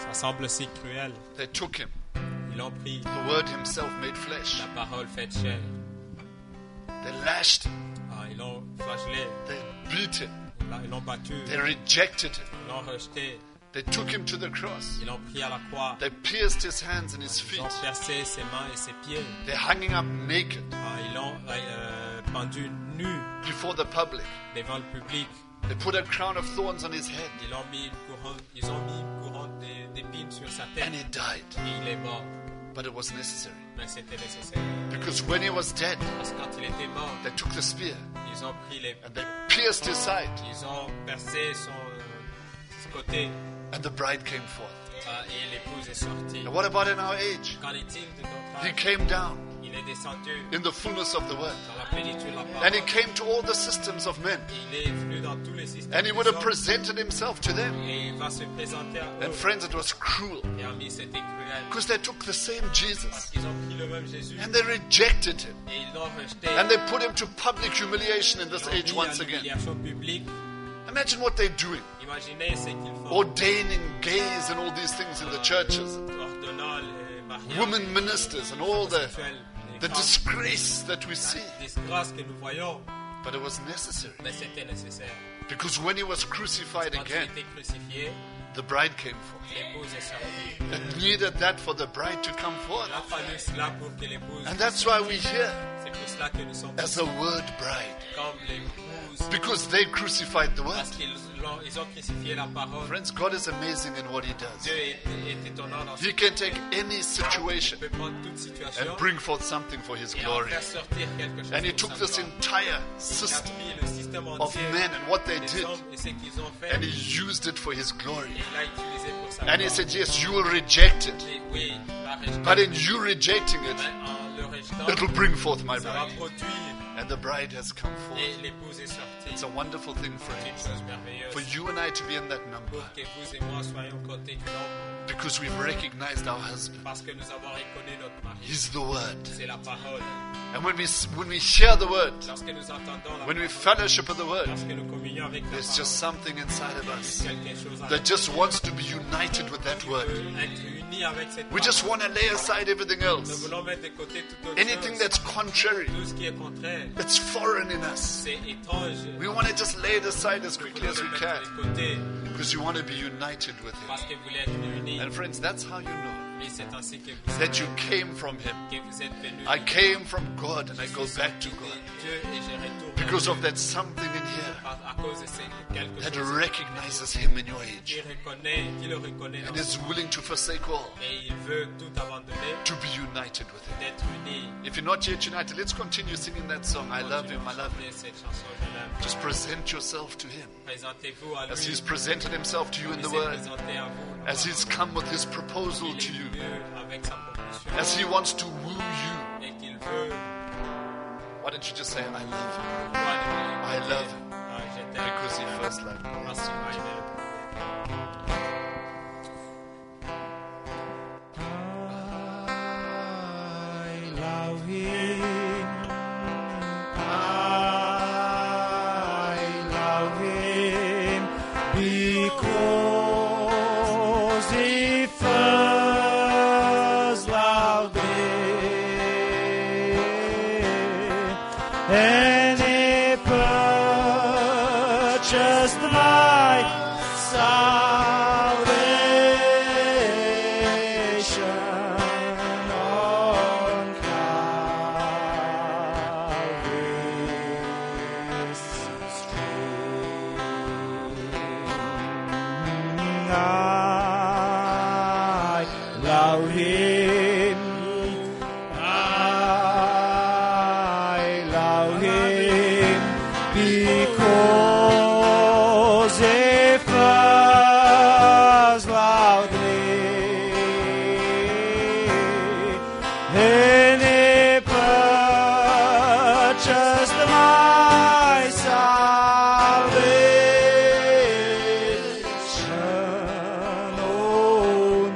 Ça semble si cruel. They took him. Ils l'ont pris. The word himself made flesh. La parole faite chair. They lashed him. Ah, ils l'ont flagellé. They beat him. Ils l'ont battu. They rejected him. Ils l'ont rejeté. They took him to the cross. Ils l'ont pris à la croix. They pierced his hands and his Ils feet. ont percé ses mains et ses pieds. They hung him up naked Ah, ils l'ont euh, pendu nu before the public. devant le public. They put a crown of thorns on his head Ils, l'ont mis une couronne, ils ont mis une couronne d'é- d'épines sur sa tête. and he died. Et il est mort. But it was necessary. Mais c'était nécessaire. Because when he was dead, Parce que quand il était mort, they took the spear ils ont pris les... and they pierced his side Ils ont percé son, euh, ce côté. and the bride came forth. Ah, et l'épouse est sortie. And what about in our age? Qu'en est-il de notre He âge? came down Il est descendu in the fullness of the word. dans la plénitude de la And he parole. came to all the systems of men. Il est venu dans tous les systèmes And he des would have hommes. presented himself to them. Et il va se présenter à And eux. friends, it was cruel. Et amis, c'était cruel. Because they took the same Jesus Ils ont pris le même Jésus and they rejected him. et ils l'ont rejeté. And they put him to public humiliation in Ils this l'ont age mis à once again. l'humiliation publique. Imagine what they're doing. Imaginez ce qu'ils font. Ordaining gays and all these things in the churches. Ordonnant les mariages Women ministers and all the, sexuels, les the femmes. disgrace that we see. La disgrâce que nous voyons, But it was necessary. mais c'était nécessaire. Because when he was crucified Quand il again, était crucifié, the bride came forth. l'épouse est sortie. It needed that for the bride to come forth. Il a fallu cela pour que l'épouse... And that's why we're here C'est pour cela que nous sommes as a word bride. comme l'épouse. Because they crucified the word. Parce qu'ils l'ont- ils ont crucifié la parole. Friends, God is amazing in what he does. Dieu est, est étonnant dans ce He can take any situation Il peut prendre toute situation and bring forth something for his et en glory. faire sortir quelque chose And he pour took sa this gloire. entire Il a system pris le système of entier men and what they des did, hommes et ce qu'ils ont fait and he used it for his glory. et il l'a utilisé pour sa And he gloire. said, yes, you will reject it. Et oui, la rejeter, But in you rejecting it, mais en le rejetant, it will bring forth my ça va bride. produire And the bride has come forth. et l'épouse est sortie. It's a wonderful thing, C'est une friends, chose merveilleuse for you and I to be in that number. pour que vous et moi soyons comptés du nombre Because we've recognized our husband. parce que nous avons reconnu notre mari. He's the word. C'est la parole. And when we when we share the word, Lorsque nous entendons la when we parole, fellowship with the word, lorsque nous communions avec la there's parole, just something inside of us quelque chose à that just wants to be united with that word. être unis avec cette We just parole. want to lay aside everything Nous else. voulons mettre de côté toute autre Anything chose. that's contrary, Tout ce qui est contraire, it's foreign in us. c'est étrange. We want to just lay it aside as Nous quickly voulons as we le mettre can de côté because you want to be united with parce Him. que vous voulez être unis. And friends, that's how you know Et c'est ainsi que vous, that you came from Him. que vous êtes venus. I came from God and I go back to God Dieu et je retourne because of that something in here à, à cause de ces quelque that chose recognizes Him in your qui age reconnaît, qui le reconnaît and dans is willing to forsake all et il veut tout abandonner, to be united with Him. d'être uni. If you're not yet united, let's continue singing that song. I love Him, I love Him. Chanter cette chanson, je l'aime. Just present yourself to Him Présentez-vous à as lui. He's presented Himself to you in Il the s'est Word, présenté à vous. as He's come with His proposal Il to est you, venu avec sa proposition as He wants to woo you. et qu'il veut. Why don't you just say, I love Him? Toi, I de- love Him Ah, je t'aime. because He first loved me. Parce qu'il m'a aimé. I love him. I love him because he first loved me and he purchased my salvation on Calvary's tree. I love him. I love him because he first loved me and he purchased my salvation on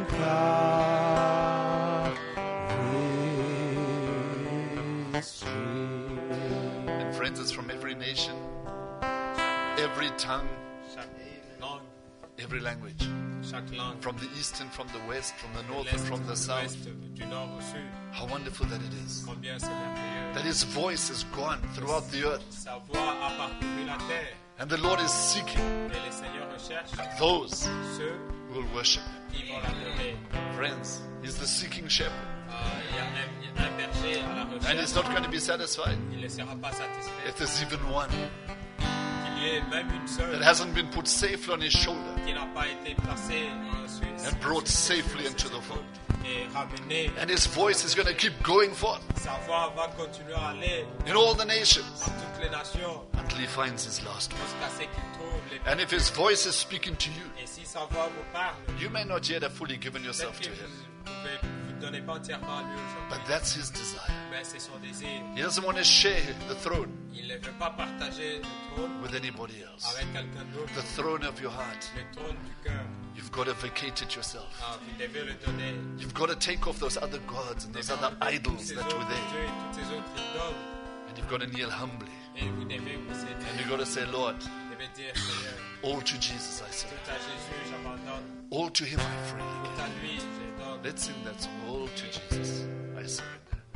Calvary's tree. And friends, it's from every nation, every tongue, Chaque langue, every language. chaque langue. From the east and from the west, from the De north l'est, and from the de south. l'ouest, du nord au sud. How wonderful that it is. Combien c'est merveilleux. That his voice has gone throughout the earth. Sa voix a parcouru la terre. And the Lord is seeking Et le Seigneur recherche those ceux who will worship. qui vont l'adorer. Friends, he's the seeking shepherd. Euh, Il y a un, il y a un berger à la And he's recherche. not going to be satisfied Il ne sera pas satisfait. if there's even one Qu'il y ait même une seule that hasn't been put safely on his shoulder qui n'a pas été placée euh, sur and brought safely into the fold. et ramenée. And his voice is going to keep going forth Sa voix va continuer à aller in all the nations dans toutes les nations until he finds his last one. jusqu'à ce qu'il trouve les And if his voice is speaking to you, Et si sa voix vous parle, you may not yet have fully given peut-être yourself que to vous him, ne vous donnez pas entièrement à lui but aujourd'hui, that's his desire. mais c'est son désir. He doesn't want to share the throne Il ne veut pas partager le trône with anybody else. avec quelqu'un d'autre. The throne of your heart. Le trône du cœur, You've got to vacate it yourself. ah, vous devez le donner. You've got to take off those other gods and those other idols Tous ces that autres were there. dieux et toutes ces autres idoles. And you've got to kneel humbly. Et vous devez vous aider. And you've got to say, Lord, Vous devez dire, Seigneur, all to Jesus I surrender. tout à Jésus j'abandonne, All to him I freely tout give. à lui je donne. Let's sing that song. All to Jesus I surrender.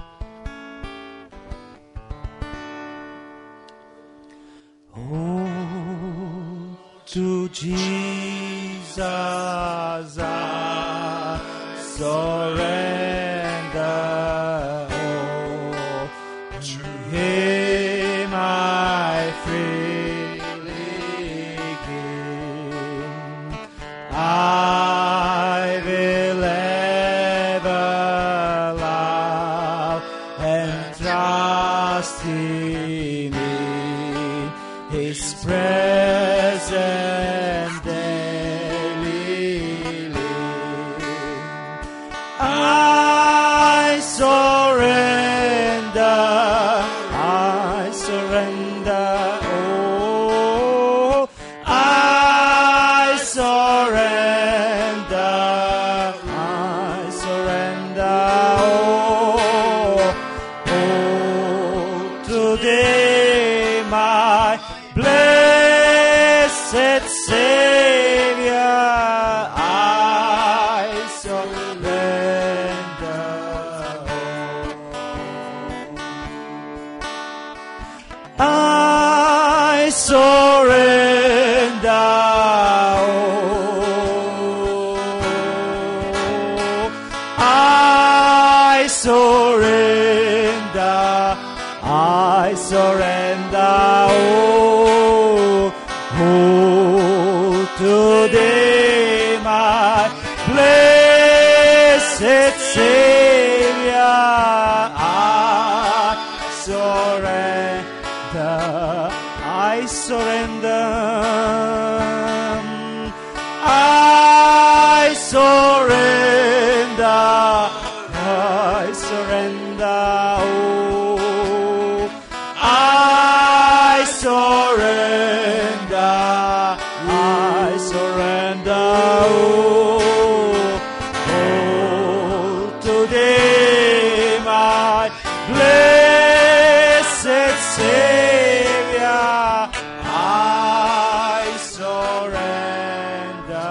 Oh, to Jesus I surrender. Oh, to Him I freely give. I will ever love and trust in Him. His presence daily live. I surrender, I surrender, oh, I surrender, I surrender, oh, oh, today my blessed Savior, I surrender. I surrender. Oh, I surrender. I surrender. Oh, oh, today my blessed Savior, I surrender. I surrender. I surrender. I surrender. Oh, I surrender. I surrender. Oh, oh, today my blessed Savior, I surrender.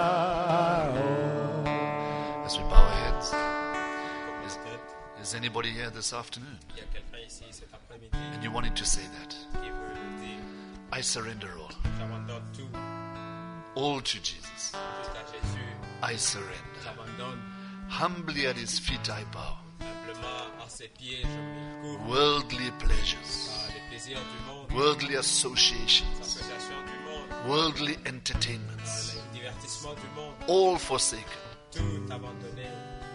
As we bow our heads, is, is anybody here this afternoon Il y a quelqu'un ici cet après-midi and you wanted to say that? qui veut le dire. I surrender all. J'abandonne tout All to Jesus. jusqu'à Jésus. I surrender. J'abandonne Humbly at his feet I bow. simplement à ses pieds. Je me couvre Worldly pleasures, à les plaisirs du monde, worldly associations, l'association du monde, worldly à entertainments, le divertissement du monde. all forsaken. Tout abandonné.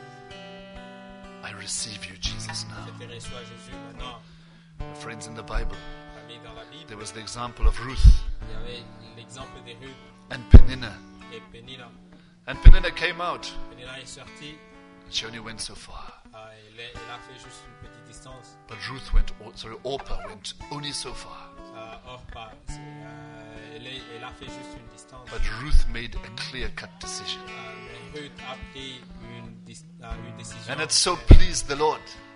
I receive you, Jesus, now. Je te reçois, Jésus, maintenant. Friends, in the Bible, Ami, dans la Bible, there was the example of Ruth il y avait l'exemple de Ruth and Peninnah. et Pénina. And Peninnah came out. Pénina est sortie. She only went so far. Ah, elle, est- elle a fait juste une petite distance. But Ruth went, oh, sorry, Orpah went only so far. Ah, Orpah, c'est, euh, elle, est- elle a fait juste une distance. But Ruth made a clear-cut decision. Ah, mais Ruth a pris une, dis- ah, une décision. And it so pleased the Lord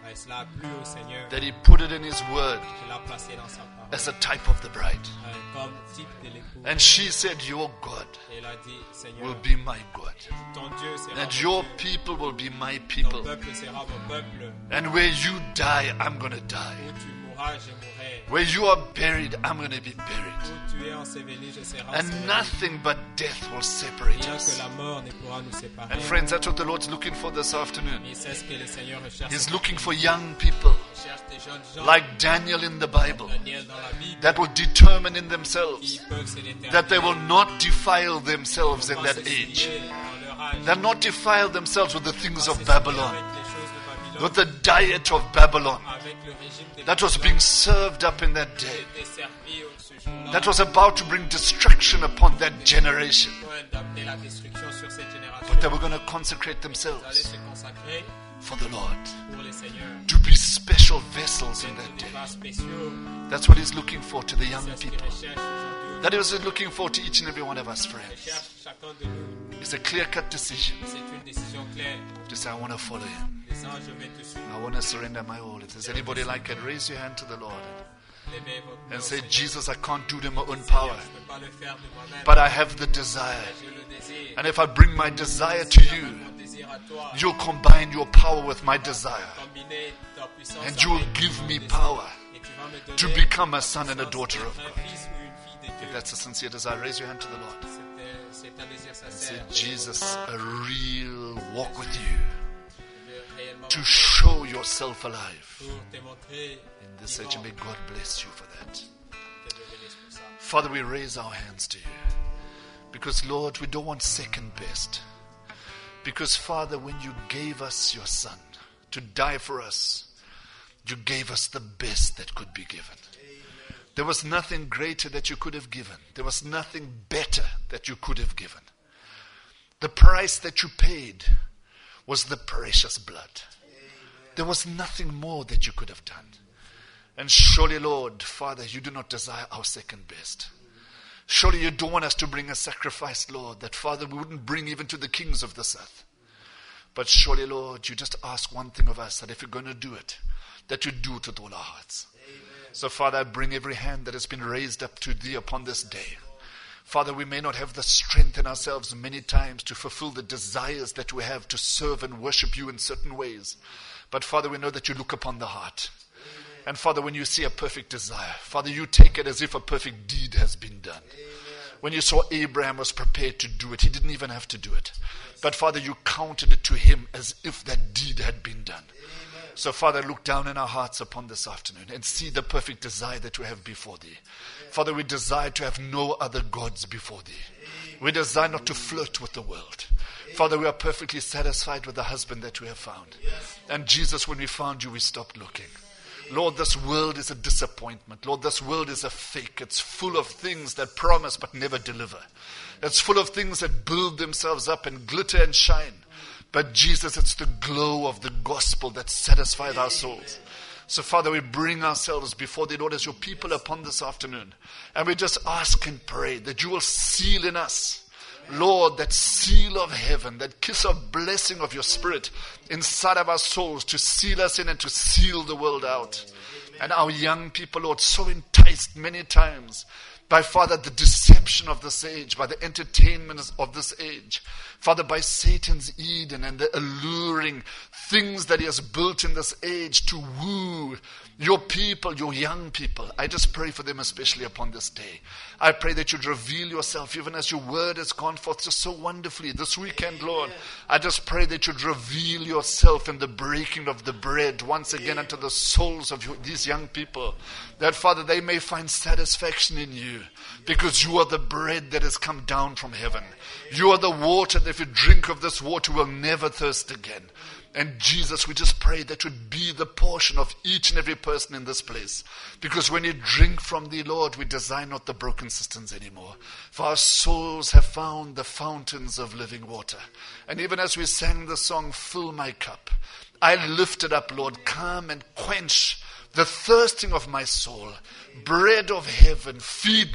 Et cela a plu au Seigneur. that He put it in His word Il l'a placé dans sa parole. as a type of the bride. euh, Comme type de l'époux. And she said, your God Et il a dit, Seigneur, will be my God. ton Dieu sera And mon your Dieu. people will be my Ton people. peuple sera mon peuple. And where you die, I'm going to Où die. tu mourras, je mourrai. Where you are buried, I'm going to be buried. Où tu es enseveli, je serai And enseveli. nothing but death will separate Rien que us. la mort ne pourra nous séparer. And friends, that's what the Lord's looking for this afternoon. Et c'est ce que le Seigneur recherche. He's looking for young people Il cherche des jeunes gens, like Daniel in the Bible Daniel dans la Bible, that will determine in qui themselves peuvent se déterminer. that they will not defile themselves in Pas that se age. souiller dans leur âge. They'll not defile themselves with the things Pas of se souiller Babylon, avec les choses de Babylone, with the diet of Babylon avec le régime de that was Babylone, being served up in that qui day, était servi au- ce jour-là, that was about to bring destruction upon that generation. afin d'amener la destruction sur cette génération. But they were going to consecrate Ils allaient themselves se consacrer for the Lord, pour les seigneurs. to be special vessels in D'être that des day. vases spéciaux. That's what He's looking for to the young C'est ce qu'il people. recherche aujourd'hui. That is looking for to each and every one of us, Il friends. recherche chacun de nous. It's a clear-cut decision C'est une décision claire. to say, I want to follow Him. Disant, je vais te suivre. I want to surrender my all. If there's anybody like it, raise your hand to the Lord Levez votre main and au say, Seigneur. Jesus, I can't do it in my own Seigneur, power, je ne peux pas le faire de moi-même. but I have the desire. Je le désire. And if I bring my desire to you, Mon désir à toi. you'll combine your power with my desire. Combiner ta puissance And you will avec give mon me désir. power Et tu vas me to donner become a son and a puissance daughter of d'être God. un fils ou une fille de Dieu. If that's a sincere desire, raise your hand to the Lord. C'est, euh, c'est un désir And say, sincère. Jesus, a real walk with you De réellement to show yourself alive. pour te montrer In this age, vivant. may God bless you for that. Te bénisse pour ça. Father, we raise our hands to you. Because, Lord, we don't want second best. Because, Father, when you gave us your Son to die for us, you gave us the best that could be given. There was nothing greater that you could have given. There was nothing better that you could have given. The price that you paid was the precious blood. There was nothing more that you could have done. And surely, Lord, Father, you do not desire our second best. Surely you don't want us to bring a sacrifice, Lord, that, Father, we wouldn't bring even to the kings of this earth. But surely, Lord, you just ask one thing of us, that if you're going to do it, that you do it with all our hearts. So, Father, I bring every hand that has been raised up to thee upon this day. Father, we may not have the strength in ourselves many times to fulfill the desires that we have to serve and worship you in certain ways. But, Father, we know that you look upon the heart. And, Father, when you see a perfect desire, Father, you take it as if a perfect deed has been done. When you saw Abraham was prepared to do it, he didn't even have to do it. But, Father, you counted it to him as if that deed had been done. So, Father, look down in our hearts upon this afternoon and see the perfect desire that we have before thee. Father, we desire to have no other gods before thee. We desire not to flirt with the world. Father, we are perfectly satisfied with the husband that we have found. And Jesus, when we found you, we stopped looking. Lord, this world is a disappointment. Lord, this world is a fake. It's full of things that promise but never deliver. It's full of things that build themselves up and glitter and shine. But Jesus, it's the glow of the gospel that satisfies our souls. So, Father, we bring ourselves before the Lord as your people upon this afternoon. And we just ask and pray that you will seal in us, Lord, that seal of heaven, that kiss of blessing of your Spirit inside of our souls to seal us in and to seal the world out. And our young people, Lord, so enticed many times by, Father, the deception of this age, by the entertainment of this age. Father, by Satan's Eden and the alluring things that he has built in this age to woo your people, your young people. I just pray for them especially upon this day. I pray that you'd reveal yourself even as your word has gone forth just so wonderfully this weekend, Lord. I just pray that you'd reveal yourself in the breaking of the bread once again unto the souls of you, these young people. That, Father, they may find satisfaction in you because you are the bread that has come down from heaven. You are the water that if you drink of this water will never thirst again. And Jesus, we just pray that would be the portion of each and every person in this place. Because when you drink from thee, Lord, we desire not the broken cisterns anymore. For our souls have found the fountains of living water. And even as we sang the song, Fill My Cup, I lift it up, Lord. Come and quench the thirsting of my soul. Bread of heaven, feed me.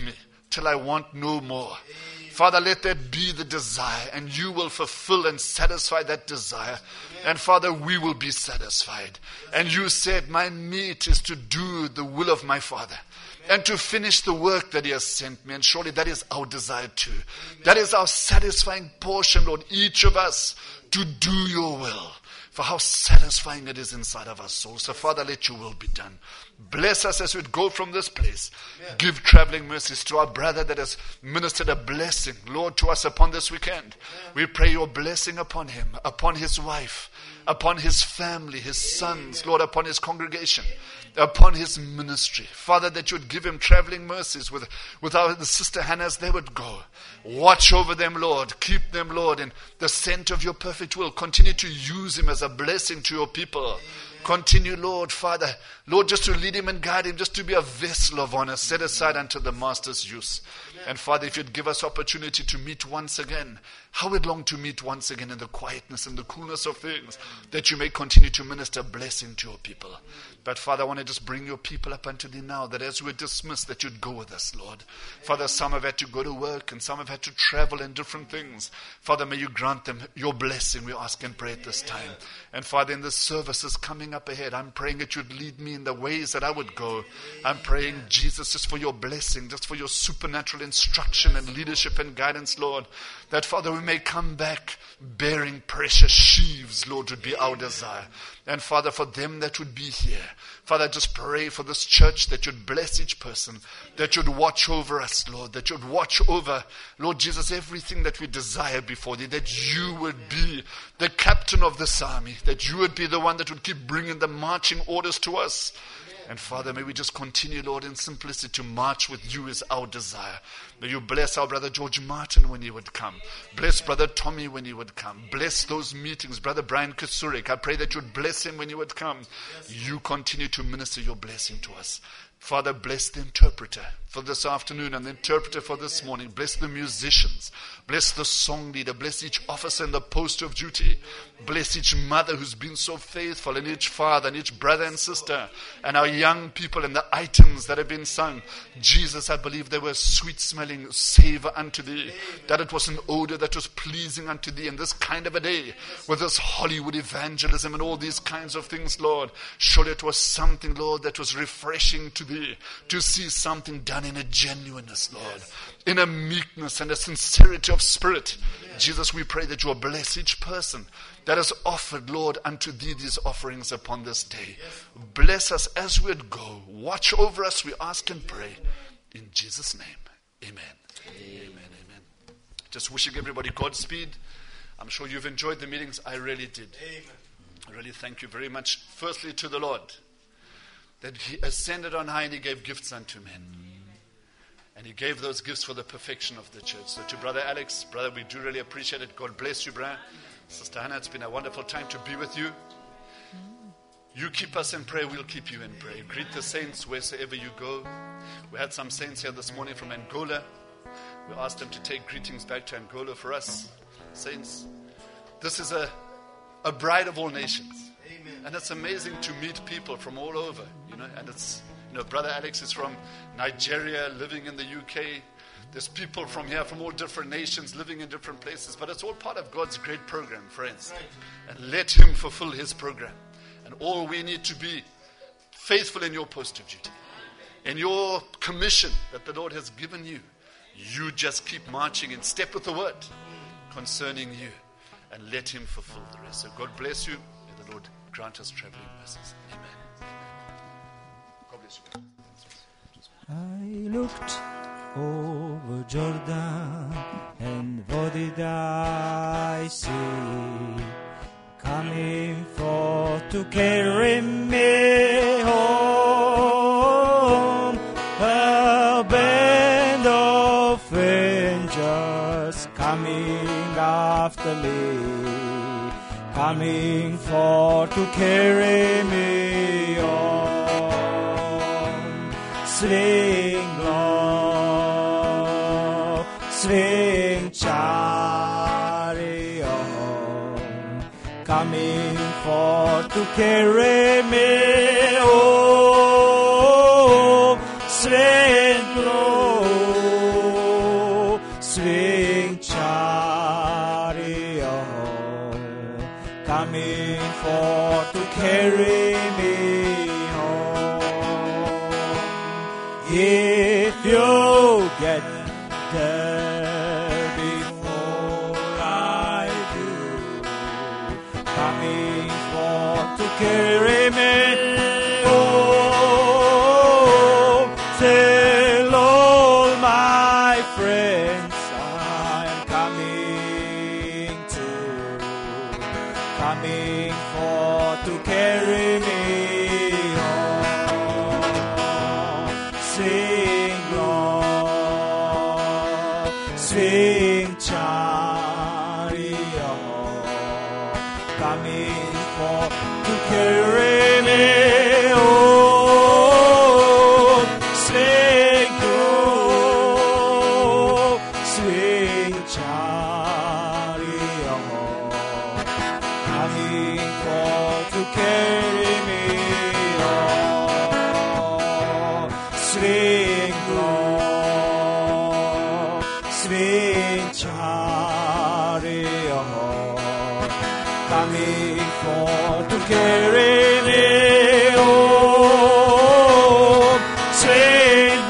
till I want no more. Father, let that be the desire, and you will fulfill and satisfy that desire. And Father, we will be satisfied. And you said, my meat is to do the will of my Father and to finish the work that he has sent me. And surely that is our desire too. That is our satisfying portion, Lord, each of us, to do your will. For how satisfying it is inside of our souls. So Father, let your will be done. Bless us as we go from this place. Amen. Give traveling mercies to our brother that has ministered a blessing, Lord, to us upon this weekend. Amen. We pray your blessing upon him, upon his wife, upon his family, his sons, Lord, upon his congregation, upon his ministry. Father, that you would give him traveling mercies with, with our the sister Hannah as they would go. Watch over them, Lord. Keep them, Lord, in the scent of your perfect will. Continue to use him as a blessing to your people. Continue, Lord, Father, Lord, just to lead him and guide him, just to be a vessel of honor set aside unto the Master's use. And Father, if you'd give us opportunity to meet once again, how we'd long to meet once again in the quietness and the coolness of things, that you may continue to minister blessing to your people. But Father, I want to just bring your people up unto thee now, that as we're dismissed, that you'd go with us, Lord. Father, some have had to go to work and some have had to travel in different things. Father, may you grant them your blessing, we ask and pray at this time. And Father, in the services coming up ahead, I'm praying that you'd lead me in the ways that I would go. I'm praying, Jesus, just for your blessing, just for your supernatural instruction and leadership and guidance, Lord. That, Father, we may come back bearing precious sheaves, Lord, would be our desire. And Father, for them that would be here, Father, I just pray for this church that you'd bless each person, that you'd watch over us, Lord, that you'd watch over, Lord Jesus, everything that we desire before thee, that you would be the captain of this army, that you would be the one that would keep bringing the marching orders to us. And Father, may we just continue, Lord, in simplicity to march with you is our desire. May you bless our brother George Martin when he would come. Bless brother Tommy when he would come. Bless those meetings. Brother Brian Kasurik, I pray that you would bless him when he would come. You continue to minister your blessing to us. Father, bless the interpreter for this afternoon and the interpreter for this morning. Bless the musicians. Bless the song leader. Bless each officer in the post of duty. Bless each mother who's been so faithful, and each father, and each brother and sister, and our young people and the items that have been sung. Jesus, I believe they were sweet-smelling savor unto thee, that it was an odor that was pleasing unto thee in this kind of a day, with this Hollywood evangelism and all these kinds of things, Lord. Surely it was something, Lord, that was refreshing to thee, to see something done in a genuineness, Lord, in a meekness and a sincerity of spirit. Jesus, we pray that you will bless each person that has offered, Lord, unto thee these offerings upon this day. Bless us as we go. Watch over us, we ask and pray. In Jesus' name, amen. Amen, amen. Just wishing everybody Godspeed. I'm sure you've enjoyed the meetings. I really did. Amen. I really thank you very much. Firstly, to the Lord, that he ascended on high and he gave gifts unto men. And he gave those gifts for the perfection of the church. So to Brother Alex, brother, we do really appreciate it. God bless you, brother. Sister Hannah, it's been a wonderful time to be with you. You keep us in prayer, we'll keep you in prayer. Greet the saints wheresoever you go. We had some saints here this morning from Angola. We asked them to take greetings back to Angola for us. Saints, this is a, a bride of all nations. Amen. And it's amazing to meet people from all over, you know, and it's, you know, Brother Alex is from Nigeria, living in the U K. There's people from here, from all different nations, living in different places. But it's all part of God's great program, friends. And let him fulfill his program. And all we need to be faithful in your post of duty, in your commission that the Lord has given you. You just keep marching in step with the word concerning you. And let him fulfill the rest. So God bless you. May the Lord grant us traveling mercies. Amen. God bless you. I looked over Jordan, and what did I see? Coming forth to carry me home, a band of angels coming after me, coming forth to carry me home. Swing low, swing chariot, coming forth to carry me home. Swing low, forth to carry me home. If you get there before I do, coming forth to carry me home, tell all my friends I'm coming to, coming forth to carry me home. Sing, Lord, swing chariot, coming forth to carry me home. Swing, Lord, swing chariot, coming forth to carry me home. Swing, Lord, swing chariot, coming forth to carry me home. Swing,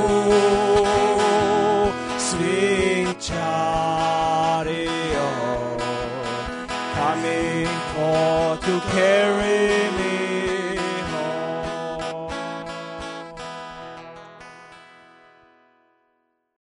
Lord, swing chariot, coming forth to carry me